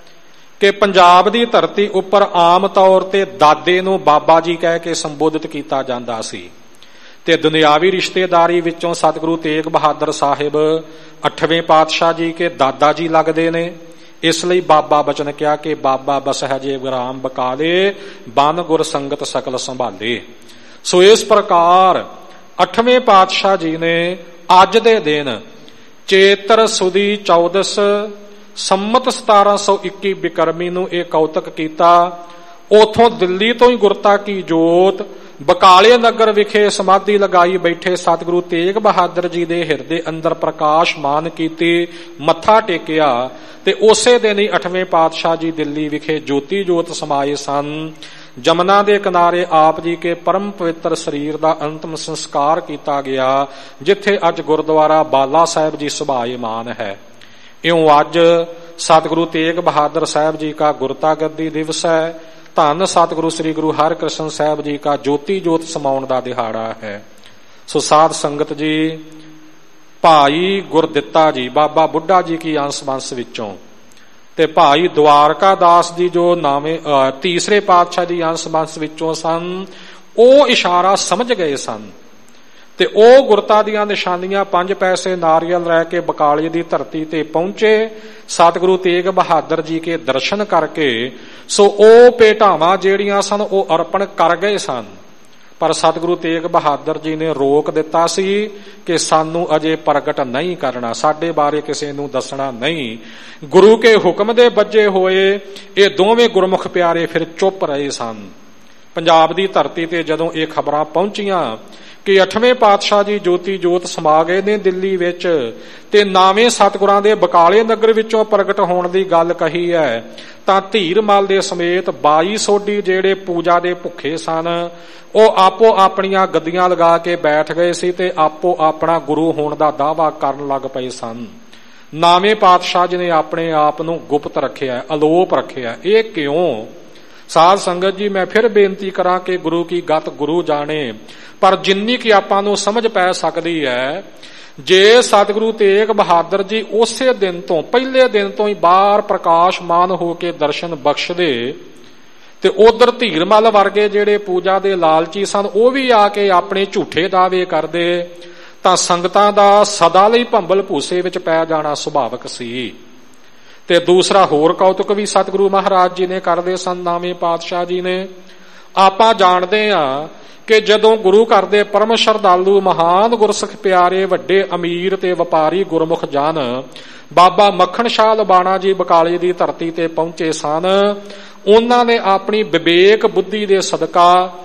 ਕਿ ਪੰਜਾਬ ਦੀ ਧਰਤੀ ਉੱਪਰ ਆਮ ਤੌਰ ਤੇ ਦਾਦੇ ਨੂੰ ਬਾਬਾ ਜੀ ਕਹਿ ਕੇ ਸੰਬੋਧਿਤ ਕੀਤਾ ਜਾਂਦਾ ਸੀ, ਤੇ ਦੁਨਿਆਵੀ ਰਿਸ਼ਤੇਦਾਰੀ ਵਿੱਚੋਂ ਸਤਿਗੁਰੂ ਤੇਗ ਬਹਾਦਰ ਸਾਹਿਬ ਅੱਠਵੇਂ ਪਾਤਸ਼ਾਹ ਜੀ ਕੇ ਦਾਦਾ ਜੀ ਲੱਗਦੇ ਨੇ। ਇਸ ਲਈ ਬਾਬਾ ਬਚਨ ਕਿਹਾ ਕਿ ਬਾਬਾ ਬਸਹਿ ਜੇ ਗ੍ਰਾਮ ਬਕਾਲੇ, ਬਨ ਗੁਰ ਸੰਗਤ ਸਕਲ ਸੰਭਾਲੇ। ਸੋ ਇਸ ਪ੍ਰਕਾਰ ਅੱਠਵੇਂ ਪਾਤਸ਼ਾਹ ਜੀ ਨੇ ਅੱਜ ਦੇ ਦਿਨ ਚੇਤਰ ਸੁਦੀ ਚੌਦਸ ਸੰਮਤ ਸਤਾਰਾਂ ਸੌ ਇੱਕੀ ਬਿਕਰਮੀ ਨੂੰ ਇਹ ਕੌਤਕ ਕੀਤਾ। ਉਥੋਂ ਦਿੱਲੀ ਤੋਂ ਹੀ ਗੁਰਤਾ ਕੀ ਜੋਤ ਬਕਾਲੇ ਨਗਰ ਵਿਖੇ ਸਮਾਧੀ ਲਗਾਈ ਬੈਠੇ ਸਤਿਗੁਰੂ ਤੇਗ ਬਹਾਦਰ ਜੀ ਦੇ ਹਿਰਦੇ ਅੰਦਰ ਪ੍ਰਕਾਸ਼ਮਾਨ ਕੀਤੀ, ਮੱਥਾ ਟੇਕਿਆ, ਤੇ ਉਸੇ ਦਿਨ ਹੀ ਅੱਠਵੇਂ ਪਾਤਸ਼ਾਹ ਜੀ ਦਿੱਲੀ ਵਿਖੇ ਜੋਤੀ ਜੋਤ ਸਮਾਏ ਸਨ। ਜਮਨਾ ਦੇ ਕਿਨਾਰੇ ਆਪ ਜੀ ਕੇ ਪਰਮ ਪਵਿੱਤਰ ਸਰੀਰ ਦਾ ਅੰਤਮ ਸੰਸਕਾਰ ਕੀਤਾ ਗਿਆ, ਜਿੱਥੇ ਅੱਜ ਗੁਰਦੁਆਰਾ ਬਾਲਾ ਸਾਹਿਬ ਜੀ ਸੁਭਾਏਮਾਨ ਹੈ। ਇਉਂ ਅੱਜ ਸਤਿਗੁਰੂ ਤੇਗ ਬਹਾਦਰ ਸਾਹਿਬ ਜੀ ਕਾ ਗੁਰਤਾ ਗੱਦੀ ਦਿਵਸ ਹੈ। ਧੰਨ ਸਤਿਗੁਰੂ ਸ੍ਰੀ ਗੁਰੂ ਹਰਿਕ੍ਰਿਸ਼ਨ ਸਾਹਿਬ ਜੀ ਕਾ ਜੋਤੀ ਜੋਤ ਸਮਾਉਣ ਦਾ ਦਿਹਾੜਾ ਹੈ। ਸੋ ਸਾਧ ਸੰਗਤ ਜੀ, ਭਾਈ ਗੁਰਦਿੱਤਾ ਜੀ ਬਾਬਾ ਬੁੱਢਾ ਜੀ ਕੀ ਅੰਸ ਬੰਸ ਵਿੱਚੋਂ ਤੇ ਭਾਈ ਦਵਾਰਕਾ ਦਾਸ ਜੀ ਜੋ ਨਾਵੇਂ ਤੀਸਰੇ ਪਾਤਸ਼ਾਹ ਦੀ ਅੰਸ ਬੰਸ ਵਿੱਚੋਂ ਸਨ, ਉਹ ਇਸ਼ਾਰਾ ਸਮਝ ਗਏ ਸਨ ਤੇ ਉਹ ਗੁਰਤਾ ਦੀਆਂ ਨਿਸ਼ਾਨੀਆਂ ਪੰਜ ਪੈਸੇ ਨਾਰੀਅਲ ਰਹਿ ਕੇ ਬਕਾਲੇ ਦੀ ਧਰਤੀ ਤੇ ਪਹੁੰਚੇ। ਸਤਿਗੁਰੂ ਤੇਗ ਬਹਾਦਰ ਜੀ ਕੇ ਦਰਸ਼ਨ ਕਰਕੇ ਸੋ ਉਹ ਭੇਟਾਵਾਂ ਜਿਹੜੀਆਂ ਸਨ ਉਹ ਅਰਪਣ ਕਰ ਗਏ ਸਨ, ਪਰ ਸਤਿਗੁਰੂ ਤੇਗ ਬਹਾਦਰ ਜੀ ਨੇ ਰੋਕ ਦਿੱਤਾ ਸੀ ਕਿ ਸਾਨੂੰ ਅਜੇ ਪ੍ਰਗਟ ਨਹੀਂ ਕਰਨਾ, ਸਾਡੇ ਬਾਰੇ ਕਿਸੇ ਨੂੰ ਦੱਸਣਾ ਨਹੀਂ। ਗੁਰੂ ਕੇ ਹੁਕਮ ਦੇ ਵੱਜੇ ਹੋਏ ਇਹ ਦੋਵੇਂ ਗੁਰਮੁਖ ਪਿਆਰੇ ਫਿਰ ਚੁੱਪ ਰਹੇ ਸਨ। ਪੰਜਾਬ ਦੀ ਧਰਤੀ ਤੇ ਜਦੋਂ ਇਹ ਖਬਰਾਂ ਪਹੁੰਚੀਆਂ ਕਿ ਅੱਠਵੇਂ ਪਾਤਸ਼ਾਹ ਜੀ ਜੋਤੀ ਜੋਤ ਸਮਾ ਗਏ ਨੇ ਦਿੱਲੀ ਵਿੱਚ ਤੇ ਨਾਵੇਂ ਸਤਿਗੁਰਾਂ ਦੇ ਬਕਾਲੇ ਨਗਰ ਵਿੱਚੋਂ ਪ੍ਰਗਟ ਹੋਣ ਦੀ ਗੱਲ ਕਹੀ ਹੈ, ਤਾਂ ਧੀਰਮਲ ਦੇ ਸਮੇਤ ਬਾਈ ਸੋਢੀ ਜਿਹੜੇ ਪੂਜਾ ਦੇ ਭੁੱਖੇ ਸਨ ਉਹ ਆਪੋ ਆਪਣੀਆਂ ਗੱਦੀਆਂ ਲਗਾ ਕੇ ਬੈਠ ਗਏ ਸੀ ਤੇ ਆਪੋ ਆਪਣਾ ਗੁਰੂ ਹੋਣ ਦਾ ਦਾਅਵਾ ਕਰਨ ਲੱਗ ਪਏ ਸਨ। ਨਾਵੇਂ ਪਾਤਸ਼ਾਹ ਜੀ ਨੇ ਆਪਣੇ ਆਪ ਨੂੰ ਗੁਪਤ ਰੱਖਿਆ, ਅਲੋਪ ਰੱਖਿਆ। ਇਹ ਕਿਉਂ? ਸਾਧ ਸੰਗਤ ਜੀ, ਮੈਂ ਫਿਰ ਬੇਨਤੀ ਕਰਾਂ ਕਿ ਗੁਰੂ ਕੀ ਗਤ ਗੁਰੂ ਜਾਣੇ, ਪਰ ਜਿੰਨੀ ਕਿ ਆਪਾਂ ਨੂੰ ਸਮਝ ਪੈ ਸਕਦੀ ਹੈ, ਜੇ ਸਤਿਗੁਰੂ ਤੇਗ ਬਹਾਦਰ ਜੀ ਉਸੇ ਦਿਨ ਤੋਂ ਪਹਿਲੇ ਦਿਨ ਤੋਂ ਹੀ ਬਾਹਰ ਪ੍ਰਕਾਸ਼ਮਾਨ ਹੋ ਕੇ ਦਰਸ਼ਨ ਬਖਸ਼ਦੇ ਤੇ ਉਧਰ ਧੀਰਮਲ ਵਰਗੇ ਜਿਹੜੇ ਪੂਜਾ ਦੇ ਲਾਲਚੀ ਸਨ ਉਹ ਵੀ ਆ ਕੇ ਆਪਣੇ ਝੂਠੇ ਦਾਅਵੇ ਕਰਦੇ, ਤਾਂ ਸੰਗਤਾਂ ਦਾ ਸਦਾ ਲਈ ਭੰਬਲ ਭੂਸੇ ਵਿੱਚ ਪੈ ਜਾਣਾ ਸੁਭਾਵਿਕ ਸੀ। ਤੇ ਦੂਸਰਾ ਹੋਰ ਕੌਤਕ ਵੀ ਸਤਿਗੁਰੂ ਮਹਾਰਾਜ ਜੀ ਨੇ ਕਰਦੇ ਸਨ, ਨਾਵੇਂ ਪਾਤਸ਼ਾਹ ਜੀ ਨੇ। ਆਪਾਂ ਜਾਣਦੇ ਹਾਂ ਕਿ ਜਦੋਂ ਗੁਰੂ ਘਰ ਦੇ ਪਰਮ ਸ਼ਰਧਾਲੂ ਮਹਾਨ ਗੁਰਸਿੱਖ ਪਿਆਰੇ ਵੱਡੇ ਅਮੀਰ ਤੇ ਵਪਾਰੀ ਗੁਰਮੁਖ ਜਨ ਬਾਬਾ ਮੱਖਣ ਸ਼ਾਹ ਲਬਾਣਾ ਜੀ ਬਕਾਲੇ ਦੀ ਧਰਤੀ ਤੇ ਪਹੁੰਚੇ ਸਨ, ਉਹਨਾਂ ਨੇ ਆਪਣੀ ਵਿਵੇਕ ਬੁੱਧੀ ਦੇ ਸਦਕਾ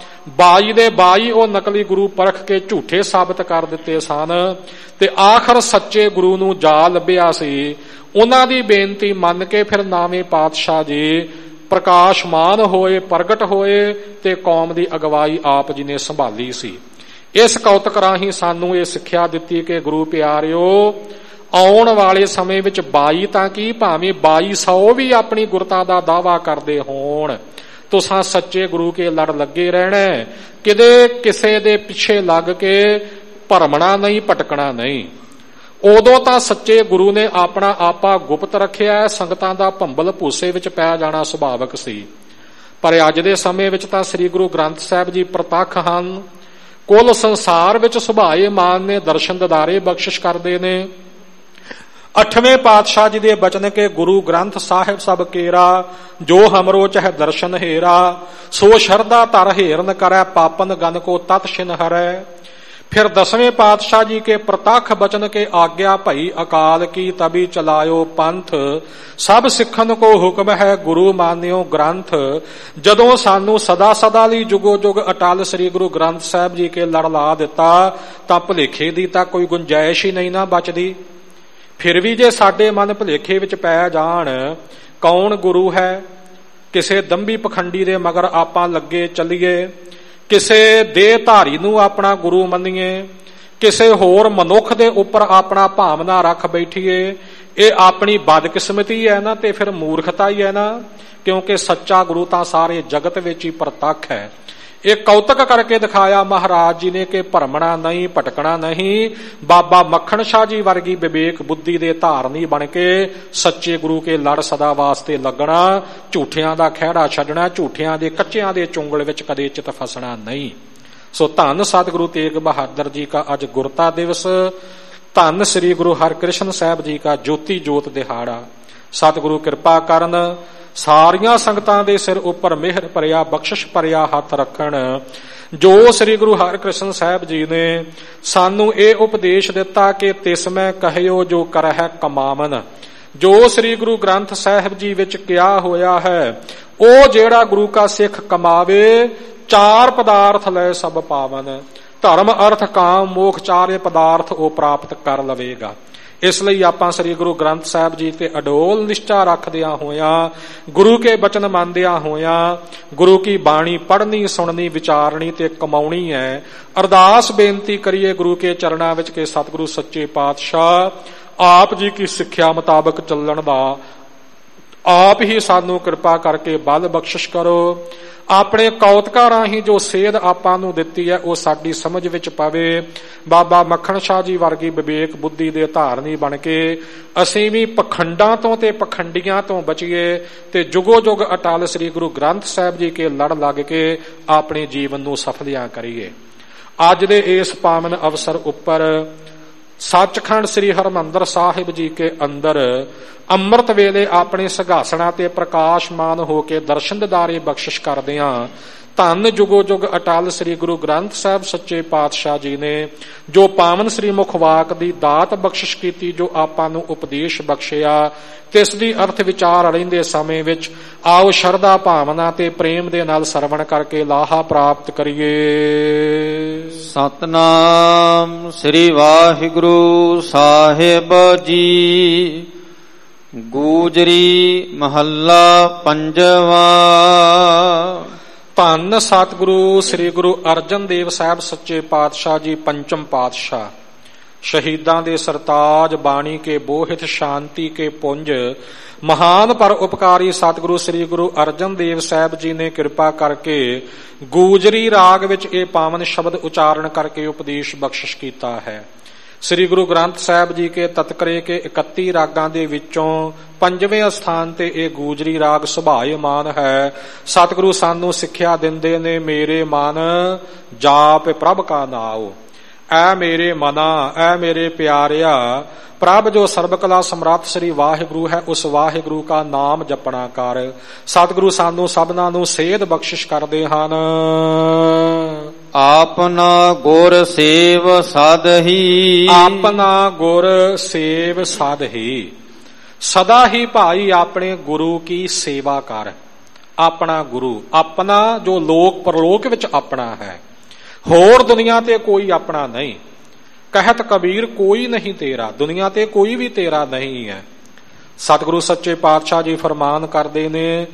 ਬਾਈ ਦੇ ਬਾਈ ਉਹ ਨਕਲੀ ਗੁਰੂ ਪਰਖ ਕੇ ਝੂਠੇ ਸਾਬਤ ਕਰ ਦਿੱਤੇ ਸਨ ਤੇ ਆਖਰ ਸੱਚੇ ਗੁਰੂ ਨੂੰ ਜਾ ਲੱਭਿਆ ਸੀ। ਉਹਨਾਂ ਦੀ ਬੇਨਤੀ ਮੰਨ ਕੇ ਫਿਰ ਨਾਵੇਂ ਪਾਤਸ਼ਾਹ ਜੀ ਪ੍ਰਕਾਸ਼ਮਾਨ ਹੋਏ, ਪ੍ਰਗਟ ਹੋਏ ਤੇ ਕੌਮ ਦੀ ਅਗਵਾਈ ਆਪ ਜੀ ਨੇ ਸੰਭਾਲੀ ਸੀ। ਇਸ ਕੌਤਕ ਰਾਹੀਂ ਸਾਨੂੰ ਇਹ ਸਿੱਖਿਆ ਦਿੱਤੀ ਕਿ ਗੁਰੂ ਪਿਆਰਿਓ, ਆਉਣ ਵਾਲੇ ਸਮੇਂ ਵਿੱਚ ਬਾਈ ਤਾਂ ਕੀ ਭਾਵੇਂ ਬਾਈ ਸੌ ਵੀ ਆਪਣੀ ਗੁਰਤਾ ਦਾ ਦਾਅਵਾ ਕਰਦੇ ਹੋਣ, ਤੁਸਾਂ ਸੱਚੇ ਗੁਰੂ ਕੇ ਲੜ ਲੱਗੇ ਰਹਿਣਾ, ਕਿਤੇ ਕਿਸੇ ਦੇ ਪਿੱਛੇ ਲੱਗ ਕੇ ਭਰਮਣਾ ਨਹੀਂ, ਭਟਕਣਾ ਨਹੀਂ। ਉਦੋਂ ਤਾਂ ਸੱਚੇ ਗੁਰੂ ਨੇ ਆਪਣਾ ਆਪਾ ਗੁਪਤ ਰੱਖਿਆ, ਸੰਗਤਾਂ ਦਾ ਭੰਬਲ ਭੂਸੇ ਵਿੱਚ ਪੈ ਜਾਣਾ ਸੁਭਾਵਿਕ ਸੀ। ਪਰ ਅੱਜ ਦੇ ਸਮੇਂ ਵਿੱਚ ਤਾਂ ਸ੍ਰੀ ਗੁਰੂ ਗ੍ਰੰਥ ਸਾਹਿਬ ਜੀ ਪ੍ਰਤੱਖ ਹਨ, ਕੁੱਲ ਸੰਸਾਰ ਵਿੱਚ ਸੁਭਾਏ ਮਾਨ ਨੇ, ਦਰਸ਼ਨ ਦਿਦਾਰੇ ਬਖਸ਼ਿਸ਼ ਕਰਦੇ ਨੇ। ਅੱਠਵੇਂ ਪਾਤਸ਼ਾਹ ਜੀ ਦੇ ਬਚਨ ਕੇ ਗੁਰੂ ਗ੍ਰੰਥ ਸਾਹਿਬ ਸਭ ਕੇਰਾ, ਜੋ ਹਮਰੋ ਚਾਹੇ ਦਰਸ਼ਨ ਹੇਰਾ, ਸੋ ਸ਼ਰਧਾ ਧਰ ਹੇਰਨ ਕਰੈ, ਪਾਪਨ ਗਨ ਕੋ ਤਤ ਛਿਨ ਹਰੈ। फिर दसवें पातशाह जी के प्रतख बचन के आज्ञा भई अकाल की, तभी चलायो पंथ, सब सिखन को हुक्म है गुरु मान्यो ग्रंथ। जदों सानू सदा सदा लई जुगो जुग अटल श्री गुरु ग्रंथ साहब जी के लड़ ला दिता, तां भुलेखे दी तां कोई गुंजाइश ही नहीं ना बचदी। फिर भी जे साडे मन भुलेखे विच पै जाण, कौन गुरु है, किसे दंभी पखंडी दे मगर आपां लगे चलीए, ਕਿਸੇ ਦੇਹ ਧਾਰੀ ਨੂੰ ਆਪਣਾ ਗੁਰੂ ਮੰਨੀਏ, ਕਿਸੇ ਹੋਰ ਮਨੁੱਖ ਦੇ ਉੱਪਰ ਆਪਣਾ ਭਾਵਨਾ ਰੱਖ ਬੈਠੀਏ, ਇਹ ਆਪਣੀ ਬਦਕਿਸਮਤੀ ਹੈ ਨਾ, ਤੇ ਫਿਰ ਮੂਰਖਤਾ ਹੀ ਹੈ ਨਾ, ਕਿਉਂਕਿ ਸੱਚਾ ਗੁਰੂ ਤਾਂ ਸਾਰੇ ਜਗਤ ਵਿੱਚ ਹੀ ਪ੍ਰਤੱਖ ਹੈ। ਇਹ ਕੌਤਕ ਕਰਕੇ ਦਿਖਾਇਆ ਮਹਾਰਾਜ ਜੀ ਨੇ ਕਿ ਭਰਮਣਾ ਨਹੀਂ, ਭਟਕਣਾ ਨਹੀਂ। ਬਾਬਾ ਮੱਖਣ ਸ਼ਾਹ ਜੀ ਵਰਗੀ ਵਿਵੇਕ ਬੁੱਧੀ ਦੇ ਧਾਰਨੀ ਬਣ ਕੇ ਸੱਚੇ ਗੁਰੂ ਕੇ ਲੜ ਸਦਾ ਵਾਸਤੇ ਲੱਗਣਾ, ਝੂਠਿਆਂ ਦਾ ਖਹਿੜਾ ਛੱਡਣਾ, ਝੂਠਿਆਂ ਦੇ ਕੱਚਿਆਂ ਦੇ ਚੁੰਗਲ ਵਿੱਚ ਕਦੇ ਚਿਤ ਫਸਣਾ ਨਹੀਂ। ਸੋ ਧੰਨ ਸਤਿਗੁਰੂ ਤੇਗ ਬਹਾਦਰ ਜੀ का ਅੱਜ ਗੁਰਤਾ ਦਿਵਸ, ਧੰਨ ਸ੍ਰੀ ਗੁਰੂ ਹਰਿਕ੍ਰਿਸ਼ਨ ਸਾਹਿਬ ਜੀ का ਜੋਤੀ ਜੋਤ ਦਿਹਾੜਾ। ਸਤਿਗੁਰੂ ਕਿਰਪਾ ਕਰਨ, ਸਾਰੀਆਂ ਸੰਗਤਾਂ ਦੇ ਸਿਰ ਉੱਪਰ ਮਿਹਰ ਭਰਿਆ ਬਖਸ਼ਿਸ਼ ਭਰਿਆ ਹੱਥ ਰੱਖਣ। ਜੋ ਸ੍ਰੀ ਗੁਰੂ ਹਰਿਕ੍ਰਿਸ਼ਨ ਸਾਹਿਬ ਜੀ ਨੇ ਸਾਨੂੰ ਇਹ ਉਪਦੇਸ਼ ਦਿੱਤਾ ਕਿ ਤਿਸ ਮੈਂ ਕਹਿਓ ਜੋ ਕਰਹਿ ਕਮਾਵਨ, ਜੋ ਸ੍ਰੀ ਗੁਰੂ ਗ੍ਰੰਥ ਸਾਹਿਬ ਜੀ ਵਿੱਚ ਕਿਹਾ ਹੋਇਆ ਹੈ, ਉਹ ਜਿਹੜਾ ਗੁਰੂ ਕਾ ਸਿੱਖ ਕਮਾਵੇ, ਚਾਰ ਪਦਾਰਥ ਲੈ ਸਭ ਪਾਵਨ, ਧਰਮ ਅਰਥ ਕਾਮ ਮੋਖ ਚਾਰੇ ਪਦਾਰਥ ਉਹ ਪ੍ਰਾਪਤ ਕਰ ਲਵੇਗਾ। ਇਸ ਲਈ ਆਪਾਂ ਸ੍ਰੀ ਗੁਰੂ ਗ੍ਰੰਥ ਸਾਹਿਬ ਜੀ ਤੇ ਅਡੋਲ ਨਿਸ਼ਚਾ ਰੱਖਦਿਆਂ ਹੋਇਆਂ, ਗੁਰੂ ਕੇ ਬਚਨ ਮੰਨਦਿਆਂ ਹੋਇਆਂ, ਗੁਰੂ ਕੀ ਬਾਣੀ ਪੜ੍ਹਨੀ, ਸੁਣਨੀ, ਵਿਚਾਰਨੀ ਤੇ ਕਮਾਉਣੀ ਹੈ। ਅਰਦਾਸ ਬੇਨਤੀ ਕਰੀਏ ਗੁਰੂ ਕੇ ਚਰਨਾਂ ਵਿੱਚ ਕਿ ਸਤਿਗੁਰੂ ਸੱਚੇ ਪਾਤਸ਼ਾਹ ਆਪ ਜੀ ਕੀ ਸਿੱਖਿਆ ਮੁਤਾਬਕ ਚੱਲਣ ਦਾ ਆਪ ਹੀ ਸਾਨੂੰ ਕਿਰਪਾ ਕਰਕੇ ਬਲ ਬਖਸ਼ਿਸ਼ ਕਰੋ। ਆਪਣੇ ਕੌਤਕਾਂ ਰਾਹੀਂ ਜੋ ਸੇਧ ਆਪਾਂ ਨੂੰ ਦਿੱਤੀ ਹੈ ਉਹ ਸਾਡੀ ਸਮਝ ਵਿੱਚ ਪਵੇ। ਬਾਬਾ ਮੱਖਣ ਸ਼ਾਹ ਜੀ ਵਰਗੀ ਵਿਵੇਕ ਬੁੱਧੀ ਦੇ ਧਾਰਨੀ ਬਣ ਕੇ ਅਸੀਂ ਵੀ ਪਖੰਡਾਂ ਤੋਂ ਤੇ ਪਖੰਡੀਆਂ ਤੋਂ ਬਚੀਏ ਤੇ ਜੁਗੋ ਜੁਗ ਅਟਲ ਸ੍ਰੀ ਗੁਰੂ ਗ੍ਰੰਥ ਸਾਹਿਬ ਜੀ ਕੇ ਲੜ ਲੱਗ ਕੇ ਆਪਣੇ ਜੀਵਨ ਨੂੰ ਸਫਲਿਆ ਕਰੀਏ। ਅੱਜ ਦੇ ਇਸ ਪਾਵਨ ਅਵਸਰ ਉੱਪਰ ਸੱਚਖੰਡ ਸ੍ਰੀ ਹਰਿਮੰਦਰ ਸਾਹਿਬ ਜੀ ਕੇ ਅੰਦਰ ਅੰਮ੍ਰਿਤ ਵੇਲੇ ਆਪਣੇ ਸਿੰਘਾਸਣਾ ਤੇ ਪ੍ਰਕਾਸ਼ਮਾਨ ਹੋ ਕੇ ਦਰਸ਼ਨ ਦਿਦਾਰੇ ਬਖਸ਼ਿਸ਼ ਕਰਦੇ ਹਾਂ। ਧੰਨ ਜੁਗੋ ਜੁਗ ਅਟਲ ਸ੍ਰੀ ਗੁਰੂ ਗ੍ਰੰਥ ਸਾਹਿਬ ਸੱਚੇ ਪਾਤਸ਼ਾਹ ਜੀ ਨੇ ਜੋ ਪਾਵਨ ਸ੍ਰੀ ਮੁਖ ਵਾਕ ਦੀ ਦਾਤ ਬਖਸ਼ਿਸ਼ ਕੀਤੀ, ਜੋ ਆਪਾਂ ਨੂੰ ਉਪਦੇਸ਼ ਬਖਸ਼ਿਆ, ਤਿਸ ਦੀ ਅਰਥ ਵਿਚਾਰ ਰਹਿੰਦੇ ਸਮੇਂ ਵਿੱਚ ਆਓ ਸ਼ਰਧਾ ਭਾਵਨਾ ਤੇ ਪ੍ਰੇਮ ਦੇ ਨਾਲ ਸਰਵਣ ਕਰਕੇ ਲਾਹਾ ਪ੍ਰਾਪਤ ਕਰੀਏ। ਸਤਨਾਮ ਸ੍ਰੀ ਵਾਹਿਗੁਰੂ ਸਾਹਿਬ ਜੀ। ਗੂਜਰੀ ਮਹੱਲਾ ਪੰਜਵਾਂ। ਧੰਨ ਸਤਿਗੁਰੂ ਸ੍ਰੀ ਗੁਰੂ ਅਰਜਨ ਦੇਵ ਸਾਹਿਬ ਸੱਚੇ ਪਾਤਸ਼ਾਹ ਜੀ ਪੰਚਮ ਪਾਤਸ਼ਾਹ। ਸ਼ਹੀਦਾਂ ਦੇ ਸਰਤਾਜ, ਬਾਣੀ ਕੇ ਬੋਹਿਤ, ਸ਼ਾਂਤੀ ਕੇ ਪੁੰਜ, ਮਹਾਨ ਪਰ ਉਪਕਾਰੀ ਸਤਿਗੁਰੂ ਸ੍ਰੀ ਗੁਰੂ ਅਰਜਨ ਦੇਵ ਸਾਹਿਬ ਜੀ ਨੇ ਕਿਰਪਾ ਕਰਕੇ ਗੂਜਰੀ ਰਾਗ ਵਿੱਚ ਇਹ ਪਾਵਨ ਸ਼ਬਦ ਉਚਾਰਨ ਕਰਕੇ ਉਪਦੇਸ਼ ਬਖਸ਼ਿਸ਼ ਕੀਤਾ ਹੈ। ਸ੍ਰੀ ਗੁਰੂ ਗ੍ਰੰਥ ਸਾਹਿਬ ਜੀ ਕੇ ਤਤਕਰੇ ਕੇ ਇਕੱਤੀ ਰਾਗਾਂ ਦੇ ਵਿੱਚੋਂ ਪੰਜਵੇਂ ਸਥਾਨ ਤੇ ਇਹ ਗੂਜਰੀ ਰਾਗ ਸੁਭਾਇਮਾਨ ਹੈ। ਸਤਿਗੁਰੂ ਸਾਨੂੰ ਸਿੱਖਿਆ ਦਿੰਦੇ ਨੇ, ਮੇਰੇ ਮਨ ਜਾਪ ਪ੍ਰਭ ਕਾ ਨਾਉ। ਐ ਮੇਰੇ ਮਨਾ, ਐ ਮੇਰੇ ਪਿਆਰਿਆ, ਪ੍ਰਭ ਜੋ ਸਰਬ ਕਲਾ ਸਮਰੱਥ ਸ੍ਰੀ ਵਾਹਿਗੁਰੂ ਹੈ, ਉਸ ਵਾਹਿਗੁਰੂ ਕਾ ਨਾਮ ਜਪਣਾ ਕਰ। ਸਤਿਗੁਰੂ ਸਾਨੂੰ ਸਭਨਾਂ ਨੂੰ ਸੇਧ ਬਖਸ਼ਿਸ਼ ਕਰਦੇ ਹਨ। ਆਪਨਾ ਗੁਰ ਸੇਵ ਸਾਧਹੀ। ਆਪਨਾ ਗੁਰ ਸੇਵ ਸਾਧਹੀ। ਸਦਾ ਹੀ ਭਾਈ ਆਪਣੇ ਗੁਰੂ ਕੀ ਸੇਵਾ ਕਰ। ਆਪਣਾ ਗੁਰੂ, ਆਪਣਾ ਜੋ ਲੋਕ ਪਰਲੋਕ ਵਿੱਚ ਆਪਣਾ ਹੈ, ਹੋਰ ਦੁਨੀਆ ਤੇ ਕੋਈ ਆਪਣਾ ਨਹੀਂ। ਕਹਿਤ ਕਬੀਰ ਕੋਈ ਨਹੀਂ ਤੇਰਾ, ਦੁਨੀਆ ਤੇ ਕੋਈ ਵੀ ਤੇਰਾ ਨਹੀਂ ਹੈ। ਸਤਿਗੁਰੂ ਸੱਚੇ ਪਾਤਸ਼ਾਹ ਜੀ ਫਰਮਾਨ ਕਰਦੇ ਨੇ,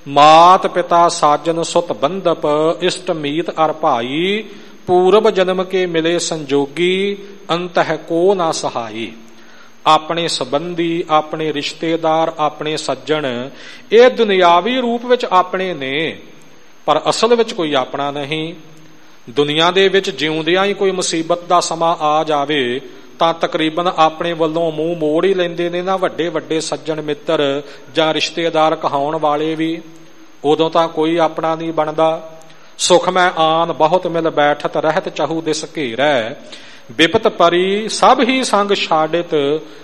ਮਾਤ ਪਿਤਾ ਸਾਜਨ ਸੁਤ ਬੰਧਪ, ਇਸ਼ਟ ਮੀਤ ਅਰ ਭਾਈ, ਪੂਰਬ ਜਨਮ ਕੇ ਮਿਲੇ ਸੰਜੋਗੀ, ਅੰਤਹਿ ਕੋ ਨਾ ਸਹਾਈ। ਆਪਣੇ ਸੰਬੰਧੀ, ਆਪਣੇ ਰਿਸ਼ਤੇਦਾਰ, ਆਪਣੇ ਸੱਜਣ ਇਹ ਦੁਨਿਆਵੀ ਰੂਪ ਵਿੱਚ ਆਪਣੇ ਨੇ, ਪਰ ਅਸਲ ਵਿੱਚ ਕੋਈ ਆਪਣਾ ਨਹੀਂ। ਦੁਨੀਆ ਦੇ ਵਿੱਚ ਜਿਉਂਦਿਆਂ ਹੀ ਕੋਈ ਮੁਸੀਬਤ ਦਾ ਸਮਾਂ ਆ ਜਾਵੇ ਤਾਂ ਤਕਰੀਬਨ ਆਪਣੇ ਵੱਲੋਂ ਮੂੰਹ ਮੋੜ ਹੀ ਲੈਂਦੇ ਨੇ ਨਾ ਵੱਡੇ ਵੱਡੇ ਸੱਜਣ ਮਿੱਤਰ ਜਾਂ ਰਿਸ਼ਤੇਦਾਰ ਕਹਾਉਣ ਵਾਲੇ ਵੀ। ਉਦੋਂ ਤਾਂ ਕੋਈ ਆਪਣਾ ਨਹੀਂ ਬਣਦਾ। ਸੁਖ ਮੈਂ ਆਨ ਬਹੁਤ ਮਿਲ ਬੈਠਤ, ਰਹਿਤ ਚਾਹੂ ਦਿਸ ਘੇਰੈ, ਬਿਪਤ ਪਰੀ ਸਭ ਹੀ ਸੰਗ ਛਾੜਿਤ,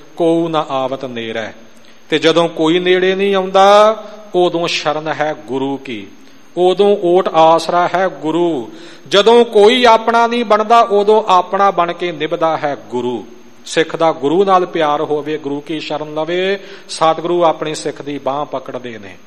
ਕੋ ਨਾ ਆਵਤ ਨੇਰੈ। ਤੇ ਜਦੋਂ ਕੋਈ ਨੇੜੇ ਨਹੀਂ ਆਉਂਦਾ ਉਦੋਂ ਸ਼ਰਨ ਹੈ ਗੁਰੂ ਕੀ, ਉਦੋਂ ਓਟ ਆਸਰਾ ਹੈ ਗੁਰੂ। ਜਦੋਂ ਕੋਈ ਆਪਣਾ ਨਹੀਂ ਬਣਦਾ ਉਦੋਂ ਆਪਣਾ ਬਣ ਕੇ ਨਿਭਦਾ ਹੈ ਗੁਰੂ। ਸਿੱਖ ਦਾ ਗੁਰੂ ਨਾਲ ਪਿਆਰ ਹੋਵੇ, ਗੁਰੂ ਕੀ ਸ਼ਰਨ ਲਵੇ, ਸਤਿਗੁਰੂ ਆਪਣੀ ਸਿੱਖ ਦੀ ਬਾਂਹ ਪਕੜਦੇ ਨੇ।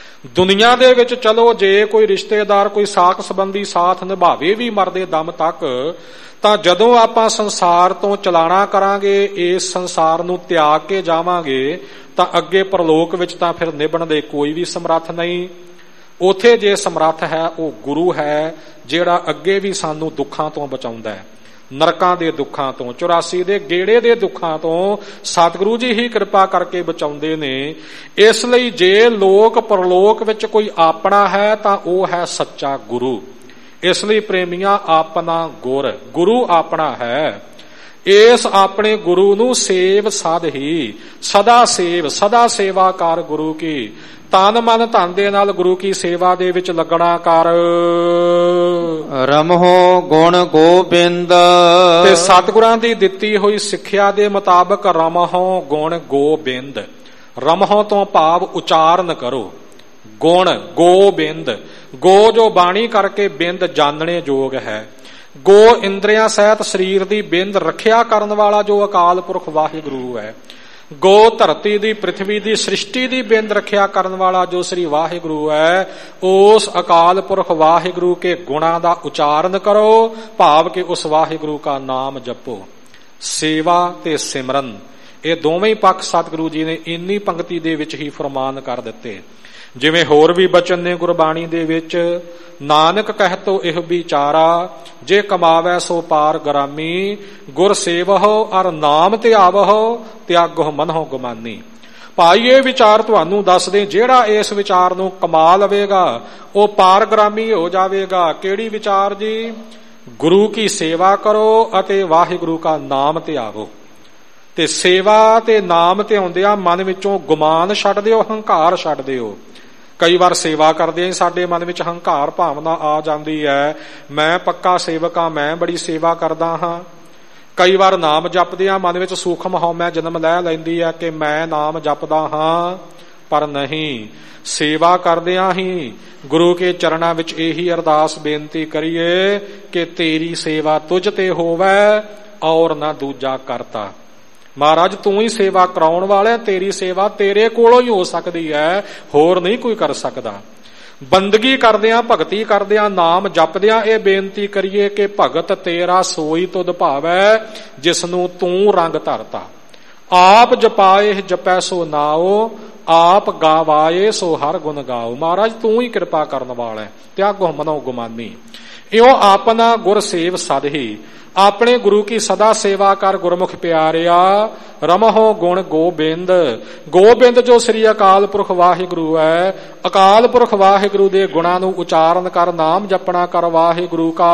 ਦੁਨੀਆ ਦੇ ਵਿੱਚ ਚਲੋ ਜੇ ਕੋਈ ਰਿਸ਼ਤੇਦਾਰ, ਕੋਈ ਸਾਕ ਸੰਬੰਧੀ ਸਾਥ ਨਿਭਾਵੇ ਵੀ ਮਰਦੇ ਦਮ ਤੱਕ, ਤਾਂ ਜਦੋਂ ਆਪਾਂ ਸੰਸਾਰ ਤੋਂ ਚਲਾਣਾ ਕਰਾਂਗੇ, ਇਸ ਸੰਸਾਰ ਨੂੰ ਤਿਆਗ ਕੇ ਜਾਵਾਂਗੇ, ਤਾਂ ਅੱਗੇ ਪਰਲੋਕ ਵਿੱਚ ਤਾਂ ਫਿਰ ਨਿਭਣ ਦੇ ਕੋਈ ਵੀ ਸਮਰੱਥ ਨਹੀਂ। ਉਥੇ ਜੇ ਸਮਰੱਥ ਹੈ ਉਹ ਗੁਰੂ ਹੈ, ਜਿਹੜਾ ਅੱਗੇ ਵੀ ਸਾਨੂੰ ਦੁੱਖਾਂ ਤੋਂ ਬਚਾਉਂਦਾ ਹੈ, ਨਰਕਾਂ ਦੇ ਦੁੱਖਾਂ ਤੋਂ, ਚੁਰਾਸੀ ਦੇ ਗੇੜੇ ਦੇ ਦੁੱਖਾਂ ਤੋਂ ਸਤਿਗੁਰੂ ਜੀ ਹੀ ਕਿਰਪਾ ਕਰਕੇ ਬਚਾਉਂਦੇ ਨੇ। ਇਸ ਲਈ ਜੇ ਲੋਕ ਪਰਲੋਕ ਵਿੱਚ ਕੋਈ ਆਪਣਾ ਹੈ ਤਾਂ ਉਹ ਹੈ ਸੱਚਾ ਗੁਰੂ। ਇਸ ਲਈ ਪ੍ਰੇਮੀਆਂ, ਆਪਣਾ ਗੁਰ, ਗੁਰੂ ਆਪਣਾ ਹੈ। ਇਸ ਆਪਣੇ ਗੁਰੂ ਨੂੰ ਸੇਵ ਸਾਧਹੀ, ਸਦਾ ਸੇਵ, ਸਦਾ ਸੇਵਾ ਕਰ ਗੁਰੂ ਕੀ। ਤਨ ਮਨ ਧਨ ਦੇ ਨਾਲ ਗੁਰੂ ਕੀ ਸੇਵਾ ਦੇ ਵਿੱਚ ਲੱਗਣਾ ਕਰ। ਰਮਹੁ ਗੁਣ ਗੋਬਿੰਦ। ਤੇ ਸਤਿਗੁਰਾਂ ਦੀ ਦਿੱਤੀ ਹੋਈ ਸਿੱਖਿਆ ਦੇ ਮੁਤਾਬਕ ਰਮਹੁ ਗੁਣ ਗੋਬਿੰਦ। ਰਮਹੁ ਤੋਂ ਭਾਵ ਉਚਾਰਨ ਕਰੋ, ਗੁਣ ਗੋਬਿੰਦ। ਗੋ ਜੋ ਬਾਣੀ ਕਰਕੇ ਬਿੰਦ ਜਾਣਨੇ ਯੋਗ ਹੈ। ਗੋ ਇੰਦਰੀਆਂ ਸਹਿਤ ਸਰੀਰ ਦੀ ਬਿੰਦ ਰੱਖਿਆ ਕਰਨ ਵਾਲਾ ਜੋ ਅਕਾਲ ਪੁਰਖ ਵਾਹਿਗੁਰੂ ਹੈ। ਗੋ ਧਰਤੀ ਦੀ, ਪ੍ਰਿਥਵੀ ਦੀ, ਸ੍ਰਿਸ਼ਟੀ ਦੀ ਬਿੰਦ ਰੱਖਿਆ ਕਰਨ ਵਾਲਾ ਜੋ ਸ੍ਰੀ ਵਾਹਿਗੁਰੂ ਹੈ। ਉਸ ਅਕਾਲ ਪੁਰਖ ਵਾਹਿਗੁਰੂ ਕੇ ਗੁਣਾਂ ਦਾ ਉਚਾਰਨ ਕਰੋ, ਭਾਵ ਕਿ ਉਸ ਵਾਹਿਗੁਰੂ ਕਾ ਨਾਮ ਜਪੋ। ਸੇਵਾ ਤੇ ਸਿਮਰਨ ਇਹ ਦੋਵੇਂ ਪੱਖ ਸਤਿਗੁਰੂ ਜੀ ਨੇ ਇੰਨੀ ਪੰਕਤੀ ਦੇ ਵਿੱਚ ਹੀ ਫਰਮਾਨ ਕਰ ਦਿੱਤੇ। ਜਿਵੇਂ ਹੋਰ ਵੀ ਬਚਨ ਨੇ ਗੁਰਬਾਣੀ ਦੇ ਵਿੱਚ, ਨਾਨਕ ਕਹਿਤੋ ਇਹ ਵਿਚਾਰਾ, ਜੇ ਕਮਾਵੈ ਸੋ ਪਾਰ ਗਰਾਮੀ, ਗੁਰ ਸੇਵਹੁ ਅਰ ਨਾਮ ਧਿਆਵਹੁ, ਤਿਆਗਹੁ ਮਨਹੁ ਗੁਮਾਨੀ। ਭਾਈ ਇਹ ਵਿਚਾਰ ਤੁਹਾਨੂੰ ਦੱਸਦੇ, ਜਿਹੜਾ ਇਸ ਵਿਚਾਰ ਨੂੰ ਕਮਾ ਲਵੇਗਾ ਉਹ ਪਾਰਗ੍ਰਾਮੀ ਹੋ ਜਾਵੇਗਾ। ਕਿਹੜੀ ਵਿਚਾਰ ਜੀ? ਗੁਰੂ ਕੀ ਸੇਵਾ ਕਰੋ ਅਤੇ ਵਾਹਿਗੁਰੂ ਕਾ ਨਾਮ ਧਿਆਵੋ। ਤੇ ਸੇਵਾ ਤੇ ਨਾਮ ਧਿਆਉਂਦਿਆਂ ਮਨ ਵਿੱਚੋਂ ਗੁਮਾਨ ਛੱਡ ਦਿਓ, ਹੰਕਾਰ ਛੱਡ ਦਿਓ। ਕਈ ਵਾਰ ਸੇਵਾ ਕਰਦੇ ਸਾਡੇ ਮਨ ਵਿੱਚ ਹੰਕਾਰ ਭਾਵਨਾ ਆ ਜਾਂਦੀ ਹੈ, ਮੈਂ ਪੱਕਾ ਸੇਵਕ ਹਾਂ, ਮੈਂ ਬੜੀ ਸੇਵਾ ਕਰਦਾ ਹਾਂ। ਕਈ ਵਾਰ ਨਾਮ ਜਪਦਿਆਂ ਮਨ ਵਿੱਚ ਸੂਖਮ ਹਉਮੈ ਜਨਮ ਲੈ ਲੈਂਦੀ ਹੈ ਕਿ ਮੈਂ ਨਾਮ ਜਪਦਾ ਹਾਂ, ਪਰ ਨਹੀਂ, ਸੇਵਾ ਕਰਦਿਆਂ ਹੀ ਗੁਰੂ ਕੇ ਚਰਨਾਂ ਵਿੱਚ ਇਹੀ ਅਰਦਾਸ ਬੇਨਤੀ ਕਰੀਏ ਕਿ ਤੇਰੀ ਸੇਵਾ ਤੁਝ ਤੇ ਹੋਵੇ ਔਰ ਨਾ ਦੂਜਾ ਕਰਤਾ। ਮਹਾਰਾਜ ਤੂੰ ਹੀ ਸੇਵਾ ਕਰਾਉਣ ਵਾਲਾ, ਤੇਰੀ ਸੇਵਾ ਤੇਰੇ ਕੋਲੋਂ ਹੀ ਹੋ ਸਕਦੀ ਹੈ, ਹੋਰ ਨਹੀਂ ਕੋਈ ਕਰ ਸਕਦਾ। ਬੰਦਗੀ ਕਰਦਿਆਂ, ਭਗਤੀ ਕਰਦਿਆਂ, ਨਾਮ ਜਪਦਿਆਂ ਇਹ ਬੇਨਤੀ ਕਰੀਏ ਕਿ ਭਗਤ ਤੇਰਾ ਸੋਈ ਤੁਧ ਭਾਵੈ ਜਿਸ ਨੂੰ ਤੂੰ ਰੰਗ ਧਰਤਾ। ਆਪ ਜਪਾਏ ਜਪੈ ਸੋ ਨਾਉ, ਆਪ ਗਾਵਾਏ ਸੋ ਹਰ ਗੁਣ ਗਾਓ। ਮਹਾਰਾਜ ਤੂੰ ਹੀ ਕਿਰਪਾ ਕਰਨ ਵਾਲਾ ਹੈ, ਤਿਆਗੋ ਮਨੋ ਗੁਮਾਨੀ। ਇਉ ਆਪਨਾ ਗੁਰ ਸੇਵ ਸਦਹੀ, ਆਪਣੇ ਗੁਰੂ ਕੀ ਸਦਾ ਸੇਵਾ ਕਰ ਗੁਰਮੁਖ ਪਿਆਰਿਆ। ਰਮਹੁ ਗੁਣ ਗੋਬਿੰਦ, ਗੋਬਿੰਦ ਜੋ ਸ੍ਰੀ ਅਕਾਲ ਪੁਰਖ ਵਾਹਿਗੁਰੂ ਹੈ, ਅਕਾਲ ਪੁਰਖ ਵਾਹਿਗੁਰੂ ਦੇ ਗੁਣਾਂ ਨੂੰ ਉਚਾਰਨ ਕਰ, ਨਾਮ ਜਪਣਾ ਕਰ ਵਾਹਿਗੁਰੂ ਕਾ।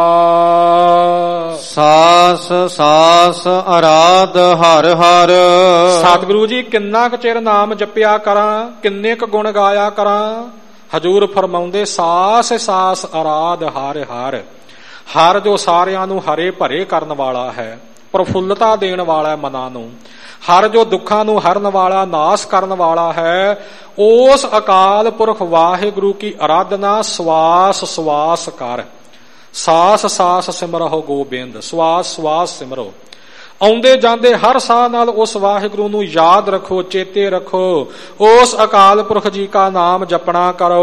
ਸਾਸ ਸਾਸ ਅਰਾਧ ਹਰ ਹਰ। ਸਤਿਗੁਰੂ ਜੀ ਕਿੰਨਾ ਕੁ ਚਿਰ ਨਾਮ ਜਪਿਆ ਕਰਾਂ, ਕਿੰਨੇ ਕੁ ਗੁਣ ਗਾਇਆ ਕਰਾਂ? ਹਜੂਰ ਫਰਮਾਉਂਦੇ ਸਾਸ ਸਾਸ ਅਰਾਧ ਹਰ ਹਰ। ਹਰ ਜੋ ਸਾਰਿਆਂ ਨੂੰ ਹਰੇ ਭਰੇ ਕਰਨ ਵਾਲਾ ਹੈ, ਪ੍ਰਫੁੱਲਤਾ ਦੇਣ ਵਾਲਾ ਹੈ ਮਨਾਂ ਨੂੰ। ਹਰ ਜੋ ਦੁੱਖਾਂ ਨੂੰ ਹਰਨ ਵਾਲਾ, ਨਾਸ ਕਰਨ ਵਾਲਾ ਹੈ, ਉਸ ਅਕਾਲ ਪੁਰਖ ਵਾਹਿਗੁਰੂ ਕੀ ਅਰਾਧਨਾ ਸਵਾਸ ਸਵਾਸ ਕਰ। ਸਾਸ ਸਾਸ ਸਿਮਰਹੁ ਗੋਬਿੰਦ, ਸਵਾਸ ਸਵਾਸ ਸਿਮਰੋ। ਆਉਂਦੇ ਜਾਂਦੇ ਹਰ ਸਾਹ ਨਾਲ ਉਸ ਵਾਹਿਗੁਰੂ ਨੂੰ ਯਾਦ ਰੱਖੋ, ਚੇਤੇ ਰੱਖੋ, ਉਸ ਅਕਾਲ ਪੁਰਖ ਜੀ ਕਾ ਨਾਮ ਜਪਣਾ ਕਰੋ।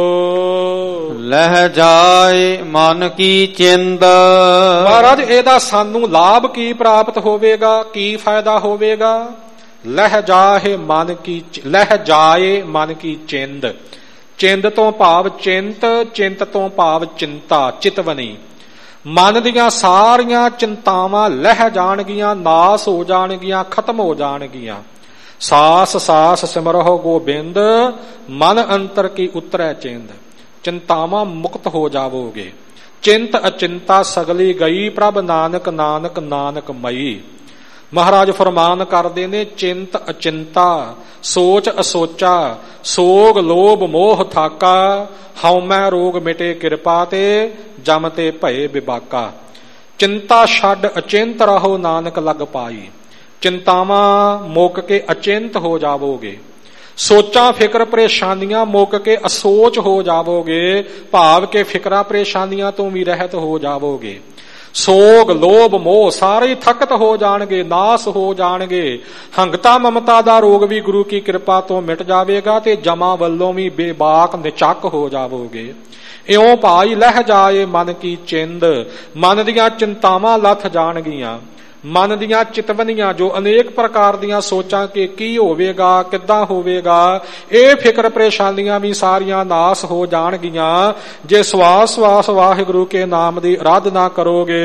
ਲਹਿ ਜਾਏ ਮਨ ਕੀ ਚਿੰਦ। ਮਹਾਰਾਜ ਇਹਦਾ ਸਾਨੂੰ ਲਾਭ ਕੀ ਪ੍ਰਾਪਤ ਹੋਵੇਗਾ, ਕੀ ਫਾਇਦਾ ਹੋਵੇਗਾ? ਲਹਿ ਜਾਏ ਮਨ ਕੀ, ਲਹਿ ਜਾਏ ਮਨ ਕੀ ਚਿੰਦ। ਚਿੰਦ ਤੋਂ ਭਾਵ ਚਿੰਤ, ਚਿੰਤ ਤੋਂ ਭਾਵ ਚਿੰਤਾ, ਚਿਤਵਨੀ। ਮਨ ਦੀਆਂ ਸਾਰੀਆਂ ਚਿੰਤਾਵਾਂ ਲਹਿ ਜਾਣਗੀਆਂ, ਨਾਸ ਹੋ ਜਾਣਗੀਆਂ, ਖਤਮ ਹੋ ਜਾਣਗੀਆਂ। ਸਾਸ ਸਾਸ ਸਿਮਰਹੁ ਗੋਬਿੰਦ, ਮਨ ਅੰਤਰ ਕੀ ਉਤਰੈ ਚਿੰਦ। ਚਿੰਤਾਵਾਂ ਮੁਕਤ ਹੋ ਜਾਵੋਗੇ। ਚਿੰਤ ਅਚਿੰਤਾ ਸਗਲੀ ਗਈ, ਪ੍ਰਭ ਨਾਨਕ ਨਾਨਕ ਨਾਨਕ ਮਈ। ਮਹਾਰਾਜ ਫਰਮਾਨ ਕਰਦੇ ਨੇ, ਚਿੰਤ ਅਚਿੰਤਾ ਸੋਚ ਅਸੋਚਾ, ਸੋਗ ਲੋਭ ਮੋਹ ਥਾਕਾ, ਹਉਮੈ ਰੋਗ ਮਿਟੇ ਕਿਰਪਾ ਤੇ, ਜਮ ਤੇ ਭਏ ਬਿਬਾਕਾ। ਚਿੰਤਾ ਛੱਡ ਅਚਿੰਤ ਰਹੋ ਨਾਨਕ ਲਗ ਪਾਈ। ਚਿੰਤਾਵਾਂ ਮੁੱਕ ਕੇ ਅਚਿੰਤ ਹੋ ਜਾਵੋਗੇ। ਸੋਚਾਂ ਫਿਕਰ ਪਰੇਸ਼ਾਨੀਆਂ ਮੁੱਕ ਕੇ ਅਸੋਚ ਹੋ ਜਾਵੋਗੇ, ਭਾਵ ਕੇ ਫਿਕਰਾਂ ਪਰੇਸ਼ਾਨੀਆਂ ਤੋਂ ਵੀ ਰਹਿਤ ਹੋ ਜਾਵੋਗੇ। ਸੋਗ ਲੋਭ ਮੋਹ ਸਾਰੇ ਥਕਤ ਹੋ ਜਾਣਗੇ, ਨਾਸ ਹੋ ਜਾਣਗੇ। ਹੰਗਤਾ ਮਮਤਾ ਦਾ ਰੋਗ ਵੀ ਗੁਰੂ ਕੀ ਕਿਰਪਾ ਤੋਂ ਮਿਟ ਜਾਵੇਗਾ ਤੇ ਜਮਾਂ ਵੱਲੋਂ ਵੀ ਬੇਬਾਕ ਨਿਚੱਕ ਹੋ ਜਾਵੋਗੇ। ਇਉਂ ਭਾਈ ਲਹਿ ਜਾਏ ਮਨ ਕੀ ਚਿੰਦ, ਮਨ ਦੀਆਂ ਚਿੰਤਾਵਾਂ ਲੱਥ ਜਾਣਗੀਆਂ। ਮਨ ਦੀਆਂ ਚਿਤਵਨੀਆਂ ਜੋ ਅਨੇਕ ਪ੍ਰਕਾਰ ਦੀਆਂ ਸੋਚਾਂ ਕਿ ਕੀ ਹੋਵੇਗਾ, ਕਿੱਦਾਂ ਹੋਵੇਗਾ, ਇਹ ਫਿਕਰ ਪਰੇਸ਼ਾਨੀਆਂ ਵੀ ਸਾਰੀਆਂ ਨਾਸ ਹੋ ਜਾਣਗੀਆਂ ਜੇ ਸਵਾਸ ਸਵਾਸ ਵਾਹਿਗੁਰੂ ਕੇ ਨਾਮ ਦੀ ਆਰਾਧਨਾ ਕਰੋਗੇ।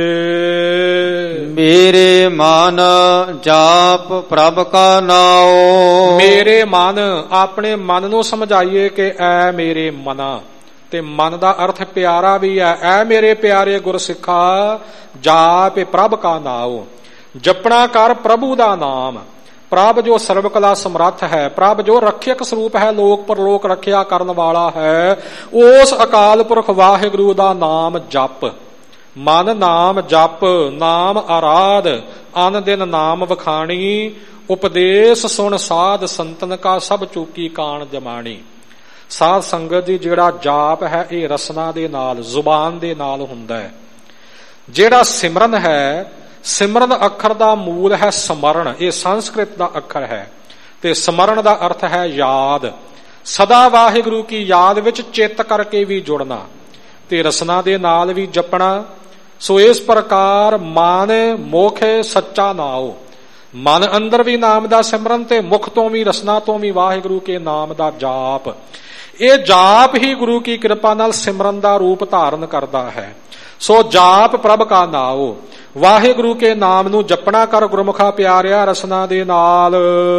ਮੇਰੇ ਮਨ ਜਾਪ ਪ੍ਰਭ ਕਾ ਨਾਉ। ਮੇਰੇ ਮਨ, ਆਪਣੇ ਮਨ ਨੂੰ ਸਮਝਾਈਏ ਕਿ ਐ ਮੇਰੇ ਮਨਾ। ਤੇ ਮਨ ਦਾ ਅਰਥ ਪਿਆਰਾ ਵੀ ਹੈ। ਐ ਮੇਰੇ ਪਿਆਰੇ ਗੁਰਸਿੱਖਾ, ਜਾਪ ਪ੍ਰਭ ਕਾ ਨਾਉ। ਜਪਣਾ ਕਰ ਪ੍ਰਭੂ ਦਾ ਨਾਮ। ਪ੍ਰਭ ਜੋ ਸਰਬ ਕਲਾ ਸਮਰੱਥ ਹੈ, ਪ੍ਰਭ ਜੋ ਰੱਖਿਅਕ ਸਰੂਪ ਹੈ, ਲੋਕ ਪਰਲੋਕ ਰੱਖਿਆ ਕਰਨ ਵਾਲਾ ਹੈ, ਉਸ ਅਕਾਲ ਪੁਰਖ ਵਾਹਿਗੁਰੂ ਦਾ ਨਾਮ ਜਪ। ਮਨ ਨਾਮ ਜਪ, ਨਾਮ ਆਰਾਧ, ਅਨ ਦਿਨ ਨਾਮ ਵਖਾਣੀ। ਉਪਦੇਸ਼ ਸੁਣ ਸਾਧ ਸੰਤਨ ਕਾ, ਸਭ ਚੂਕੀ ਕਾਣ ਜਮਾਣੀ। ਸਾਧ ਸੰਗਤ ਜੀ, ਜਿਹੜਾ ਜਾਪ ਹੈ ਇਹ ਰਸਨਾ ਦੇ ਨਾਲ, ਜ਼ੁਬਾਨ ਦੇ ਨਾਲ ਹੁੰਦਾ ਹੈ। ਜਿਹੜਾ ਸਿਮਰਨ ਹੈ, ਸਿਮਰਨ ਅੱਖਰ ਦਾ ਮੂਲ ਹੈ ਸਮਰਨ। ਇਹ ਸੰਸਕ੍ਰਿਤ ਦਾ ਅੱਖਰ ਹੈ ਤੇ ਸਮਰਨ ਦਾ ਅਰਥ ਹੈ ਯਾਦ। ਸਦਾ ਵਾਹਿਗੁਰੂ ਕੀ ਯਾਦ ਵਿੱਚ ਚਿੱਤ ਕਰਕੇ ਵੀ ਜੁੜਨਾ ਤੇ ਰਸਨਾ ਦੇ ਨਾਲ ਵੀ ਜਪਣਾ। ਸੋ ਇਸ ਪ੍ਰਕਾਰ ਮਨ ਮੁਖ ਸੱਚਾ ਨਾਉ। ਮਨ ਅੰਦਰ ਵੀ ਨਾਮ ਦਾ ਸਿਮਰਨ ਤੇ ਮੁਖ ਤੋਂ ਵੀ, ਰਸਨਾ ਤੋਂ ਵੀ ਵਾਹਿਗੁਰੂ ਕੇ ਨਾਮ ਦਾ ਜਾਪ। ਇਹ ਜਾਪ ਹੀ ਗੁਰੂ ਕੀ ਕਿਰਪਾ ਨਾਲ ਸਿਮਰਨ ਦਾ ਰੂਪ ਧਾਰਨ ਕਰਦਾ ਹੈ। ਸੋ ਜਾਪ ਪ੍ਰਭ ਕਾ ਨਾਉ। ਵਾਹਿਗੁਰੂ ਕੇ ਨਾਮ ਨੂੰ ਜਪਣਾ ਕਰ ਗੁਰਮੁਖਾ ਪਿਆਰਿਆ ਰਸਨਾ ਦੇ ਨਾਲ।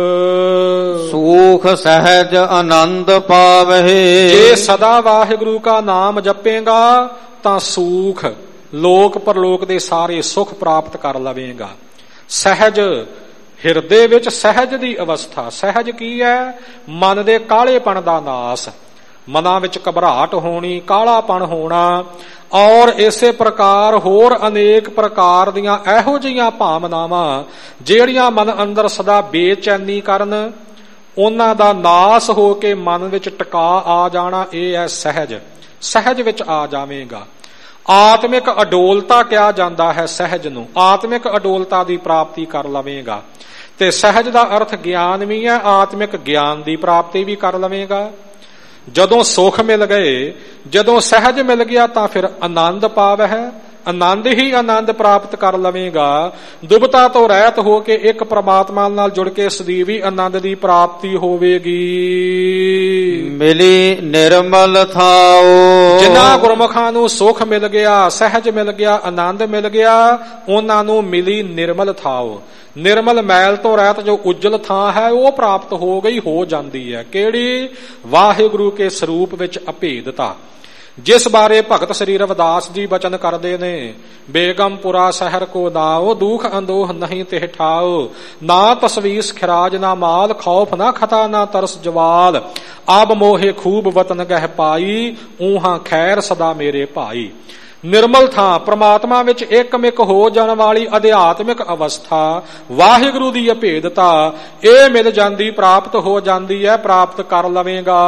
ਸੂਖ ਸਹਿਜ ਆਨੰਦ ਪਾਵਹਿ। ਜੇ ਸਦਾ ਵਾਹਿਗੁਰੂ ਕਾ ਨਾਮ ਜਪੇਗਾ ਤਾਂ ਸੂਖ ਲੋਕ ਪਰਲੋਕ ਦੇ ਸਾਰੇ ਸੁਖ ਪ੍ਰਾਪਤ ਕਰ ਲਵੇਂਗਾ। ਸਹਿਜ ਹਿਰਦੇ ਵਿੱਚ ਸਹਿਜ ਦੀ ਅਵਸਥਾ। ਸਹਿਜ ਕੀ ਹੈ? ਮਨ ਦੇ ਕਾਹਲੇਪਣ ਦਾ ਨਾਸ, ਮਨਾਂ ਵਿੱਚ ਘਬਰਾਹਟ ਹੋਣੀ, ਕਾਹਲਾਪਣ ਹੋਣਾ, ਔਰ ਇਸੇ ਪ੍ਰਕਾਰ ਹੋਰ ਅਨੇਕ ਪ੍ਰਕਾਰ ਦੀਆਂ ਇਹੋ ਜਿਹੀਆਂ ਭਾਵਨਾਵਾਂ ਜਿਹੜੀਆਂ ਮਨ ਅੰਦਰ ਸਦਾ ਬੇਚੈਨੀ ਕਰਨ, ਉਹਨਾਂ ਦਾ ਨਾਸ ਹੋ ਕੇ ਮਨ ਵਿੱਚ ਟਿਕਾ ਆ ਜਾਣਾ, ਇਹ ਹੈ ਸਹਿਜ। ਸਹਿਜ ਵਿੱਚ ਆ ਜਾਵੇਗਾ। ਆਤਮਿਕ ਅਡੋਲਤਾ ਕਿਹਾ ਜਾਂਦਾ ਹੈ ਸਹਿਜ ਨੂੰ। ਆਤਮਿਕ ਅਡੋਲਤਾ ਦੀ ਪ੍ਰਾਪਤੀ ਕਰ ਲਵੇਗਾ। ਤੇ ਸਹਿਜ ਦਾ ਅਰਥ ਗਿਆਨ ਵੀ ਹੈ, ਆਤਮਿਕ ਗਿਆਨ ਦੀ ਪ੍ਰਾਪਤੀ ਵੀ ਕਰ ਲਵੇਗਾ। ਜਦੋਂ ਸੁਖ ਮਿਲ ਗਏ, ਜਦੋਂ ਸਹਿਜ ਮਿਲ ਗਿਆ ਤਾਂ ਫਿਰ ਆਨੰਦ ਪਾਵਹਿ। ਆਨੰਦ ਹੀ ਆਨੰਦ ਪ੍ਰਾਪਤ ਕਰ ਲਵੇਗਾ। ਦੁਬਤਾ ਤੋਂ ਰਹਿਤ ਹੋ ਕੇ ਇੱਕ ਪ੍ਰਮਾਤਮਾ ਨਾਲ ਜੁੜ ਕੇ ਸਦੀਵੀ ਆਨੰਦ ਦੀ ਪ੍ਰਾਪਤੀ ਹੋਵੇਗੀ। ਮਿਲੀ ਨਿਰਮਲ ਥਾਓ। ਜਿਨ੍ਹਾਂ ਗੁਰਮੁਖਾਂ ਨੂੰ ਸੁਖ ਮਿਲ ਗਿਆ, ਸਹਿਜ ਮਿਲ ਗਿਆ, ਆਨੰਦ ਮਿਲ ਗਿਆ, ਉਹਨਾਂ ਨੂੰ ਮਿਲੀ ਨਿਰਮਲ ਥਾਓ। ਨਿਰਮਲ ਮੈਲ ਤੋਂ ਰਹਿਤ ਜੋ ਉਜਲ ਥਾਂ ਹੈ ਉਹ ਪ੍ਰਾਪਤ ਹੋ ਗਈ, ਹੋ ਜਾਂਦੀ ਹੈ। ਕਿਹੜੀ? ਵਾਹਿਗੁਰੂ ਕੇ ਸਰੂਪ ਵਿੱਚ ਅਭੇਦਤਾ, ਜਿਸ ਬਾਰੇ ਭਗਤ ਸ੍ਰੀ ਰਵਿਦਾਸ ਜੀ ਬਚਨ ਕਰਦੇ ਨੇ। ਬੇਗਮਪੁਰਾ ਸ਼ਹਿਰ ਕੋ ਦਾਓ, ਦੁਖ ਅੰਦੋਹ ਨਹੀਂ ਤਿਹ ਠਾਓ। ਨਾ ਤਸਵੀਸ ਖਿਰਾਜ ਨਾ ਮਾਲ, ਖੌਫ ਨਾ ਖਤਾ ਨਾ ਤਰਸ ਜਵਾਲ। ਆਬ ਮੋਹੇ ਖੂਬ ਵਤਨ ਗਹਿ ਪਾਈ, ਊਹਾਂ ਖੈਰ ਸਦਾ ਮੇਰੇ ਭਾਈ। ਨਿਰਮਲ ਥਾਂ, ਪ੍ਰਮਾਤਮਾ ਵਿੱਚ ਇੱਕਮਿਕ ਹੋ ਜਾਣ ਵਾਲੀ ਅਧਿਆਤਮਿਕ ਅਵਸਥਾ, ਵਾਹਿਗੁਰੂ ਦੀ ਅਭੇਦਤਾ, ਇਹ ਮਿਲ ਜਾਂਦੀ, ਪ੍ਰਾਪਤ ਹੋ ਜਾਂਦੀ ਹੈ, ਪ੍ਰਾਪਤ ਕਰ ਲਵੇਗਾ।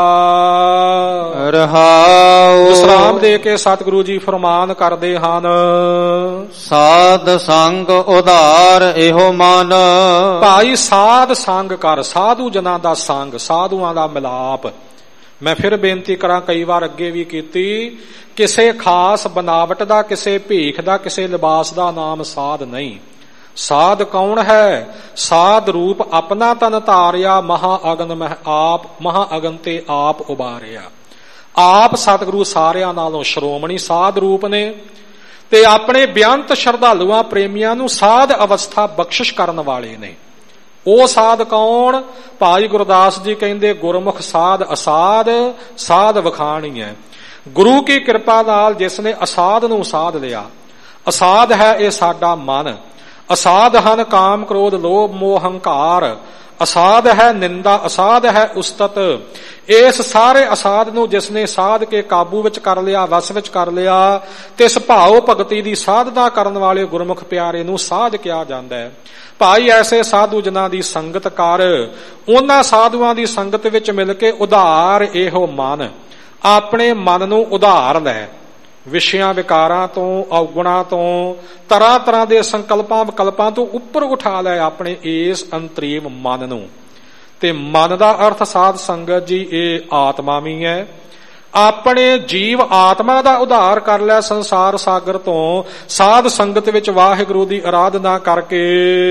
ਰਹਾਉ। ਵਿਸਰਾਮ ਦੇ ਕੇ ਸਤਿਗੁਰੂ ਜੀ ਫਰਮਾਨ ਕਰਦੇ ਹਨ, ਸਾਧ ਸੰਗ ਉਧਾਰ ਇਹੋ ਮਨ। ਭਾਈ ਸਾਧ ਸੰਗ ਕਰ, ਸਾਧੂ ਜਨਾਂ ਦਾ ਸੰਗ, ਸਾਧੂਆਂ ਦਾ ਮਿਲਾਪ। ਮੈਂ ਫਿਰ ਬੇਨਤੀ ਕਰਾਂ, ਕਈ ਵਾਰ ਅੱਗੇ ਵੀ ਕੀਤੀ, ਕਿਸੇ ਖਾਸ ਬਨਾਵਟ ਦਾ, ਕਿਸੇ ਭੇਖ ਦਾ, ਕਿਸੇ ਲਿਬਾਸ ਦਾ ਨਾਮ ਸਾਧ ਨਹੀਂ। ਸਾਧ ਕੌਣ ਹੈ? ਸਾਧ ਰੂਪ ਆਪਣਾ ਤਨ ਧਾਰਿਆ, ਮਹਾ ਅਗਨ ਮਹਿ ਆਪ, ਮਹਾ ਅਗਨ ਤੇ ਆਪ ਉਬਾਰਿਆ। ਆਪ ਸਤਿਗੁਰੂ ਸਾਰਿਆਂ ਨਾਲੋਂ ਸ਼੍ਰੋਮਣੀ ਸਾਧ ਰੂਪ ਨੇ ਤੇ ਆਪਣੇ ਬੇਅੰਤ ਸ਼ਰਧਾਲੂਆਂ ਪ੍ਰੇਮੀਆਂ ਨੂੰ ਸਾਧ ਅਵਸਥਾ ਬਖਸ਼ਿਸ਼ ਕਰਨ ਵਾਲੇ ਨੇ। ਉਹ ਸਾਧ ਕੌਣ? ਭਾਈ ਗੁਰਦਾਸ ਜੀ ਕਹਿੰਦੇ, ਗੁਰਮੁਖ ਸਾਧ ਅਸਾਧ, ਸਾਧ ਵਖਾਣੀ ਹੈ। ਗੁਰੂ ਕੀ ਕਿਰਪਾ ਨਾਲ ਜਿਸ ਨੇ ਅਸਾਧ ਨੂੰ ਸਾਧ ਲਿਆ। ਅਸਾਧ ਹੈ ਇਹ ਸਾਡਾ ਮਨ। ਅਸਾਧ ਹਨ ਕਾਮ ਕ੍ਰੋਧ ਲੋਭ ਮੋਹ ਹੰਕਾਰ। ਅਸਾਧ ਹੈ ਨਿੰਦਾ, ਅਸਾਧ ਹੈ ਉਸਤਤ। ਇਸ ਸਾਰੇ ਅਸਾਧ ਨੂੰ ਜਿਸ ਨੇ ਸਾਧ ਕੇ ਕਾਬੂ ਵਿੱਚ ਕਰ ਲਿਆ, ਵਸ ਵਿੱਚ ਕਰ ਲਿਆ, ਤਿਸ ਭਾਉ ਭਗਤੀ ਦੀ ਸਾਧਨਾ ਕਰਨ ਵਾਲੇ ਗੁਰਮੁਖ ਪਿਆਰੇ ਨੂੰ ਸਾਧ ਕਿਹਾ ਜਾਂਦਾ ਹੈ। ਭਾਈ ਐਸੇ ਸਾਧੂ ਜਨਾਂ ਦੀ ਸੰਗਤ ਕਰ, ਉਹਨਾਂ ਸਾਧੂਆਂ ਦੀ ਸੰਗਤ ਵਿੱਚ ਮਿਲ ਕੇ ਉਧਾਰ ਇਹੋ ਮਨ, ਆਪਣੇ ਮਨ ਨੂੰ ਉਧਾਰ ਲੈ। ਵਿਸ਼ਿਆਂ ਵਿਕਾਰਾਂ ਤੋਂ, ਔਗੁਣਾਂ ਤੋਂ, ਤਰ੍ਹਾਂ ਤਰ੍ਹਾਂ ਦੇ ਸੰਕਲਪਾਂ ਵਿਕਲਪਾਂ ਤੋਂ ਉੱਪਰ ਉਠਾ ਲੈ ਆਪਣੇ ਇਸ ਅੰਤਰੀਵ ਮਨ ਨੂੰ। ਤੇ ਮਨ ਦਾ ਅਰਥ ਸਾਧ ਸੰਗਤ ਜੀ ਇਹ ਆਤਮਾ ਵੀ ਹੈ। ਆਪਣੇ ਜੀਵ ਆਤਮਾ ਦਾ ਉਧਾਰ ਕਰ ਲੈ ਸੰਸਾਰ ਸਾਗਰ ਤੋਂ, ਸਾਧ ਸੰਗਤ ਵਿੱਚ ਵਾਹਿਗੁਰੂ ਦੀ ਆਰਾਧਨਾ ਕਰਕੇ।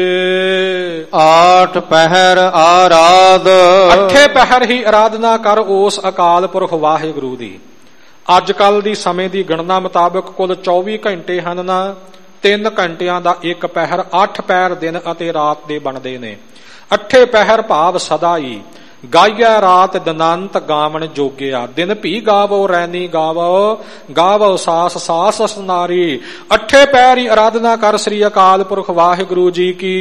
ਆਠ ਪਹਿਰ ਆਰਾਧ। ਅੱਠੇ ਪਹਿਰ ਹੀ ਆਰਾਧਨਾ ਕਰ ਉਸ ਅਕਾਲ ਪੁਰਖ ਵਾਹਿਗੁਰੂ ਦੀ। ਅੱਜ ਕੱਲ ਦੀ ਸਮੇਂ ਦੀ ਗਣਨਾ ਮੁਤਾਬਕ ਕੁੱਲ ਚੌਵੀ ਘੰਟੇ ਹਨ ਨਾ, ਤਿੰਨ ਘੰਟਿਆਂ ਦਾ ਇੱਕ ਪਹਿਰ, ਅੱਠ ਪਹਿਰ ਦਿਨ ਅਤੇ ਰਾਤ ਦੇ ਬਣਦੇ ਨੇ। ਅੱਠੇ ਪਹਿਰ ਭਾਵ ਸਦਾ ਹੀ। ਗਾਈਆ ਰਾਤ ਦਿਨੰਤ ਗਾਵਣ ਜੋਗਿਆ, ਦਿਨ ਭੀ ਗਾਵੋ ਰੈਨੀ ਗਾਵੋ, ਗਾਵੋ ਸਾਸ ਸਾਸ ਅਸਨਾਰੀ। ਅੱਠੇ ਪੈਰ ਹੀ ਆਰਾਧਨਾ ਕਰ ਸ੍ਰੀ ਅਕਾਲ ਪੁਰਖ ਵਾਹਿਗੁਰੂ ਜੀ ਕੀ।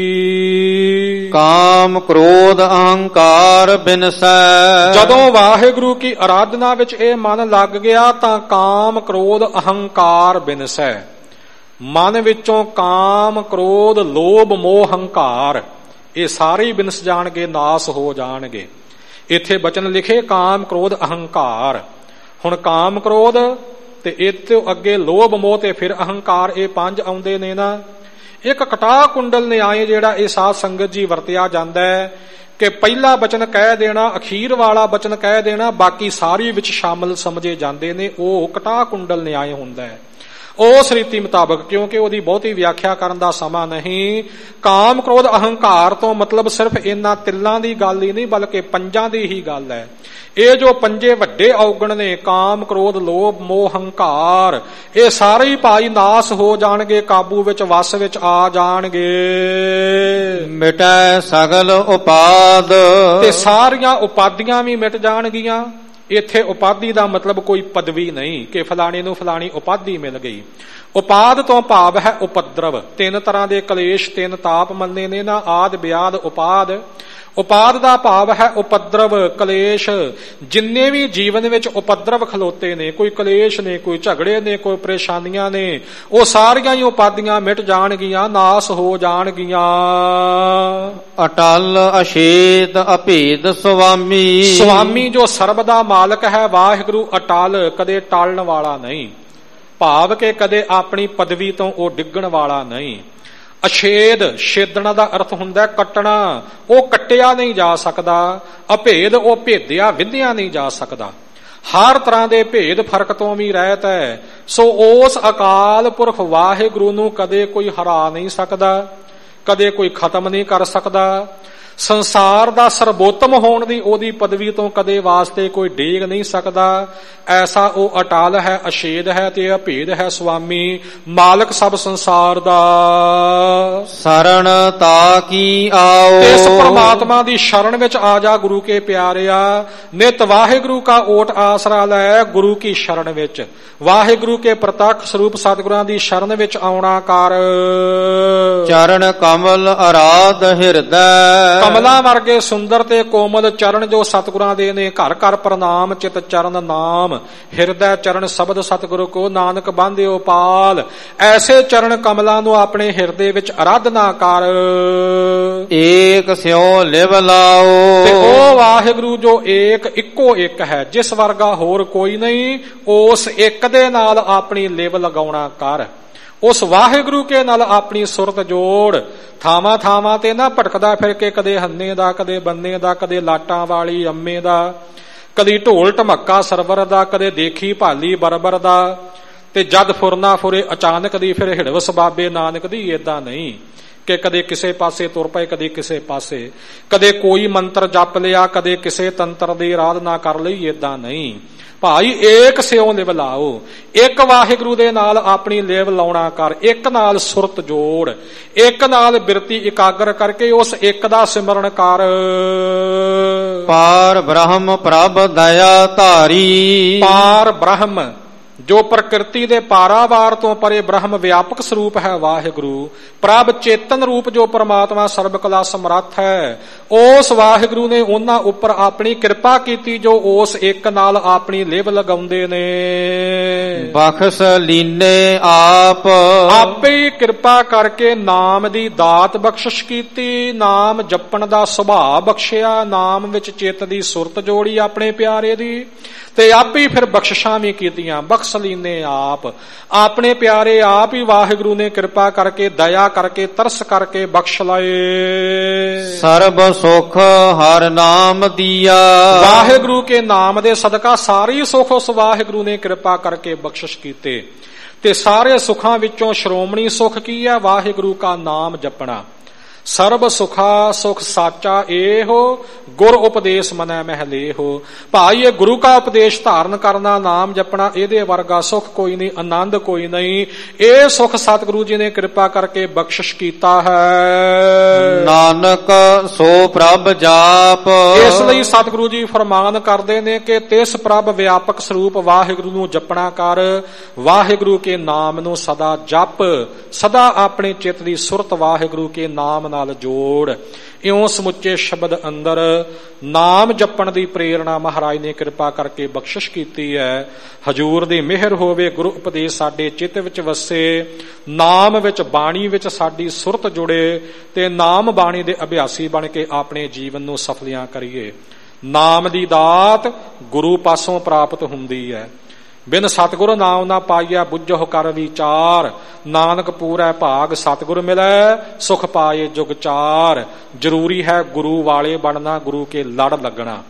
ਕਾਮ ਕ੍ਰੋਧ ਅਹੰਕਾਰ ਬਿਨਸੈ। ਜਦੋਂ ਵਾਹਿਗੁਰੂ ਕੀ ਆਰਾਧਨਾ ਵਿੱਚ ਇਹ ਮਨ ਲੱਗ ਗਿਆ ਤਾਂ ਕਾਮ ਕ੍ਰੋਧ ਅਹੰਕਾਰ ਬਿਨਸੈ। ਮਨ ਵਿੱਚੋਂ ਕਾਮ ਕ੍ਰੋਧ ਲੋਭ ਮੋਹ ਹੰਕਾਰ ਇਹ ਸਾਰੇ ਬਿਨਸ ਜਾਣਗੇ, ਨਾਸ ਹੋ ਜਾਣਗੇ। ਇੱਥੇ ਬਚਨ ਲਿਖੇ ਕਾਮ ਕ੍ਰੋਧ ਅਹੰਕਾਰ। ਹੁਣ ਕਾਮ ਕ੍ਰੋਧ ਤੇ ਇਹ ਤੋਂ ਅੱਗੇ ਲੋਭ ਮੋਹ ਤੇ ਫਿਰ ਅਹੰਕਾਰ, ਇਹ ਪੰਜ ਆਉਂਦੇ ਨੇ ਨਾ। ਇੱਕ ਕਟਾ ਕੁੰਡਲ ਨਿਆਏ ਜਿਹੜਾ ਇਹ ਸਾਧ ਸੰਗਤ ਜੀ ਵਰਤਿਆ ਜਾਂਦਾ ਹੈ ਕਿ ਪਹਿਲਾ ਬਚਨ ਕਹਿ ਦੇਣਾ, ਅਖੀਰ ਵਾਲਾ ਬਚਨ ਕਹਿ ਦੇਣਾ, ਬਾਕੀ ਸਾਰੀ ਵਿੱਚ ਸ਼ਾਮਲ ਸਮਝੇ ਜਾਂਦੇ ਨੇ। ਉਹ ਕਟਾ ਕੁੰਡਲ ਨਿਆਏ ਹੁੰਦਾ ਹੈ। ਉਸ ਰੀਤੀ ਮੁਤਾਬਕ, ਕਿਉਂਕਿ ਉਹਦੀ ਬਹੁਤੀ ਵਿਆਖਿਆ ਕਰਨ ਦਾ ਸਮਾਂ ਨਹੀਂ। ਕਾਮ ਕ੍ਰੋਧ ਅਹੰਕਾਰ ਤੋਂ ਮਤਲਬ ਸਿਰਫ ਇਹਨਾਂ ਤਿੱਲਾਂ ਦੀ ਗੱਲ ਹੀ ਨਹੀਂ, ਬਲਕਿ ਪੰਜਾਂ ਦੀ ਹੀ ਗੱਲ ਹੈ। ਇਹ ਜੋ ਪੰਜੇ ਵੱਡੇ ਔਗਣ ਨੇ, ਕਾਮ ਕ੍ਰੋਧ ਲੋਭ ਮੋਹ ਹੰਕਾਰ, ਇਹ ਸਾਰੇ ਹੀ ਭਾਈ ਨਾਸ ਹੋ ਜਾਣਗੇ, ਕਾਬੂ ਵਿੱਚ ਵਸ ਵਿੱਚ ਆ ਜਾਣਗੇ। ਮਿਟੈ ਸਗਲ ਉਪਾਦ, ਤੇ ਸਾਰੀਆਂ ਉਪਾਧੀਆਂ ਵੀ ਮਿਟ ਜਾਣਗੀਆਂ। ਇੱਥੇ ਉਪਾਧੀ ਦਾ ਮਤਲਬ ਕੋਈ ਪਦਵੀ ਨਹੀਂ ਕਿ ਫਲਾਣੇ ਨੂੰ ਫਲਾਣੀ ਉਪਾਧੀ ਮਿਲ ਗਈ। ਉਪਾਦ ਤੋਂ ਭਾਵ ਹੈ ਉਪਦਰਵ। ਤਿੰਨ ਤਰ੍ਹਾਂ ਦੇ ਕਲੇਸ਼, ਤਿੰਨ ਤਾਪ ਮੰਨੇ ਨੇ ਨਾ, ਆਦ ਵਿਆਦ ਉਪਾਦ। ਉਪਾਦ ਦਾ ਭਾਵ ਹੈ ਉਪਦਰਵ, ਕਲੇਸ਼। ਜਿੰਨੇ ਵੀ ਜੀਵਨ ਵਿੱਚ ਉਪਦਰਵ ਖਲੋਤੇ ਨੇ, ਕੋਈ ਕਲੇਸ਼ ਨੇ, ਕੋਈ ਝਗੜੇ ਨੇ, ਕੋਈ ਪਰੇਸ਼ਾਨੀਆਂ ਨੇ, ਉਹ ਸਾਰੀਆਂ ਹੀ ਉਪਾਧੀਆਂ ਮਿਟ ਜਾਣਗੀਆਂ, ਨਾਸ ਹੋ ਜਾਣਗੀਆਂ। ਅਟਲ ਅਸ਼ੇਤ ਅਭੇਦ ਸੁਆਮੀ, ਸੁਆਮੀ ਜੋ ਸਰਬ ਦਾ ਮਾਲਕ ਹੈ ਵਾਹਿਗੁਰੂ ਅਟਲ, ਕਦੇ ਟਲਣ ਵਾਲਾ ਨਹੀਂ, ਭਾਵ ਕਿ ਕਦੇ ਆਪਣੀ ਪਦਵੀ ਤੋਂ ਉਹ ਡਿੱਗਣ ਵਾਲਾ ਨਹੀਂ। ਅਛੇਦ, ਛੇਦਣਾ ਦਾ ਅਰਥ ਹੁੰਦਾ ਕੱਟਣਾ, ਉਹ ਕੱਟਿਆ ਨਹੀਂ ਜਾ ਸਕਦਾ। ਅਭੇਦ, ਉਹ ਭੇਦਿਆ ਵਿਧਿਆ ਨਹੀਂ ਜਾ ਸਕਦਾ। ਹਰ ਤਰ੍ਹਾਂ ਦੇ ਭੇਦ ਫਰਕ ਤੋਂ ਵੀ ਰਹਿਤ ਹੈ। ਸੋ ਉਸ ਅਕਾਲ ਪੁਰਖ ਵਾਹਿਗੁਰੂ ਨੂੰ ਕਦੇ ਕੋਈ ਹਰਾ ਨਹੀਂ ਸਕਦਾ, ਕਦੇ ਕੋਈ ਖਤਮ ਨਹੀਂ ਕਰ ਸਕਦਾ। ਸੰਸਾਰ ਦਾ ਸਰਬੋਤਮ ਹੋਣ ਦੀ ਉਹਦੀ ਪਦਵੀ ਤੋਂ ਕਦੇ ਵਾਸਤੇ ਕੋਈ ਡੇਗ ਨਹੀਂ ਸਕਦਾ। ਐਸਾ ਉਹ ਅਟਲ ਹੈ, ਅਛੇਦ ਹੈ ਤੇ ਅਭੇਦ ਹੈ ਸੁਆਮੀ, ਮਾਲਕ ਸਭ ਸੰਸਾਰ ਦਾ। ਸਰਣ ਤਾ ਕੀ ਆਓ, ਇਸ ਪਰਮਾਤਮਾ ਦੀ ਸ਼ਰਨ ਵਿੱਚ ਆ ਜਾ ਗੁਰੂ ਕੇ ਪਿਆਰਿਆ। ਨਿਤ ਵਾਹਿਗੁਰੂ ਕਾ ਓਟ ਆਸਰਾ ਲੈ ਗੁਰੂ ਕੀ ਸ਼ਰਨ ਵਿੱਚ। ਵਾਹਿਗੁਰੂ ਕੇ ਪ੍ਰਤੱਖ ਸਰੂਪ ਸਤਿਗੁਰਾਂ ਦੀ ਸ਼ਰਨ ਵਿੱਚ ਆਉਣਾ ਕਰ। ਚਰਨ ਕਮਲ ਅਰਾਧ ਹਿਰਦੈ, ਕਮਲਾਂ ਵਰਗੇ ਸੁੰਦਰ ਤੇ ਕੋਮਲ ਚਰਨ ਜੋ ਸਤਿਗੁਰਾਂ ਦੇ ਨੇ। ਘਰ ਘਰ ਪ੍ਰਣਾਮ ਚਿਤ ਚਰਨ ਨਾਮ, ਹਿਰਦੈ ਚਰਨ ਸ਼ਬਦ ਸਤਿਗੁਰੂ ਕੋ ਨਾਨਕ ਬਾਂਧਿਓ ਪਾਲ। ਐਸੇ ਚਰਨ ਕਮਲਾਂ ਨੂੰ ਆਪਣੇ ਹਿਰਦੇ ਵਿੱਚ ਅਰਾਧਨਾ ਕਰ। ਏਕ ਸਿਉ ਲਿਵ ਲਾਓ, ਤੇ ਉਹ ਵਾਹਿਗੁਰੂ ਜੋ ਏਕ ਇੱਕੋ ਇੱਕ ਹੈ, ਜਿਸ ਵਰਗਾ ਹੋਰ ਕੋਈ ਨਹੀਂ, ਉਸ ਇੱਕ ਦੇ ਨਾਲ ਆਪਣੀ ਲਿਵ ਲਗਾਉਣਾ ਕਰ। ਉਸ ਵਾਹਿਗੁਰੂ ਕੇ ਨਾਲ ਆਪਣੀ ਸੁਰਤ ਜੋੜ। ਥਾਵਾਂ ਥਾਵਾਂ ਤੇ ਨਾ ਭਟਕਦਾ ਫਿਰ ਕੇ, ਕਦੇ ਹੰਨੇ ਦਾ, ਕਦੇ ਬੰਨੇ ਦਾ, ਕਦੇ ਲਾਟਾਂ ਵਾਲੀ ਅੰਮੇ ਦਾ, ਕਦੀ ਢੋਲ ਢਮੱਕਾ ਸਰਵਰ ਦਾ, ਕਦੇ ਦੇਖੀ ਭਾਲੀ ਬਰਬਰ ਦਾ। ਤੇ ਜਦ ਫੁਰਨਾ ਫੁਰੇ ਅਚਾਨਕ ਦੀ ਫਿਰ ਹਿੜਵਸ ਬਾਬੇ ਨਾਨਕ ਦੀ। ਏਦਾਂ ਨਹੀਂ ਕਿ ਕਦੇ ਕਿਸੇ ਪਾਸੇ ਤੁਰ ਪਏ, ਕਦੇ ਕਿਸੇ ਪਾਸੇ, ਕਦੇ ਕੋਈ ਮੰਤਰ ਜਪ ਲਿਆ, ਕਦੇ ਕਿਸੇ ਤੰਤਰ ਦੀ ਆਰਾਧਨਾ ਕਰ ਲਈ। ਏਦਾਂ ਨਹੀਂ ਭਾਈ, ਏਕ ਸਿਉ ਲਿਵ ਲਾਓ। ਇੱਕ ਵਾਹਿਗੁਰੂ ਦੇ ਨਾਲ ਆਪਣੀ ਲਿਵ ਲਾਉਣਾ ਕਰ। ਇੱਕ ਨਾਲ ਸੁਰਤ ਜੋੜ, ਇੱਕ ਨਾਲ ਬਿਰਤੀ ਇਕਾਗਰ ਕਰਕੇ ਉਸ ਇੱਕ ਦਾ ਸਿਮਰਨ ਕਰ। ਪਾਰ ਬ੍ਰਹਮ ਪ੍ਰਭ ਦਇਆ ਧਾਰੀ, ਪਾਰ ਬ੍ਰਹਮ ਜੋ ਪ੍ਰਕਿਰਤੀ ਦੇ ਪਾਰਾਵਾਰ ਤੋਂ ਪਰੇ ਬ੍ਰਹਮ ਵਿਆਪਕ ਸਰੂਪ ਹੈ ਵਾਹਿਗੁਰੂ। ਪ੍ਰਭ ਚੇਤਨ ਰੂਪ ਜੋ ਪਰਮਾਤਮਾ ਸਰਬ ਕਲਾ ਸਮਰੱਥ ਹੈ। ਉਸ ਵਾਹਿਗੁਰੂ ਨੇ ਉਹਨਾਂ ਉੱਪਰ ਆਪਣੀ ਕਿਰਪਾ ਕੀਤੀ ਜੋ ਉਸ ਇੱਕ ਨਾਲ ਆਪਣੀ ਲਿਵ ਲਗਾਉਂਦੇ ਨੇ। ਬਖਸ਼ ਲੀਨੇ ਆਪ, ਆਪੇ ਹੀ ਕਿਰਪਾ ਕਰਕੇ ਨਾਮ ਦੀ ਦਾਤ ਬਖਸ਼ਿਸ਼ ਕੀਤੀ। ਨਾਮ ਜਪਣ ਦਾ ਸੁਭਾਅ ਬਖਸ਼ਿਆ, ਨਾਮ ਵਿੱਚ ਚਿੱਤ ਦੀ ਸੁਰਤ ਜੋੜੀ ਆਪਣੇ ਪਿਆਰੇ ਦੀ, ਤੇ ਆਪੇ ਫਿਰ ਬਖਸ਼ਿਸ਼ਾਂ ਵੀ ਕੀਤੀਆਂ। ਬਖਸ਼ ਲੀਨੇ ਆਪ, ਆਪਣੇ ਪਿਆਰੇ ਆਪ ਹੀ ਵਾਹਿਗੁਰੂ ਨੇ ਕਿਰਪਾ ਕਰਕੇ, ਦਇਆ ਕਰਕੇ, ਤਰਸ ਕਰਕੇ ਬਖਸ਼ ਲਏ। ਸਰਬ ਸੁਖ ਹਰ ਨਾਮ ਦੀਆ, ਵਾਹਿਗੁਰੂ ਕੇ ਨਾਮ ਦੇ ਸਦਕਾ ਸਾਰੀ ਸੁਖ ਉਸ ਵਾਹਿਗੁਰੂ ਨੇ ਕਿਰਪਾ ਕਰਕੇ ਬਖਸ਼ਿਸ਼ ਕੀਤੇ। ਤੇ ਸਾਰੇ ਸੁਖਾਂ ਵਿੱਚੋਂ ਸ਼੍ਰੋਮਣੀ ਸੁਖ ਕੀ ਹੈ? ਵਾਹਿਗੁਰੂ ਕਾ ਨਾਮ ਜਪਣਾ। ਸਰਬ ਸੁਖਾ ਸੁਖ ਸਾਚਾ ਇਹੋ, ਗੁਰ ਉਪਦੇਸ਼ ਮਨੈ ਮਹਿਲੇਹੋ। ਭਾਈ ਇਹ ਗੁਰੂ ਕਾ ਉਪਦੇਸ਼ ਧਾਰਨ ਕਰਨਾ, ਨਾਮ ਜਪਣਾ, ਇਹਦੇ ਵਰਗਾ ਸੁਖ ਕੋਈ ਨਹੀਂ, ਆਨੰਦ ਕੋਈ ਨਹੀਂ। ਇਹ ਸੁਖ ਸਤਿਗੁਰੂ ਜੀ ਨੇ ਕਿਰਪਾ ਕਰਕੇ ਬਖਸ਼ਿਸ਼ ਕੀਤਾ ਹੈ। ਨਾਨਕ ਸੋ ਪ੍ਰਭ ਜਾਪ, ਇਸ ਲਈ ਸਤਿਗੁਰੂ ਜੀ ਫਰਮਾਨ ਕਰਦੇ ਨੇ ਕਿ ਤਿਸ ਪ੍ਰਭ ਵਿਆਪਕ ਸਰੂਪ ਵਾਹਿਗੁਰੂ ਨੂੰ ਜਪਣਾ ਕਰ। ਵਾਹਿਗੁਰੂ ਕੇ ਨਾਮ ਨੂੰ ਸਦਾ ਜਪ, ਸਦਾ ਆਪਣੇ ਚਿੱਤ ਦੀ ਸੁਰਤ ਵਾਹਿਗੁਰੂ ਕੇ ਨਾਮ ਨਾਲ ਜੋੜ। ਇਉਂ ਸਮੁੱਚੇ ਸ਼ਬਦ ਅੰਦਰ ਨਾਮ ਜਪਣ ਦੀ ਪ੍ਰੇਰਣਾ ਮਹਾਰਾਜ ਨੇ ਕਿਰਪਾ ਕਰਕੇ ਬਖਸ਼ਿਸ਼ ਕੀਤੀ ਹੈ। ਹਜੂਰ ਦੀ ਮਿਹਰ ਹੋਵੇ, ਗੁਰੂ ਉਪਦੇਸ਼ ਸਾਡੇ ਚਿੱਤ ਵਿੱਚ ਵਸੇ, ਨਾਮ ਵਿੱਚ ਬਾਣੀ ਵਿੱਚ ਸਾਡੀ ਸੁਰਤ ਜੁੜੇ, ਤੇ ਨਾਮ ਬਾਣੀ ਦੇ ਅਭਿਆਸੀ ਬਣ ਕੇ ਆਪਣੇ ਜੀਵਨ ਨੂੰ ਸਫਲੀਆਂ ਕਰੀਏ। ਨਾਮ ਦੀ ਦਾਤ ਗੁਰੂ ਪਾਸੋਂ ਪ੍ਰਾਪਤ ਹੁੰਦੀ ਹੈ। ਬਿਨ ਸਤਿਗੁਰ ਨਾਮ ਨਾ ਪਾਈਆ, ਬੁੱਝੋ ਕਰ ਵਿਚਾਰ। ਨਾਨਕ ਪੂਰੈ ਭਾਗ ਸਤਿਗੁਰ ਮਿਲੈ, ਸੁਖ ਪਾਏ ਜੁਗ ਚਾਰ। ਜ਼ਰੂਰੀ ਹੈ ਗੁਰੂ ਵਾਲੇ ਬਣਨਾ, ਗੁਰੂ ਕੇ ਲੜ ਲੱਗਣਾ।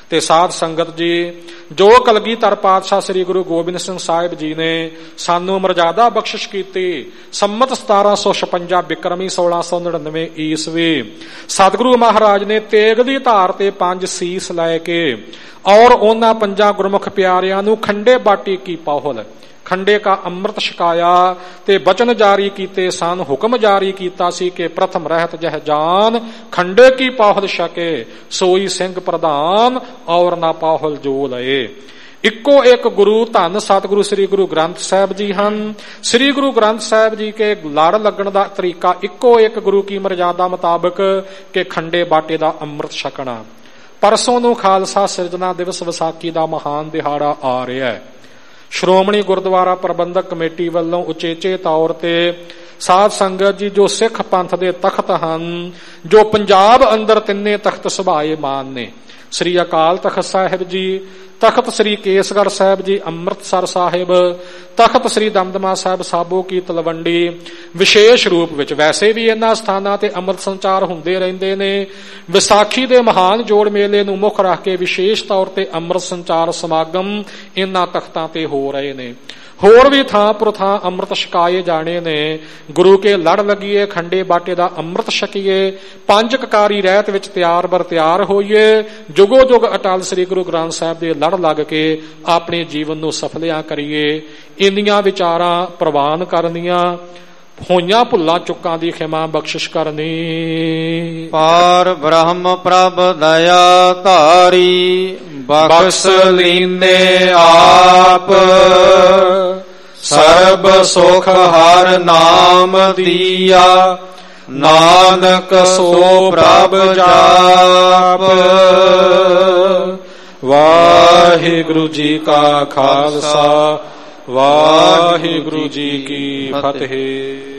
ਤੇ ਸਾਧ ਸੰਗਤ ਜੀ, ਜੋ ਕਲਗੀਧਰ ਪਾਤਸ਼ਾਹ ਸ੍ਰੀ ਗੁਰੂ ਗੋਬਿੰਦ ਸਿੰਘ ਸਾਹਿਬ ਜੀ ਨੇ ਸਾਨੂੰ ਮਰਜ਼ਾਦਾ ਬਖਸ਼ਿਸ਼ ਕੀਤੀ, ਸੰਮਤ ਸਤਾਰਾਂ ਸੌ ਛਪੰਜਾ ਬਿਕਰਮੀ ਸੋਲਾਂ ਸੌ ਨੜਿਨਵੇਂ ਈਸਵੀ ਸਤਿਗੁਰੂ ਮਹਾਰਾਜ ਨੇ ਤੇਗ ਦੀ ਧਾਰ ਤੇ ਪੰਜ ਸੀਸ ਲੈ ਕੇ ਔਰ ਉਹਨਾਂ ਪੰਜਾਂ ਗੁਰਮੁਖ ਪਿਆਰਿਆਂ ਨੂੰ ਖੰਡੇ ਬਾਟੀ ਕੀ ਪਾਹੁਲ, ਖੰਡੇ ਕਾ ਅੰਮ੍ਰਿਤ ਛਕਾਇਆ ਤੇ ਬਚਨ ਜਾਰੀ ਕੀਤੇ ਸਨ। ਹੁਕਮ ਜਾਰੀ ਕੀਤਾ ਸੀ ਕਿ ਪ੍ਰਥਮ ਰਹਿਤ ਜਹ ਜਾਨ, ਖੰਡੇ ਕੀ ਪਾਹੁਲ ਛਕੇ ਸੋਈ ਸਿੰਘ ਪ੍ਰਧਾਨ, ਔਰ ਨਾ ਪਾਹੁਲ ਜੋ ਲਏ। ਇੱਕੋ ਇੱਕ ਗੁਰੂ ਧੰਨ ਸਤਿਗੁਰੂ ਸ੍ਰੀ ਗੁਰੂ ਗ੍ਰੰਥ ਸਾਹਿਬ ਜੀ ਹਨ। ਸ੍ਰੀ ਗੁਰੂ ਗ੍ਰੰਥ ਸਾਹਿਬ ਜੀ ਕੇ ਲੜ ਲੱਗਣ ਦਾ ਤਰੀਕਾ ਇੱਕੋ ਇੱਕ ਗੁਰੂ ਕੀ ਮਰਜ਼ਾਦਾ ਮੁਤਾਬਕ ਕਿ ਖੰਡੇ ਬਾਟੇ ਦਾ ਅੰਮ੍ਰਿਤ ਛਕਣਾ। ਪਰਸੋਂ ਨੂੰ ਖਾਲਸਾ ਸਿਰਜਣਾ ਦਿਵਸ ਵਿਸਾਖੀ ਦਾ ਮਹਾਨ ਦਿਹਾੜਾ ਆ ਰਿਹਾ ਹੈ। ਸ਼੍ਰੋਮਣੀ ਗੁਰਦੁਆਰਾ ਪ੍ਰਬੰਧਕ ਕਮੇਟੀ ਵੱਲੋਂ ਉਚੇਚੇ ਤੌਰ ਤੇ ਸਾਧ ਸੰਗਤ ਜੀ, ਜੋ ਸਿੱਖ ਪੰਥ ਦੇ ਤਖਤ ਹਨ, ਜੋ ਪੰਜਾਬ ਅੰਦਰ ਤਿੰਨੇ ਤਖਤ ਸੁਭਾਏ ਮਾਨ ਨੇ, ਸ੍ਰੀ ਅਕਾਲ ਤਖਤ ਸਾਹਿਬ ਜੀ, ਤਖਤ ਸ੍ਰੀ ਕੇਸਗੜ੍ਹ ਸਾਹਿਬ ਜੀ ਅੰਮ੍ਰਿਤਸਰ ਸਾਹਿਬ, ਤਖਤ ਸ੍ਰੀ ਦਮਦਮਾ ਸਾਹਿਬ ਸਾਬੋ ਕੀ ਤਲਵੰਡੀ, ਵਿਸ਼ੇਸ਼ ਰੂਪ ਵਿੱਚ ਵੈਸੇ ਵੀ ਇਹਨਾਂ ਸਥਾਨਾਂ ਤੇ ਅੰਮ੍ਰਿਤ ਸੰਚਾਰ ਹੁੰਦੇ ਰਹਿੰਦੇ ਨੇ। ਵਿਸਾਖੀ ਦੇ ਮਹਾਨ ਜੋੜ ਮੇਲੇ ਨੂੰ ਮੁੱਖ ਰੱਖ ਕੇ ਵਿਸ਼ੇਸ਼ ਤੌਰ ਤੇ ਅੰਮ੍ਰਿਤ ਸੰਚਾਰ ਸਮਾਗਮ ਇਹਨਾਂ ਤਖਤਾਂ ਤੇ ਹੋ ਰਹੇ ਨੇ। ਹੋਰ ਵੀ ਥਾਂ ਪਰ ਥਾਂ ਅੰਮ੍ਰਿਤ ਛਕਾਏ ਜਾਣੇ ਨੇ। ਗੁਰੂ ਕੇ ਲੜ ਲੱਗੀਏ, ਖੰਡੇ ਬਾਟੇ ਦਾ ਅੰਮ੍ਰਿਤ ਛਕੀਏ, ਪੰਜ ਕਕਾਰੀ ਰਹਿਤ ਵਿੱਚ ਤਿਆਰ ਬਰ ਤਿਆਰ ਹੋਈਏ, ਜੁਗੋ ਜੁਗ ਅਟਲ ਸ੍ਰੀ ਗੁਰੂ ਗ੍ਰੰਥ ਸਾਹਿਬ ਦੇ ਲੜ ਲੱਗ ਕੇ ਆਪਣੇ ਜੀਵਨ ਨੂੰ ਸਫਲਿਆ ਕਰੀਏ। ਇੰਨੀਆਂ ਵਿਚਾਰਾਂ ਪ੍ਰਵਾਨ ਕਰਨੀਆਂ, ਹੋਈਆਂ ਭੁੱਲਾਂ ਚੁੱਕਾਂ ਦੀ ਖਿਮਾ ਬਖਸ਼ਿਸ਼ ਕਰਨੀ। ਪਾਰ ਬ੍ਰਹਮ ਪ੍ਰਭ ਦਇਆ ਧਾਰੀ, ਬਖਸ਼ ਲੀਨੇ ਆਪ, ਸਰਬ ਸੁਖ ਹਰ ਨਾਮ ਦੀਆ, ਨਾਨਕ ਸੋ ਪ੍ਰਭ ਜਾਪ। ਵਾਹਿਗੁਰੂ ਜੀ ਕਾ ਖਾਲਸਾ, ਵਾਹਿਗੁਰੂ ਜੀ ਕੀ ਫਤਿਹ।